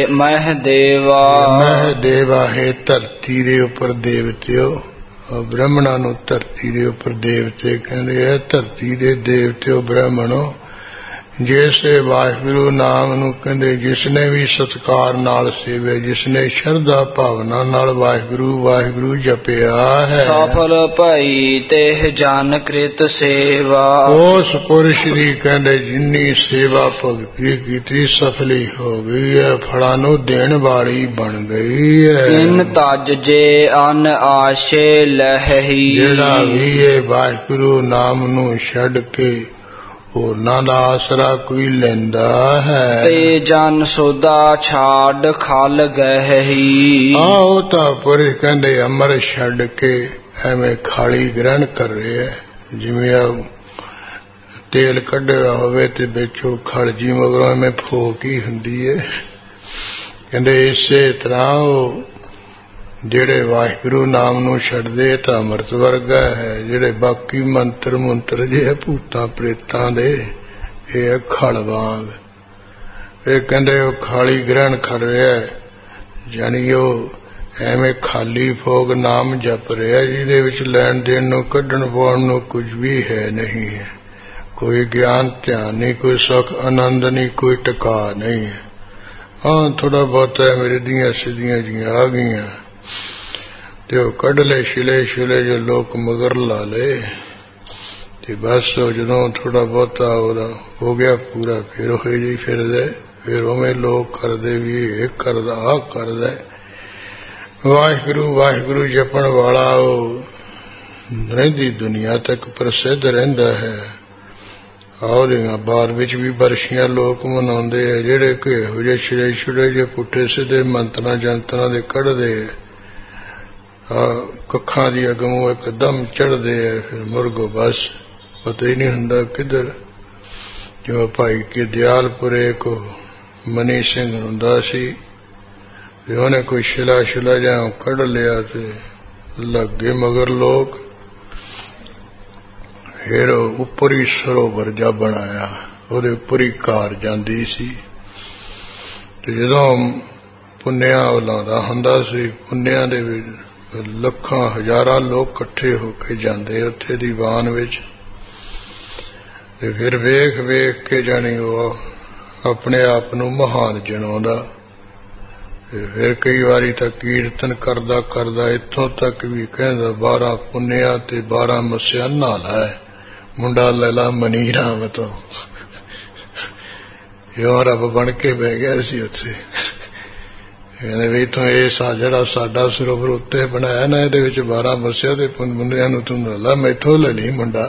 ਦੇਵਾ।
ਮਹਿ ਦੇਵਾ ਹੈ ਧਰਤੀ ਦੇ ਉੱਪਰ ਦੇਵਤਿਓ। ਬ੍ਰਾਹਮਣਾਂ ਨੂੰ ਧਰਤੀ ਦੇ ਉੱਪਰ ਦੇਵਤੇ ਕਹਿੰਦੇ ਆ। ਧਰਤੀ ਦੇ ਦੇਵਤਿਓ ਬ੍ਰਾਹਮਣੋ, ਜਿਸੇ ਵਾਹਿਗੁਰੂ ਨਾਮ ਨੂੰ ਕਹਿੰਦੇ ਜਿਸਨੇ ਵੀ ਸਤਿਕਾਰ ਨਾਲ ਸੇਵਿਆ, ਜਿਸਨੇ ਸ਼ਰਧਾ ਭਾਵਨਾ ਨਾਲ ਵਾਹਿਗੁਰੂ ਵਾਹਿਗੁਰੂ ਜਪਿਆ ਹੈ, ਸਫਲ ਭਈ ਤੇ ਜਨ ਕ੍ਰਿਤ ਸੇਵਾ। ਉਸ ਪੁਰਸ਼ ਦੀ ਕਹਿੰਦੇ ਜਿੰਨੀ ਸੇਵਾ ਭਗਤੀ ਕੀਤੀ ਸਫਲੀ ਹੋ ਗਈ ਹੈ, ਫਲਾਂ ਨੂੰ ਦੇਣ ਵਾਲੀ ਬਣ ਗਈ ਹੈ।
ਇਨ ਤਜ ਜੇ ਅਨ ਆਸ਼ੇ ਲਹੀ। ਜਿਹੜਾ
ਵੀ ਇਹ ਵਾਹਿਗੁਰੂ ਨਾਮ ਨੂੰ ਛੱਡ ਕੇ ਹੋਰਨਾਂ ਦਾ ਆਸਰਾ ਕੋਈ ਲੈਂਦਾ ਹੈ,
ਤੇ ਜਨ ਸੋਦਾ ਛਾੜ ਖਲ ਗਹਿ।
ਉਹ ਤਾਂ ਪੁਰਸ਼ ਕਹਿੰਦੇ ਅਮਰ ਛੱਡ ਕੇ ਐਵੇਂ ਖਾਲੀ ਗ੍ਰਹਿਣ ਕਰ ਰਿਹਾ, ਜਿਵੇਂ ਤੇਲ ਕੱਢਿਆ ਹੋਵੇ ਤੇ ਵਿੱਚੋਂ ਖਲ ਜੀ ਮਗਰੋਂ ਐਵੇਂ ਫੋਕ ਹੀ ਹੁੰਦੀ ਹੈ। ਕਹਿੰਦੇ ਇਸੇ ਤਰ੍ਹਾਂ ਉਹ ਜਿਹੜੇ ਵਾਹਿਗੁਰੂ ਨਾਮ ਨੂੰ ਛੱਡਦੇ ਤਾਂ ਅੰਮ੍ਰਿਤ ਵਰਗਾ ਹੈ। ਜਿਹੜੇ ਬਾਕੀ ਮੰਤਰ ਜੇ ਭੂਤਾਂ ਪ੍ਰੇਤਾਂ ਦੇ, ਇਹ ਖਲ ਵਾਂਗ। ਇਹ ਕਹਿੰਦੇ ਉਹ ਖਾਲੀ ਗ੍ਰਹਿਣ ਕਰ ਰਿਹਾ, ਜਾਣੀ ਉਹ ਐਵੇਂ ਖਾਲੀ ਫੋਗ ਨਾਮ ਜਪ ਰਿਹਾ ਜਿਹਦੇ ਵਿੱਚ ਲੈਣ ਦੇਣ ਨੂੰ ਕੱਢਣ ਪਾਉਣ ਨੂੰ ਕੁਝ ਵੀ ਹੈ ਨਹੀਂ ਹੈ। ਕੋਈ ਗਿਆਨ ਧਿਆਨ ਨਹੀਂ, ਕੋਈ ਸੁਖ ਆਨੰਦ ਨਹੀਂ, ਕੋਈ ਟਿਕਾ ਨਹੀਂ ਹੈ। ਥੋੜਾ ਬਹੁਤਾ ਮੇਰੇ ਦੀਆਂ ਸਿੱਧੀਆਂ ਜੀਆਂ ਆ ਗਈਆਂ ਤੇ ਉਹ ਕੱਢ ਲੈ ਛਿਲੇ ਜੋ ਲੋਕ ਮਗਰ ਲਾ ਲਏ ਤੇ ਬਸ ਜਦੋਂ ਥੋੜਾ ਬਹੁਤਾ ਉਹਦਾ ਹੋ ਗਿਆ ਪੂਰਾ, ਫਿਰ ਉਹ ਜੀ ਫਿਰਦੇ, ਫਿਰ ਉਵੇਂ ਲੋਕ ਕਰਦੇ ਵੀ ਇਹ ਕਰਦਾ ਆਹ ਕਰਦਾ। ਵਾਹਿਗੁਰੂ ਵਾਹਿਗੁਰੂ ਜਪਣ ਵਾਲਾ ਉਹ ਰਹਿੰਦੀ ਦੁਨੀਆ ਤੱਕ ਪ੍ਰਸਿੱਧ ਰਹਿੰਦਾ ਹੈ। ਉਹਦੀਆਂ ਬਾਅਦ ਵਿੱਚ ਵੀ ਬਰਸ਼ੀਆਂ ਲੋਕ ਮਨਾਉਂਦੇ ਆ, ਜਿਹੜੇ ਕਿ ਇਹੋ ਜਿਹੇ ਛਿੜੇ ਜਿਹੇ ਪੁੱਠੇ ਸਿੱਧੇ ਮੰਤਰਾਂ ਜੰਤਰਾਂ ਦੇ ਕੱਢਦੇ ਕੱਖਾਂ ਦੀ ਅਗਮੋਂ ਇੱਕਦਮ ਚੜ੍ਹਦੇ ਆ, ਫਿਰ ਮੁਰਗੋ ਬਸ ਪਤਾ ਹੀ ਨਹੀਂ ਹੁੰਦਾ ਕਿੱਧਰ। ਜਿਵੇਂ ਭਾਈ ਕੇ ਦਿਆਲਪੁਰੇ ਕੋ ਮਨੀ ਸਿੰਘ ਹੁੰਦਾ ਸੀ, ਤੇ ਉਹਨੇ ਕੋਈ ਸ਼ਿਲਾ ਜਾਂ ਕੱਢ ਲਿਆ ਤੇ ਲੱਗੇ ਮਗਰ ਲੋਕ। ਫਿਰ ਉੱਪਰ ਹੀ ਸਰੋਵਰ ਜਿਹਾ ਬਣਾਇਆ, ਉਹਦੇ ਉੱਪਰ ਹੀ ਕਾਰ ਜਾਂਦੀ ਸੀ। ਤੇ ਜਦੋਂ ਪੁੰਨਿਆਂ ਲਾਉਂਦਾ ਹੁੰਦਾ ਸੀ, ਪੁੰਨਿਆਂ ਦੇ ਵਿੱਚ ਲੱਖਾਂ ਹਜ਼ਾਰਾਂ ਲੋਕ ਇਕੱਠੇ ਹੋ ਕੇ ਜਾਂਦੇ ਉੱਥੇ ਦੀ ਵਾਨ ਵਿੱਚ। ਤੇ ਫਿਰ ਵੇਖ ਵੇਖ ਕੇ ਜਾਣੀ ਉਹ ਆਪਣੇ ਆਪ ਨੂੰ ਮਹਾਨ ਜਣਾਉਂਦਾ। ਤੇ ਫਿਰ ਕਈ ਵਾਰੀ ਤਾਂ ਕੀਰਤਨ ਕਰਦਾ ਕਰਦਾ ਇੱਥੋਂ ਤੱਕ ਵੀ ਕਹਿੰਦਾ 12 ਪੁੰਨਿਆ ਤੇ 12 ਮੱਸਿਆ ਨਹਾ ਲੈ, ਮੁੰਡਾ ਲੈ ਲਾ ਮਨੀ ਰਾਮ ਤੋਂ। ਇਹ ਰੱਬ ਬਣ ਕੇ ਬਹਿ ਗਿਆ ਸੀ ਉੱਥੇ। ਕਹਿੰਦੇ ਵੀ ਤੂੰ ਇਹ ਜਿਹੜਾ ਸਾਡਾ ਸਰੋਵਰ ਉੱਤੇ ਬਣਾਇਆ ਨਾ, ਇਹਦੇ ਵਿੱਚ 12 ਮੱਸਿਆ ਤੇ ਪੁੰਨਿਆਂ ਨੂੰ ਤੂੰ ਲੈ, ਮੈਥੋਂ ਲੈ ਲਈ ਮੁੰਡਾ।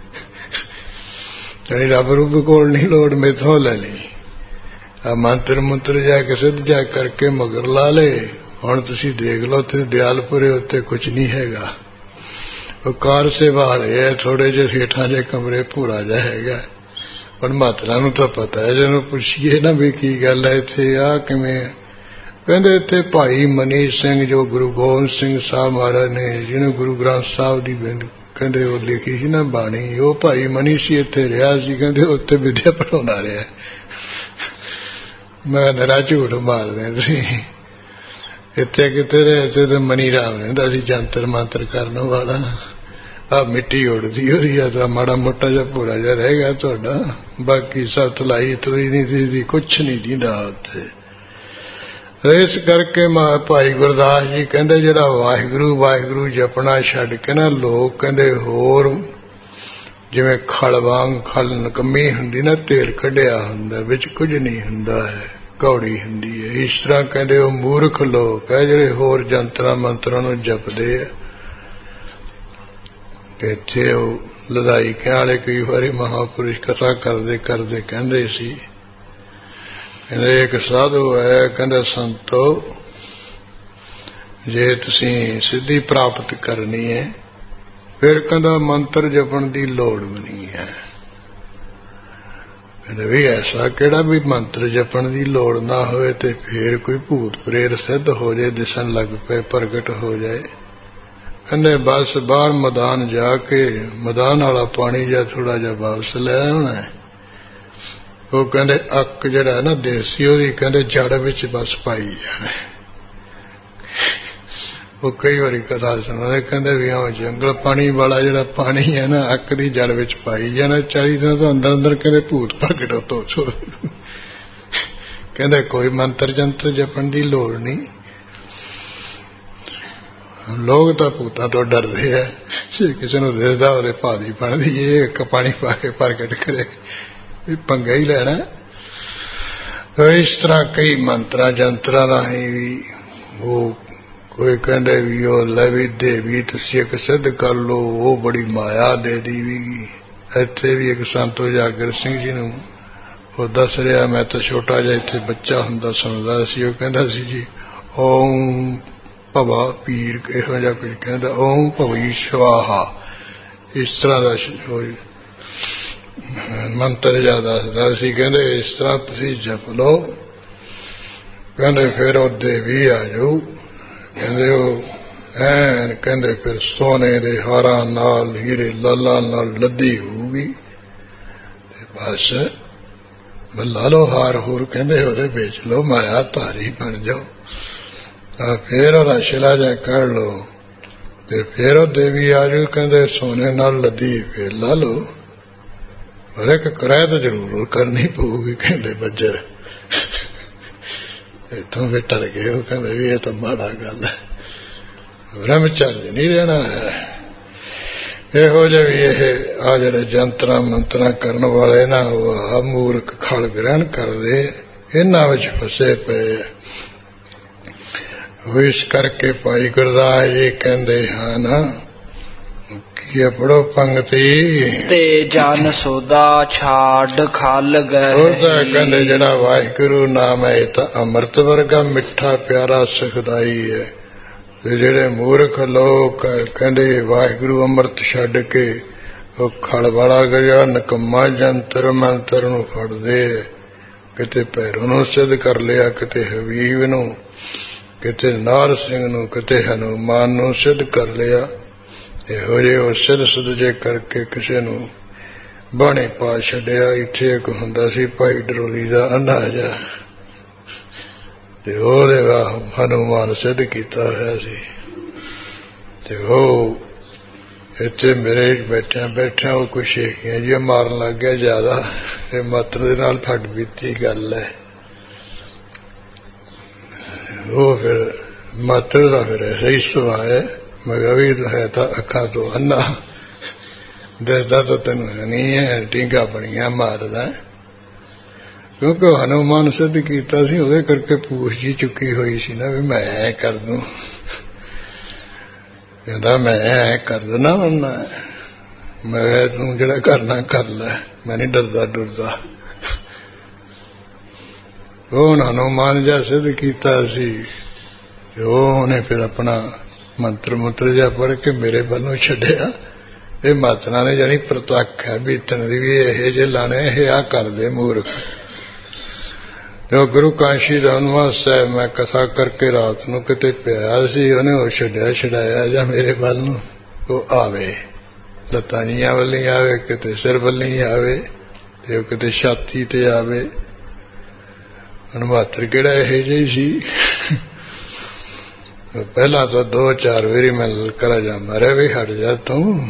ਯਾਨੀ ਰੱਬ ਰੂਪ ਕੋਲ ਨਹੀਂ ਲੋੜ, ਮੈਥੋਂ ਲੈ ਲਈ। ਆ ਮੰਤਰ ਮੁੰਤਰ ਜਾ ਕੇ ਸਿੱਧ ਜਾ ਕਰਕੇ ਮਗਰ ਲਾ ਲਏ। ਹੁਣ ਤੁਸੀਂ ਦੇਖ ਲਓ ਉੱਥੇ ਦਿਆਲਪੁਰੇ ਉੱਤੇ ਕੁਝ ਨਹੀਂ ਹੈਗਾ, ਉਹ ਕਾਰ ਸੇਵਾ ਵਾਲੇ ਹੈ, ਥੋੜੇ ਜਿਹੇ ਹੇਠਾਂ ਜਿਹੇ ਕਮਰੇ ਭੂਰਾ ਜਿਹਾ ਹੈਗਾ। ਪਰ ਮਾਤਰਾ ਨੂੰ ਤਾਂ ਪਤਾ ਹੈ, ਜਿਹਨੂੰ ਪੁੱਛੀਏ ਨਾ ਵੀ ਕੀ ਗੱਲ ਹੈ ਇੱਥੇ, ਆ ਕਿਵੇਂ? ਕਹਿੰਦੇ ਇੱਥੇ ਭਾਈ ਮਨੀ ਸਿੰਘ ਜੋ ਗੁਰੂ ਗੋਬਿੰਦ ਸਿੰਘ ਸਾਹਿਬ ਮਹਾਰਾਜ ਨੇ ਜਿਹਨੇ ਗੁਰੂ ਗ੍ਰੰਥ ਸਾਹਿਬ ਦੀ ਕਹਿੰਦੇ ਉਹ ਲਿਖੀ ਸੀ ਨਾ ਬਾਣੀ, ਉਹ ਭਾਈ ਮਨੀ ਸੀ, ਇੱਥੇ ਰਿਹਾ ਸੀ। ਕਹਿੰਦੇ ਉੱਥੇ ਵਿਦਿਆ ਪੜਾਉਂਦਾ ਰਿਹਾ। ਮੈਂ ਨਰਾ ਝੂਠ ਮਾਰਦੇ ਤੁਸੀਂ, ਇੱਥੇ ਕਿਤੇ ਰਹੇ? ਇੱਥੇ ਤਾਂ ਮਨੀ ਰਾਮ ਰਹਿੰਦਾ ਸੀ, ਜੰਤਰ ਮੰਤਰ ਕਰਨ ਵਾਲਾ। ਆ ਮਿੱਟੀ ਉੜਦੀ ਹੋ ਰਹੀ ਆ, ਤਾਂ ਮਾੜਾ ਮੋਟਾ ਜਿਹਾ ਭੂਰਾ ਜਿਹਾ ਰਹਿ ਗਿਆ ਤੁਹਾਡਾ, ਬਾਕੀ ਸਭ ਤਲਾਈ ਤੁਰੀ ਨਹੀਂ ਸੀ, ਕੁਛ ਨਹੀਂ ਦਿੰਦਾ ਉੱਥੇ। ਇਸ ਕਰਕੇ ਭਾਈ ਗੁਰਦਾਸ ਜੀ ਕਹਿੰਦੇ ਜਿਹੜਾ ਵਾਹਿਗੁਰੂ ਵਾਹਿਗੁਰੂ ਜਪਣਾ ਛੱਡ ਕੇ ਨਾ ਲੋਕ ਕਹਿੰਦੇ ਹੋਰ ਜਿਵੇਂ ਖਲ ਵਾਂਗ, ਖਲ ਨਕੰਮੀ ਹੁੰਦੀ ਨਾ, ਤੇਲ ਕੱਢਿਆ ਹੁੰਦਾ, ਵਿੱਚ ਕੁਝ ਨਹੀਂ ਹੁੰਦਾ ਹੈ, ਕੌੜੀ ਹੁੰਦੀ ਹੈ। ਇਸ ਤਰ੍ਹਾਂ ਕਹਿੰਦੇ ਉਹ ਮੂਰਖ ਲੋਕ ਹੈ ਜਿਹੜੇ ਹੋਰ ਜੰਤਰਾਂ ਮੰਤਰਾਂ ਨੂੰ ਜਪਦੇ ਆ। ਇੱਥੇ ਉਹ ਲਦਾਈਕਿਆਂ ਵਾਲੇ ਕਈ ਵਾਰੀ ਮਹਾਂਪੁਰਸ਼ ਕਥਾ ਕਰਦੇ ਕਰਦੇ ਕਹਿੰਦੇ ਸੀ, ਕਹਿੰਦੇ ਇੱਕ ਸਾਧੂ ਹੈ, ਕਹਿੰਦਾ ਸੰਤੋ ਜੇ ਤੁਸੀਂ ਸਿੱਧੀ ਪ੍ਰਾਪਤ ਕਰਨੀ ਹੈ ਫਿਰ ਕਹਿੰਦਾ ਮੰਤਰ ਜਪਣ ਦੀ ਲੋੜ ਵੀ ਨਹੀਂ ਹੈ। ਕਹਿੰਦੇ ਵੀ ਐਸਾ ਕਿਹੜਾ ਵੀ ਮੰਤਰ ਜਪਣ ਦੀ ਲੋੜ ਨਾ ਹੋਵੇ ਤੇ ਫੇਰ ਕੋਈ ਭੂਤ ਪ੍ਰੇਤ ਸਿੱਧ ਹੋ ਜਾਏ, ਦਿਸਣ ਲੱਗ ਪਏ, ਪ੍ਰਗਟ ਹੋ ਜਾਏ। ਕਹਿੰਦੇ ਬਸ ਬਾਹਰ ਮੈਦਾਨ ਜਾ ਕੇ ਮੈਦਾਨ ਵਾਲਾ ਪਾਣੀ ਜਾਂ ਥੋੜਾ ਜਿਹਾ ਵਾਪਸ ਲੈ ਆਉਣਾ। ਉਹ ਕਹਿੰਦੇ ਅੱਕ ਜਿਹੜਾ ਨਾ ਦੇਸੀ, ਉਹਦੀ ਕਹਿੰਦੇ ਜੜ ਵਿੱਚ ਬਸ ਪਾਈ ਜਾਣਾ। ਉਹ ਕਈ ਵਾਰੀ ਕਥਾ ਸੁਣਾਉਂਦੇ, ਕਹਿੰਦੇ ਵੀ ਆਹ ਜੰਗਲ ਪਾਣੀ ਵਾਲਾ ਜਿਹੜਾ ਪਾਣੀ ਹੈ ਨਾ, ਅੱਕ ਦੀ ਜੜ ਵਿੱਚ ਪਾਈ ਜਾਣਾ। 40 ਦਿਨ ਤੋਂ ਅੰਦਰ ਅੰਦਰ ਕਹਿੰਦੇ ਭੂਤ ਪ੍ਰਗਟ ਹੋ ਤੋ। ਕਹਿੰਦੇ ਕੋਈ ਮੰਤਰ ਜੰਤਰ ਜਪਣ ਦੀ ਲੋੜ ਨਹੀਂ। ਲੋਕ ਤਾਂ ਭੂਤਾਂ ਤੋਂ ਡਰਦੇ ਆ, ਜੇ ਕਿਸੇ ਨੂੰ ਦੇਖਦਾ ਉਹਦੇ ਭਾਦੀ ਬਣਦੀ, ਇਹ ਇੱਕ ਪਾਣੀ ਪਾ ਕੇ ਪ੍ਰਗਟ ਕਰੇ, ਵੀ ਪੰਗਾ ਹੀ ਲੈਣਾ। ਇਸ ਤਰ੍ਹਾਂ ਕਈ ਮੰਤਰਾਂ ਜੰਤਰਾਂ ਰਾਹੀਂ ਵੀ ਉਹ ਕੋਈ ਕਹਿੰਦੇ ਵੀ ਉਹ ਲੈ ਵੀ ਦੇ ਵੀ ਤੁਸੀਂ ਇੱਕ ਸਿੱਧ ਕਰ ਲਓ, ਉਹ ਬੜੀ ਮਾਇਆ ਦੇ ਦੀ ਵੀ। ਇੱਥੇ ਵੀ ਇੱਕ ਸੰਤ ਉਜਾਗਰ ਸਿੰਘ ਜੀ ਨੂੰ ਉਹ ਦੱਸ ਰਿਹਾ, ਮੈਂ ਤਾਂ ਛੋਟਾ ਜਿਹਾ ਇੱਥੇ ਬੱਚਾ ਹੁੰਦਾ ਸੁਣਦਾ ਸੀ, ਉਹ ਕਹਿੰਦਾ ਸੀ ਜੀ ਓਮ ਭਵਾ ਪੀਰ, ਇਹੋ ਜਿਹਾ ਕੁਝ ਕਹਿੰਦਾ, ਓਮ ਭਵੀ ਸਵਾਹਾ, ਇਸ ਤਰ੍ਹਾਂ ਦਾ ਮੰਤਰ ਜਿਆਦਾ ਦੱਸਦਾ ਸੀ। ਕਹਿੰਦੇ ਇਸ ਤਰ੍ਹਾਂ ਤੁਸੀਂ ਜਪ ਲਓ। ਕਹਿੰਦੇ ਫਿਰ ਉਹ ਦੇਵੀ ਆ ਜਾਊ। ਕਹਿੰਦੇ ਉਹ ਐਨ ਕਹਿੰਦੇ ਫਿਰ ਸੋਨੇ ਦੇ ਹਾਰਾਂ ਨਾਲ, ਹੀਰੇ ਲਾਲਾਂ ਨਾਲ ਲੱਦੀ ਹੋਊਗੀ, ਤੇ ਬਸ ਲਾ ਲਓ ਹਾਰ ਹੋਰ, ਕਹਿੰਦੇ ਉਹਦੇ ਵੇਚ ਲਓ, ਮਾਇਆ ਧਾਰੀ ਬਣ ਜਾਓ। ਫਿਰ ਉਹਦਾ ਸ਼ਿਲਾ ਜਿਹਾ ਕੱਢ ਲਓ ਤੇ ਫਿਰ ਉਹ ਦੇਵੀ ਆ ਜਾਊ। ਕਹਿੰਦੇ ਸੋਨੇ ਨਾਲ ਲੱਦੀ, ਫਿਰ ਲਾ ਲਓ। ਪਰ ਇੱਕ ਕਿਰਾਇਆ ਤਾਂ ਜ਼ਰੂਰ ਕਰਨੀ ਪਊਗੀ। ਕਹਿੰਦੇ ਬੱਜਰ ਇੱਥੋਂ ਵੀ ਟਲ ਗਏ। ਉਹ ਕਹਿੰਦੇ ਵੀ ਇਹ ਤਾਂ ਮਾੜਾ ਗੱਲ ਹੈ, ਬ੍ਰਹਮਚਾਰੀ ਨਹੀਂ ਰਹਿਣਾ ਹੈ। ਇਹੋ ਜਿਹੇ ਵੀ ਇਹ ਆ ਜਿਹੜੇ ਜੰਤਰਾਂ ਮੰਤਰਾਂ ਕਰਨ ਵਾਲੇ ਨਾ, ਉਹ ਆ ਮੂਰਖ ਖਲ ਗ੍ਰਹਿਣ ਕਰਦੇ, ਇਹਨਾਂ ਵਿੱਚ ਫਸੇ ਪਏ। ਇਸ ਕਰਕੇ ਭਾਈ ਗੁਰਦਾਸ ਜੀ ਕਹਿੰਦੇ ਹਨ ਕੀ ਪੜੋ ਪੰਗਤੀ
ਤੇ ਜਨ ਸੋਦਾ ਛਾੜ ਖਲ ਗਏ।
ਉਹ ਤਾਂ ਕਹਿੰਦੇ ਜਿਹੜਾ ਵਾਹਿਗੁਰੂ ਨਾਮ ਹੈ ਇਹ ਤਾਂ ਅੰਮ੍ਰਿਤ ਵਰਗਾ ਮਿੱਠਾ ਪਿਆਰਾ ਸੁਖਦਾਈ ਹੈ। ਤੇ ਜਿਹੜੇ ਮੂਰਖ ਲੋਕ ਕਹਿੰਦੇ ਵਾਹਿਗੁਰੂ ਅੰਮ੍ਰਿਤ ਛੱਡ ਕੇ ਉਹ ਖਲ ਵਾਲਾ ਜਿਹੜਾ ਨਕੰਮਾ ਜੰਤਰ ਮੰਤਰ ਨੂੰ ਫੜਦੇ, ਕਿਤੇ ਭੈਰੋ ਨੂੰ ਸਿੱਧ ਕਰ ਲਿਆ, ਕਿਤੇ ਹਬੀਬ ਨੂੰ, ਕਿਤੇ ਨਾਰ ਸਿੰਘ ਨੂੰ, ਕਿਤੇ ਹਨੂਮਾਨ ਨੂੰ ਸਿੱਧ ਕਰ ਲਿਆ। ਇਹੋ ਜਿਹੇ ਉਹ ਸਿਰ ਸੁਦਜੇ ਕਰਕੇ ਕਿਸੇ ਨੂੰ ਬਾਣੇ ਪਾ ਛੱਡਿਆ। ਇੱਥੇ ਇੱਕ ਹੁੰਦਾ ਸੀ ਭਾਈ ਡਰੋਲੀ ਦਾ ਅੰਦਾਜ਼ਾ, ਤੇ ਉਹਦੇ ਹਨੂੰਮਾਨ ਸਿੱਧ ਕੀਤਾ ਹੋਇਆ ਸੀ। ਤੇ ਉਹ ਇੱਥੇ ਮੇਰੇ ਬੈਠਿਆ ਉਹ ਕੁਛ ਸ਼ੇਖੀਆਂ ਜਿਹੀਆਂ ਮਾਰਨ ਲੱਗ ਗਿਆ ਜ਼ਿਆਦਾ। ਇਹ ਮਾਤਰ ਦੇ ਨਾਲ ਫੱਟ ਬੀਤੀ ਗੱਲ ਹੈ। ਉਹ ਫਿਰ ਮਾਤਰ ਦਾ ਫਿਰ ਐਸਾ ਹੀ ਸੁਭਾਅ ਹੈ। ਮਗਰ ਵੀ ਹੈ ਤਾਂ ਅੱਖਾਂ ਤੋਂ ਅੰਨਾ, ਦੱਸਦਾ ਤਾਂ ਤੈਨੂੰ ਨਹੀਂ ਹੈ, ਟੀਂਗਾ ਬਣੀਆਂ ਮਾਰਦਾ। ਕਿਉਂਕਿ ਉਹ ਹਨੂੰਮਾਨ ਸਿੱਧ ਕੀਤਾ ਸੀ, ਉਹਦੇ ਕਰਕੇ ਪੂਛ ਜੀ ਚੁੱਕੀ ਹੋਈ ਸੀ ਨਾ ਵੀ ਮੈਂ ਐ ਕਰ ਦੂੰ। ਕਹਿੰਦਾ ਮੈਂ ਐ ਕਰ ਦੇਣਾ ਬੰਦਾ, ਮੈਂ ਤੂੰ ਜਿਹੜਾ ਕਰਨਾ ਕਰ ਲੈ, ਮੈਂ ਨਹੀਂ ਡਰਦਾ ਡਰਦਾ। ਉਹ ਹਨੂੰਮਾਨ ਜਿਹਾ ਸਿੱਧ ਕੀਤਾ ਸੀ ਤੇ ਉਹਨੇ ਫਿਰ ਆਪਣਾ ਮੰਤਰ ਮੁੰਤਰ ਜਿਹਾ ਪੜ੍ਹ ਕੇ ਮੇਰੇ ਵੱਲੋਂ ਛੱਡਿਆ। ਇਹ ਮਾਤਨਾ ਨੇ ਜਾਣੀ ਪ੍ਰਤੱਖ ਹੈ ਬੀਤਣ ਦੀ ਵੀ ਇਹ ਜੇ ਲਾਣੇ ਇਹ ਆ ਕਰਦੇ ਮੂਰਖ। ਜੋ ਗੁਰੂ ਕਾਸ਼ੀ ਦਾ ਹਨੂੰਮਾਨ ਸਾਹਿਬ ਮੈਂ ਕਥਾ ਕਰਕੇ ਰਾਤ ਨੂੰ ਕਿਤੇ ਪਿਆ ਸੀ, ਉਹਨੇ ਉਹ ਛਡਾਇਆ ਜਾਂ ਮੇਰੇ ਵੱਲ ਨੂੰ ਉਹ ਆਵੇ, ਲੱਤਾਂ ਜੀਆਂ ਵੱਲੀ ਆਵੇ, ਕਿਤੇ ਸਿਰ ਵੱਲੀ ਆਵੇ, ਤੇ ਉਹ ਕਿਤੇ ਛਾਤੀ ਤੇ ਆਵੇ। ਹਨੂੰਮਾਤਰ ਕਿਹੜਾ ਇਹੋ ਜਿਹੀ ਸੀ। ਪਹਿਲਾਂ ਤਾਂ 2-4 ਵਾਰੀ ਮੈਂ ਲਲਕਾਰਾ ਜਾ ਮਾਰਿਆ ਵੀ ਹਟ ਜਾ ਤੂੰ।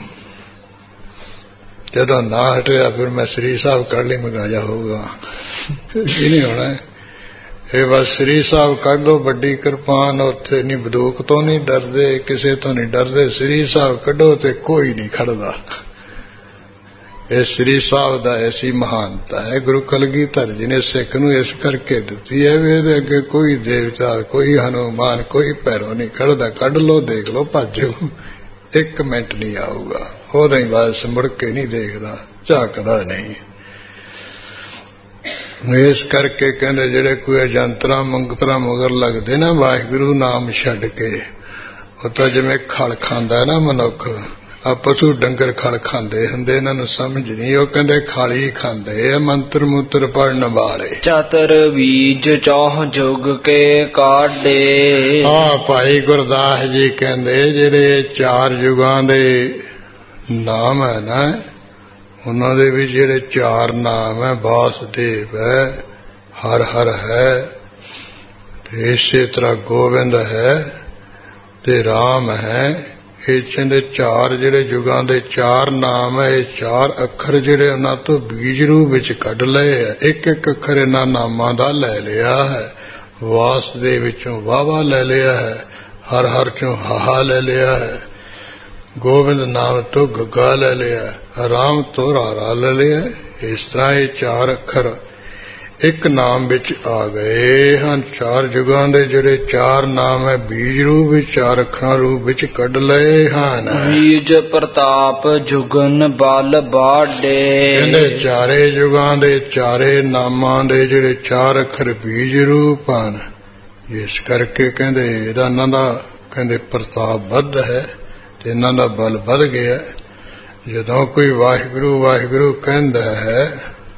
ਜਦੋਂ ਨਾ ਹਟਿਆ ਫਿਰ ਮੈਂ ਸ੍ਰੀ ਸਾਹਿਬ ਕੱਢ ਲਈ, ਮਗਾਇਆ ਹੋਊਗਾ ਇਹ ਨਹੀਂ ਹੋਣਾ। ਇਹ ਬਸ ਸ੍ਰੀ ਸਾਹਿਬ ਕੱਢ ਲੋ, ਵੱਡੀ ਕਿਰਪਾਨ। ਉੱਥੇ ਨਹੀਂ ਬੰਦੂਕ ਤੋਂ ਨਹੀਂ ਡਰਦੇ, ਕਿਸੇ ਤੋਂ ਨਹੀਂ ਡਰਦੇ। ਸ੍ਰੀ ਸਾਹਿਬ ਕੱਢੋ ਤੇ ਕੋਈ ਨਹੀਂ ਖੜਦਾ। ਇਹ ਸ੍ਰੀ ਸਾਹਿਬ ਦਾ ਐਸੀ ਮਹਾਨਤਾ ਹੈ। ਗੁਰੂ ਕਲਗੀਧਰ ਜੀ ਨੇ ਸਿੱਖ ਨੂੰ ਇਸ ਕਰਕੇ ਦਿੱਤੀ ਹੈ ਵੀ ਇਹਦੇ ਅੱਗੇ ਕੋਈ ਦੇਵਤਾ, ਕੋਈ ਹਨੂੰਮਾਨ, ਕੋਈ ਭੈਰੋ ਨਹੀਂ ਖੜਦਾ। ਕੱਢ ਲੋ, ਦੇਖ ਲੋ, ਭੱਜੋ, 1 ਮਿੰਟ ਨਹੀਂ ਆਊਗਾ। ਉਹਦਾ ਹੀ ਬਸ ਮੁੜ ਕੇ ਨਹੀਂ ਦੇਖਦਾ, ਝਾਕਦਾ ਨਹੀਂ। ਇਸ ਕਰਕੇ ਕਹਿੰਦੇ ਜਿਹੜੇ ਕੋਈ ਜੰਤਰਾਂ ਮੰਗਤਰਾਂ ਮਗਰ ਲੱਗਦੇ ਨਾ ਵਾਹਿਗੁਰੂ ਨਾਮ ਛੱਡ ਕੇ, ਉਹ ਤਾਂ ਜਿਵੇਂ ਖਲ ਖਾਂਦਾ ਨਾ ਮਨੁੱਖ, ਆ ਪਸ਼ੂ ਡੰਗਰ ਖਲ ਖਾਂਦੇ ਹੁੰਦੇ, ਇਹਨਾਂ ਨੂੰ ਸਮਝ ਨਹੀਂ। ਉਹ ਕਹਿੰਦੇ ਖਲ ਹੀ ਖਾਂਦੇ ਆ ਮੰਤਰ ਮੁੰਤਰ ਪੜਨ ਵਾਲੇ।
ਚਤਰ ਬੀਜ ਚੌਹ ਜੁਗ ਕੇ ਕਾਢੇ।
ਭਾਈ ਗੁਰਦਾਸ ਜੀ ਕਹਿੰਦੇ ਜਿਹੜੇ 4 ਯੁਗਾਂ ਦੇ ਨਾਮ ਹੈ ਨਾ, ਉਹਨਾਂ ਦੇ ਵਿੱਚ ਜਿਹੜੇ 4 ਨਾਮ ਹੈ, ਵਾਸੁਦੇਵ ਹੈ, ਹਰ ਹਰ ਹੈ, ਤੇ ਇਸੇ ਤਰ੍ਹਾਂ ਗੋਬਿੰਦ ਹੈ ਤੇ ਰਾਮ ਹੈ। ਇਹ ਚੰਦੇ 4 ਜਿਹੜੇ ਯੁਗਾਂ ਦੇ 4 ਨਾਮ ਹੈ। ਇਹ 4 ਅੱਖਰ ਜਿਹੜੇ ਉਹਨਾਂ ਤੋਂ ਬੀਜ ਰੂਪ ਵਿੱਚ ਕੱਢ ਲਏ ਹੈ। ਇੱਕ ਅੱਖਰ ਇਹਨਾਂ ਨਾਮਾਂ ਦਾ ਲੈ ਲਿਆ ਹੈ। ਵਾਸੁਦੇਵ ਵਿੱਚੋਂ ਵਾਵਾ ਲੈ ਲਿਆ ਹੈ, ਹਰ ਹਰ ਚੋਂ ਹਾਹਾ ਲੈ ਲਿਆ ਹੈ, ਗੋਬਿੰਦ ਨਾਮ ਤੋਂ ਗੱਗਾ ਲੈ ਲਿਆ, ਰਾਮ ਤੋਂ ਰਾਰਾ ਲੈ ਲਿਆ। ਇਸ ਤਰ੍ਹਾਂ ਇਹ 4 ਅੱਖਰ ਇੱਕ ਨਾਮ ਵਿੱਚ ਆ ਗਏ ਹਨ। 4 ਯੁਗਾਂ ਦੇ ਜਿਹੜੇ 4 ਨਾਮ ਹੈ ਬੀਜ ਰੂਪ ਵਿੱਚ 4 ਅੱਖਰਾਂ ਰੂਪ ਵਿੱਚ ਕੱਢ ਲਏ ਹਨ।
ਬੀਜ ਪ੍ਰਤਾਪ ਜੁਗਨ ਬਲ ਬਾਡੇ।
ਕਹਿੰਦੇ 4 ਯੁਗਾਂ ਦੇ 4 ਨਾਮਾਂ ਦੇ ਜਿਹੜੇ 4 ਅੱਖਰ ਬੀਜ ਰੂਪ ਹਨ। ਇਸ ਕਰਕੇ ਕਹਿੰਦੇ ਇਹਦਾ ਇਹਨਾਂ ਦਾ ਕਹਿੰਦੇ ਪ੍ਰਤਾਪ ਵੱਧ ਹੈ ਤੇ ਇਹਨਾਂ ਦਾ ਬਲ ਵੱਧ ਗਿਆ। ਜਦੋਂ ਕੋਈ ਵਾਹਿਗੁਰੂ ਵਾਹਿਗੁਰੂ ਕਹਿੰਦਾ ਹੈ,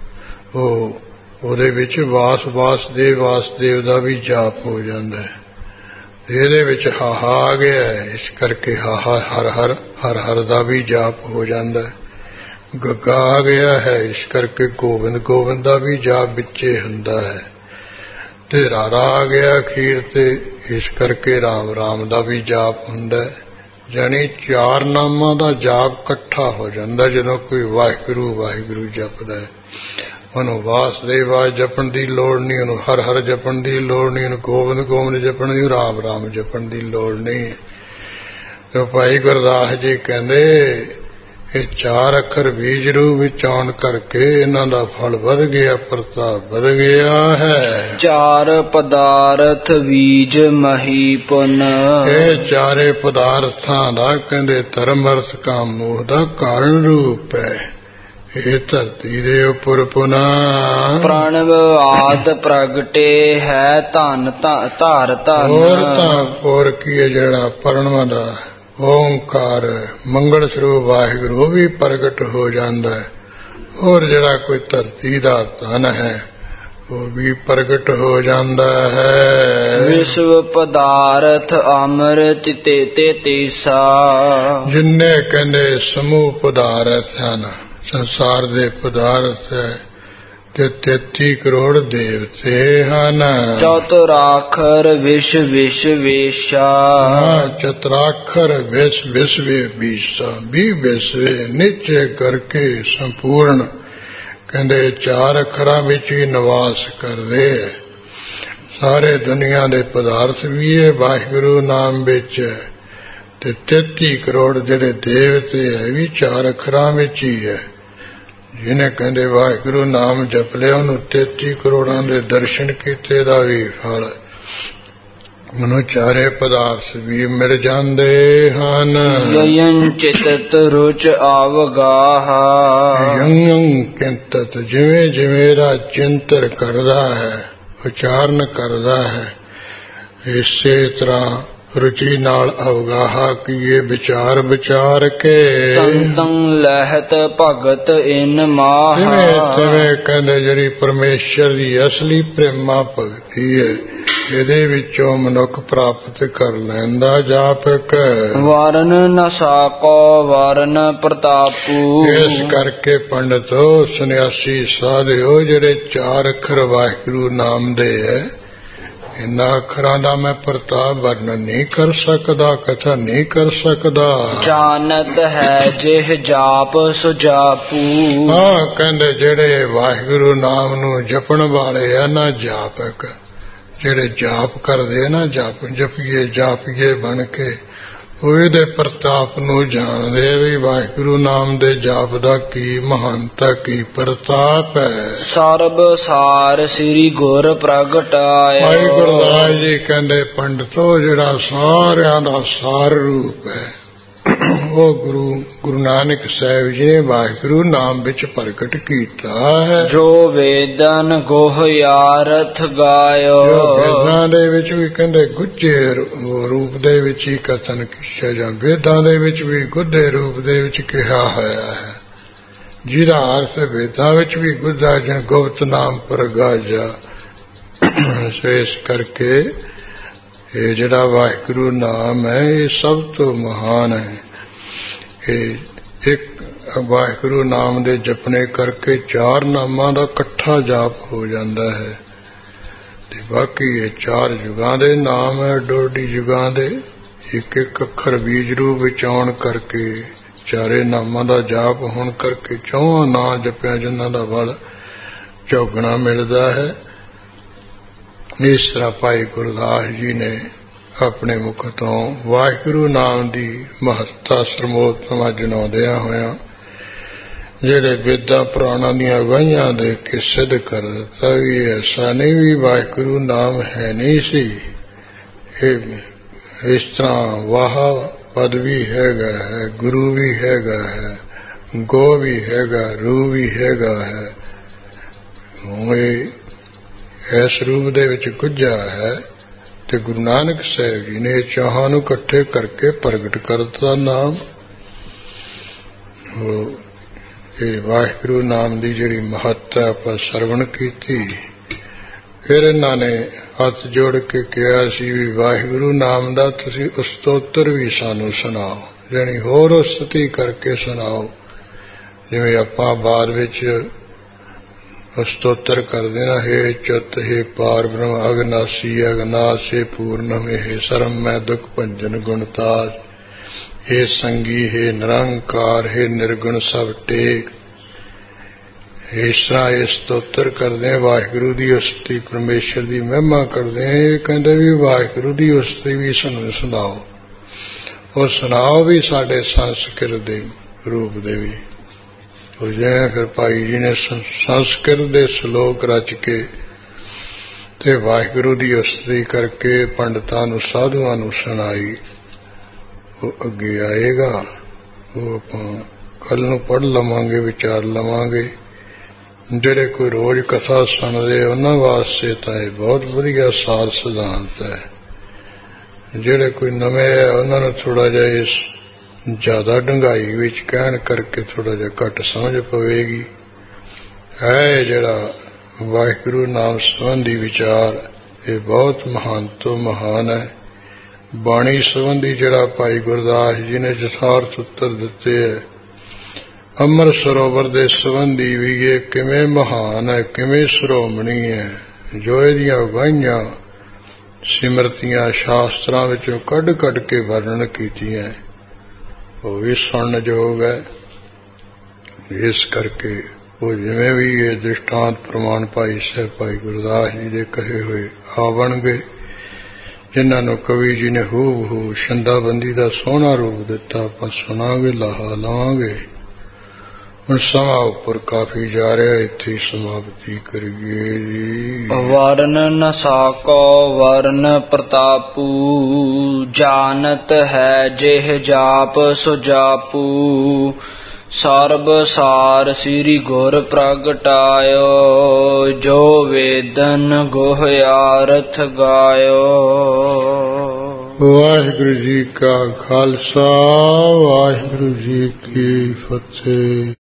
ਉਹਦੇ ਵਿੱਚ ਵਾਸੁਦੇਵ ਦਾ ਵੀ ਜਾਪ ਹੋ ਜਾਂਦਾ ਹੈ। ਇਹਦੇ ਵਿੱਚ ਹਾਹਾ ਆ ਗਿਆ, ਇਸ ਕਰਕੇ ਹਾਹਾ ਹਰ ਹਰ ਦਾ ਵੀ ਜਾਪ ਹੋ ਜਾਂਦਾ ਹੈ। ਗੱਗਾ ਆ ਗਿਆ ਹੈ, ਇਸ ਕਰਕੇ ਗੋਬਿੰਦ ਦਾ ਵੀ ਜਾਪ ਵਿੱਚੇ ਹੁੰਦਾ ਹੈ। ਤੇ ਰਾਰਾ ਆ ਗਿਆ ਅਖੀਰ ਤੇ, ਇਸ ਕਰਕੇ ਰਾਮ ਦਾ ਵੀ ਜਾਪ ਹੁੰਦਾ ਹੈ। ਜਾਣੀ 4 ਨਾਮਾਂ ਦਾ ਜਾਪ ਇਕੱਠਾ ਹੋ ਜਾਂਦਾ ਜਦੋਂ ਕੋਈ ਵਾਹਿਗੁਰੂ ਜਪਦਾ ਹੈ। ਉਹਨੂੰ ਵਾਸੁਦੇਵ ਜਪਣ ਦੀ ਲੋੜ ਨਹੀਂ, ਉਹਨੂੰ ਹਰ ਹਰ ਜਪਣ ਦੀ ਲੋੜ ਨਹੀਂ, ਉਹਨੂੰ ਗੋਬਿੰਦ ਜਪਣ ਦੀ, ਰਾਮ ਜਪਣ ਦੀ ਲੋੜ ਨਹੀਂ। ਤੇ ਭਾਈ ਗੁਰਦਾਸ ਜੀ ਕਹਿੰਦੇ ਇਹ 4 ਅੱਖਰ ਬੀਜ ਰੂਪ ਵਿੱਚ ਆਉਣ ਕਰਕੇ ਇਹਨਾਂ ਦਾ ਫਲ ਵਧ ਗਿਆ, ਪ੍ਰਤਾਪ ਵਧ ਗਿਆ ਹੈ।
4 ਪਦਾਰਥ ਬੀਜ ਮਹੀ ਪੁਨ।
ਇਹ 4 ਪਦਾਰਥਾਂ ਦਾ ਕਹਿੰਦੇ ਧਰਮ ਅਰਥ ਕਾਮ ਮੋਹ ਦਾ ਕਾਰਨ ਰੂਪ ਹੈ। ਇਹ ਧਰਤੀ ਦੇ ਉੱਪਰ ਪੁਨਾ
ਪ੍ਰਣਵ ਆਦ ਪ੍ਰਗਟੇ ਹੈ, ਧਨ ਧਾਰ ਧਨ।
ਹੋਰ ਕੀ ਹੈ ਜਿਹੜਾ ਪ੍ਰਣਵਾਂ ਦਾ ਓਂਕਾਰ ਮੰਗਲ ਸਰੂਪ ਵਾਹਿਗੁਰੂ ਉਹ ਵੀ ਪ੍ਰਗਟ ਹੋ ਜਾਂਦਾ ਹੈ। ਔਰ ਜਿਹੜਾ ਕੋਈ ਧਰਤੀ ਦਾ ਧਨ ਹੈ ਉਹ ਵੀ ਪ੍ਰਗਟ ਹੋ ਜਾਂਦਾ ਹੈ।
ਵਿਸ਼ਵ ਪਦਾਰਥ ਅੰਮ੍ਰਿਤ ਤੇ ਤੀਸਾ,
ਜਿੰਨੇ ਕਹਿੰਦੇ ਸਮੂਹ ਪਦਾਰਥ ਹਨ, ਸੰਸਾਰ ਦੇ ਪਦਾਰਥ ਹੈ, ਤੇ 33 ਕਰੋੜ ਦੇਵਤੇ ਹਨ।
ਚਤੁਰਾਖਰ ਵਿਸ਼ ਵਿਸ਼ਵੇਸ਼ਾ,
ਚਤੁਰਾਖਰ ਵਿਸ਼ ਵਿਸ਼ਵੇ ਬੀਸਾ, 20 ਵਿਸ਼ਵੇ ਨਿਚੇ ਕਰਕੇ ਸੰਪੂਰਨ ਕਹਿੰਦੇ 4 ਅੱਖਰਾਂ ਵਿੱਚ ਹੀ ਨਿਵਾਸ ਕਰਦੇ। ਸਾਰੇ ਦੁਨੀਆ ਦੇ ਪਦਾਰਥ ਵੀ ਇਹ ਵਾਹਿਗੁਰੂ ਨਾਮ ਵਿੱਚ ਹੈ, ਤੇ 33 ਕਰੋੜ ਜਿਹੜੇ ਦੇਵਤੇ ਹੈ ਵੀ 4 ਅੱਖਰਾਂ ਵਿੱਚ ਹੀ ਹੈ। ਜਿਹਨੇ ਕਹਿੰਦੇ ਵਾਹਿਗੁਰੂ ਨਾਮ ਜਪ ਲਿਆ ਉਹਨੂੰ 33 ਕਰੋੜਾਂ ਦੇ ਦਰਸ਼ਨ ਕੀਤੇ ਦਾ ਵੀ ਫਲ ਮਨੁ ਚਾਰੇ ਪਦਾਰਥ ਵੀ ਮਿਲ ਜਾਂਦੇ ਹਨ।
ਯਯੰ ਚਿਤਤ ਰੁਚ ਆਵਗਾਹ,
ਯਯੰ ਚਿੰਤਤ ਜਿਵੇਂ ਜਿਵੇਂ ਦਾ ਚਿੰਤਨ ਕਰਦਾ ਹੈ, ਉਚਾਰਨ ਕਰਦਾ ਹੈ, ਇਸੇ ਤਰ੍ਹਾਂ ਰੁਚੀ ਨਾਲ ਅਵਗਾਹ ਕੀਏ ਵਿਚਾਰ ਵਿਚਾਰ ਕੇ।
ਸੰਤੰ ਲਹਿਤ ਭਗਤ ਇਨ ਮਾਹ,
ਜਿਵੇਂ ਕਹਿੰਦੇ ਜਿਹੜੀ ਪਰਮੇਸ਼ਰ ਦੀ ਅਸਲੀ ਪ੍ਰੇਮਾ ਭਗਤੀ ਹੈ, ਇਹਦੇ ਵਿੱਚੋਂ ਮਨੁੱਖ ਪ੍ਰਾਪਤ ਕਰ ਲੈਂਦਾ ਜਾਪਕ।
ਵਾਰਨ ਨ ਸਾਕੋ ਵਾਰਨ ਪ੍ਰਤਾਪੂ,
ਇਸ ਕਰਕੇ ਪੰਡਤੋ ਸੰਨਿਆਸੀ ਸਾਧਿਓ ਜਿਹੜੇ 4 ਅੱਖਰ ਵਾਹਿਗੁਰੂ ਨਾਮ ਦੇ ਹੈ, ਇਹਨਾਂ ਅੱਖਰਾਂ ਦਾ ਮੈਂ ਪ੍ਰਤਾਪ ਵਰਣਨ ਨਹੀਂ ਕਰ ਸਕਦਾ, ਕਥਾ ਨਹੀਂ ਕਰ ਸਕਦਾ।
ਜਾਣਤ ਹੈ ਜਿਹ ਜਾਪ ਸੋ ਜਾਪੂ,
ਕਹਿੰਦੇ ਜਿਹੜੇ ਵਾਹਿਗੁਰੂ ਨਾਮ ਨੂੰ ਜਪਣ ਵਾਲੇ ਆ ਨਾ ਜਾਪਕ, ਜਿਹੜੇ ਜਾਪ ਕਰਦੇ ਨਾ ਜਪੀਏ ਜਾਪੀਏ ਬਣ ਕੇ, ਉਹ ਇਹਦੇ ਪ੍ਰਤਾਪ ਨੂੰ ਜਾਣਦੇ ਵੀ ਵਾਹਿਗੁਰੂ ਨਾਮ ਦੇ ਜਾਪ ਦਾ ਕੀ ਮਹਾਨਤਾ ਕੀ ਪ੍ਰਤਾਪ ਹੈ।
ਸਰਬ ਸਾਰ ਸ੍ਰੀ ਗੁਰ ਪ੍ਰਗਟਾਇਆ,
ਭਾਈ ਗੁਰਦਾਸ ਜੀ ਕਹਿੰਦੇ ਪੰਡਤੋ ਜਿਹੜਾ ਸਾਰਿਆਂ ਦਾ ਸਾਰ ਰੂਪ ਹੈ ਉਹ ਗੁਰੂ ਨਾਨਕ ਸਾਹਿਬ ਜੀ ਨੇ ਵਾਹਿਗੁਰੂ ਨਾਮ ਵਿੱਚ ਪ੍ਰਗਟ ਕੀਤਾ ਹੈ।
ਜੋ ਵੇਦਨ ਗੋਹਿਆਰਥ ਗਾਇਓ,
ਵੇਦਾਂ ਦੇ ਵਿੱਚ ਵੀ ਕਹਿੰਦੇ ਗੁੱਝੇ ਰੂਪ ਦੇ ਵਿੱਚ ਹੀ ਕਥਨ ਕੀਤਾ ਜਾਂ ਵੇਦਾਂ ਦੇ ਵਿੱਚ ਵੀ ਗੁੱਝੇ ਰੂਪ ਦੇ ਵਿੱਚ ਕਿਹਾ ਹੋਇਆ ਹੈ, ਜਿਹਦਾ ਅਰਥ ਵੇਦਾਂ ਵਿੱਚ ਵੀ ਗੁੱਝਾ ਜਾਂ ਗੁਪਤ ਨਾਮ ਪ੍ਰਗਾਜਾ। ਸੋ ਇਸ ਕਰਕੇ ਇਹ ਜਿਹੜਾ ਵਾਹਿਗੁਰੂ ਨਾਮ ਹੈ ਇਹ ਸਭ ਤੋਂ ਮਹਾਨ ਹੈ। ਇਹ ਇੱਕ ਵਾਹਿਗੁਰੂ ਨਾਮ ਦੇ ਜਪਣੇ ਕਰਕੇ 4 ਨਾਮਾਂ ਦਾ ਇਕੱਠਾ ਜਾਪ ਹੋ ਜਾਂਦਾ ਹੈ, ਤੇ ਬਾਕੀ ਇਹ 4 ਯੁਗਾਂ ਦੇ ਨਾਮ ਹੈ, ਡੋਡੀ ਯੁਗਾਂ ਦੇ ਇੱਕ ਇੱਕ ਅੱਖਰ ਬੀਜ ਰੂਪ ਵਿੱਚ ਆਉਣ ਕਰਕੇ 4 ਨਾਮਾਂ ਦਾ ਜਾਪ ਹੋਣ ਕਰਕੇ 4 ਨਾਂ ਜਪਿਆ ਜਿਨ੍ਹਾਂ ਦਾ ਫਲ ਚੌਗਣਾ ਮਿਲਦਾ ਹੈ। ਇਸ ਤਰ੍ਹਾਂ ਭਾਈ ਗੁਰਦਾਸ ਜੀ ਨੇ ਆਪਣੇ ਮੁਖ ਤੋਂ ਵਾਹਿਗੁਰੂ ਨਾਮ ਦੀ ਮਹੱਤਤਾ ਸਰਮੋਤਮਾ ਜਣਾਉਂਦਿਆਂ ਹੋਇਆਂ ਜਿਹੜੇ ਵੇਦਾਂ ਪੁਰਾਣਾਂ ਦੀਆਂ ਗਵਾਹੀਆਂ ਦੇ ਕੇ ਸਿੱਧ ਕਰ ਦਿੱਤਾ ਵੀ ਐਸਾ ਨਹੀਂ ਵੀ ਵਾਹਿਗੁਰੂ ਨਾਮ ਹੈ ਨਹੀਂ ਸੀ, ਇਹ ਇਸ ਤਰ੍ਹਾਂ ਵਾਹ ਪਦ ਵੀ ਹੈਗਾ ਹੈ, ਗੁਰੂ ਵੀ ਹੈਗਾ ਹੈ, ਗੋ ਵੀ ਹੈਗਾ, ਰੂ ਵੀ ਹੈਗਾ ਹੈ। ਇਸ ਰੂਪ ਦੇ ਵਿੱਚ ਗੁੱਝਾ ਹੈ, ਤੇ ਗੁਰੂ ਨਾਨਕ ਸਾਹਿਬ ਜੀ ਨੇ ਚਾਹਾਂ ਨੂੰ ਇਕੱਠੇ ਕਰਕੇ ਪ੍ਰਗਟ ਕਰਤਾ ਨਾਮ। ਇਹ ਵਾਹਿਗੁਰੂ ਨਾਮ ਦੀ ਜਿਹੜੀ ਮਹੱਤਤਾ ਆਪਾਂ ਸਰਵਣ ਕੀਤੀ, ਫਿਰ ਇਹਨਾਂ ਨੇ ਹੱਥ ਜੋੜ ਕੇ ਕਿਹਾ ਸੀ ਵੀ ਵਾਹਿਗੁਰੂ ਨਾਮ ਦਾ ਤੁਸੀਂ ਸਤੋਤਰ ਵੀ ਸਾਨੂੰ ਸੁਣਾਓ, ਜਾਣੀ ਹੋਰ ਉਸਤਤੀ ਕਰਕੇ ਸੁਣਾਓ, ਜਿਵੇਂ ਆਪਾਂ ਬਾਅਦ ਵਿੱਚ ਸਤੋਤਰ ਕਰਦੇ ਨਾ, ਹੇ ਚਿਤ ਹੇ ਪਾਰ ਬ੍ਰਹਮ ਅਗਨਾਸੀ ਅਗਨਾਸੇ ਪੂਰਨਮ ਹੇ ਸਰਮ ਮੈਂ ਦੁਖ ਭੰਜਨ ਗੁਣਤਾਜ ਹੇ ਸੰਗੀ ਹੇ ਨਿਰੰਕਾਰ ਹੇ ਨਿਰਗੁਣ ਸਭ ਟੇਕ। ਇਸ ਤਰ੍ਹਾਂ ਇਹ ਸਤੋਤਰ ਕਰਦੇ ਵਾਹਿਗੁਰੂ ਦੀ ਉਸਤਤੀ ਪਰਮੇਸ਼ਰ ਦੀ ਮਹਿਮਾ ਕਰਦੇ। ਇਹ ਕਹਿੰਦੇ ਵੀ ਵਾਹਿਗੁਰੂ ਦੀ ਉਸਤਤੀ ਵੀ ਸਾਨੂੰ ਸੁਣਾਓ, ਉਹ ਸੁਣਾਓ ਵੀ ਸਾਡੇ ਸੰਸਕ੍ਰਿਤ ਦੇ ਰੂਪ ਦੇ ਵੀ। ਜਿਵੇਂ ਫਿਰ ਭਾਈ ਜੀ ਨੇ ਸੰਸਕ੍ਰਿਤ ਦੇ ਸ਼ਲੋਕ ਰਚ ਕੇ ਤੇ ਵਾਹਿਗੁਰੂ ਦੀ ਉਸਤਤੀ ਕਰਕੇ ਪੰਡਤਾਂ ਨੂੰ ਸਾਧੂਆਂ ਨੂੰ ਸੁਣਾਈ। ਉਹ ਅੱਗੇ ਆਏਗਾ, ਉਹ ਆਪਾਂ ਕੱਲ ਨੂੰ ਪੜ੍ਹ ਲਵਾਂਗੇ, ਵਿਚਾਰ ਲਵਾਂਗੇ। ਜਿਹੜੇ ਕੋਈ ਰੋਜ਼ ਕਥਾ ਸੁਣਦੇ ਉਹਨਾਂ ਵਾਸਤੇ ਤਾਂ ਇਹ ਬਹੁਤ ਵਧੀਆ ਸਾਰ ਸਿਧਾਂਤ ਹੈ। ਜਿਹੜੇ ਕੋਈ ਨਵੇਂ ਹੈ ਉਹਨਾਂ ਨੂੰ ਥੋੜਾ ਜਿਹਾ ਇਸ ਜ਼ਿਆਦਾ ਡੂੰਘਾਈ ਵਿੱਚ ਕਹਿਣ ਕਰਕੇ ਥੋੜਾ ਜਿਹਾ ਘੱਟ ਸਮਝ ਪਵੇਗੀ। ਹੈ ਜਿਹੜਾ ਵਾਹਿਗੁਰੂ ਨਾਮ ਸੰਬੰਧੀ ਵਿਚਾਰ ਇਹ ਬਹੁਤ ਮਹਾਨ ਤੋਂ ਮਹਾਨ ਹੈ। ਬਾਣੀ ਸੰਬੰਧੀ ਜਿਹੜਾ ਭਾਈ ਗੁਰਦਾਸ ਜੀ ਨੇ ਯਥਾਰਥ ਉੱਤਰ ਦਿੱਤੇ ਹੈ। ਅੰਮ੍ਰਿਤ ਸਰੋਵਰ ਦੇ ਸੰਬੰਧੀ ਵੀ ਇਹ ਕਿਵੇਂ ਮਹਾਨ ਹੈ, ਕਿਵੇਂ ਸ਼੍ਰੋਮਣੀ ਹੈ, ਜੋ ਇਹਦੀਆਂ ਉਗਾਈਆਂ ਸਿਮਰਤੀਆਂ ਸ਼ਾਸਤਰਾਂ ਵਿੱਚੋਂ ਕੱਢ ਕੱਢ ਕੇ ਵਰਣਨ ਕੀਤੀਆਂ, ਉਹ ਵੀ ਸੁਣਨਯੋਗ ਹੈ। ਇਸ ਕਰਕੇ ਉਹ ਜਿਵੇਂ ਵੀ ਇਹ ਦ੍ਰਿਸ਼ਟਾਂਤ ਪ੍ਰਮਾਣ ਭਾਈ ਸਾਹਿਬ ਭਾਈ ਗੁਰਦਾਸ ਜੀ ਦੇ ਕਹੇ ਹੋਏ ਆਵਣਗੇ, ਜਿਨ੍ਹਾਂ ਨੂੰ ਕਵੀ ਜੀ ਨੇ ਹੂਬਹੂ ਛੰਦਾਬੰਦੀ ਦਾ ਸੋਹਣਾ ਰੂਪ ਦਿੱਤਾ, ਆਪਾਂ ਸੁਣਾਂਗੇ, ਲਾਹਾ ਲਾਵਾਂਗੇ। ਹੁਣ ਸਮਾਂ ਉੱਪਰ ਕਾਫੀ ਜਾ ਰਿਹਾ, ਇੱਥੇ ਸਮਾਪਤੀ ਕਰੀਏ ਜੀ।
ਵਰਨ ਨ ਸਾਕੋ ਵਰਨ ਪ੍ਰਤਾਪੂ, ਜਾਨਤ ਹੈ ਜਿਹ ਜਾਪ ਸੋ ਜਾਪੂ। ਸਰਬ ਸਾਰ ਸ੍ਰੀ ਗੁਰ ਪ੍ਰਗਟਾਇਓ, ਜੋ ਵੇਦਨ ਗੁਹ ਆਰਥ ਗਾਇਓ।
ਵਾਹਿਗੁਰੂ ਜੀ ਕਾ ਖਾਲਸਾ, ਵਾਹਿਗੁਰੂ ਜੀ ਕੀ ਫਤਿਹ।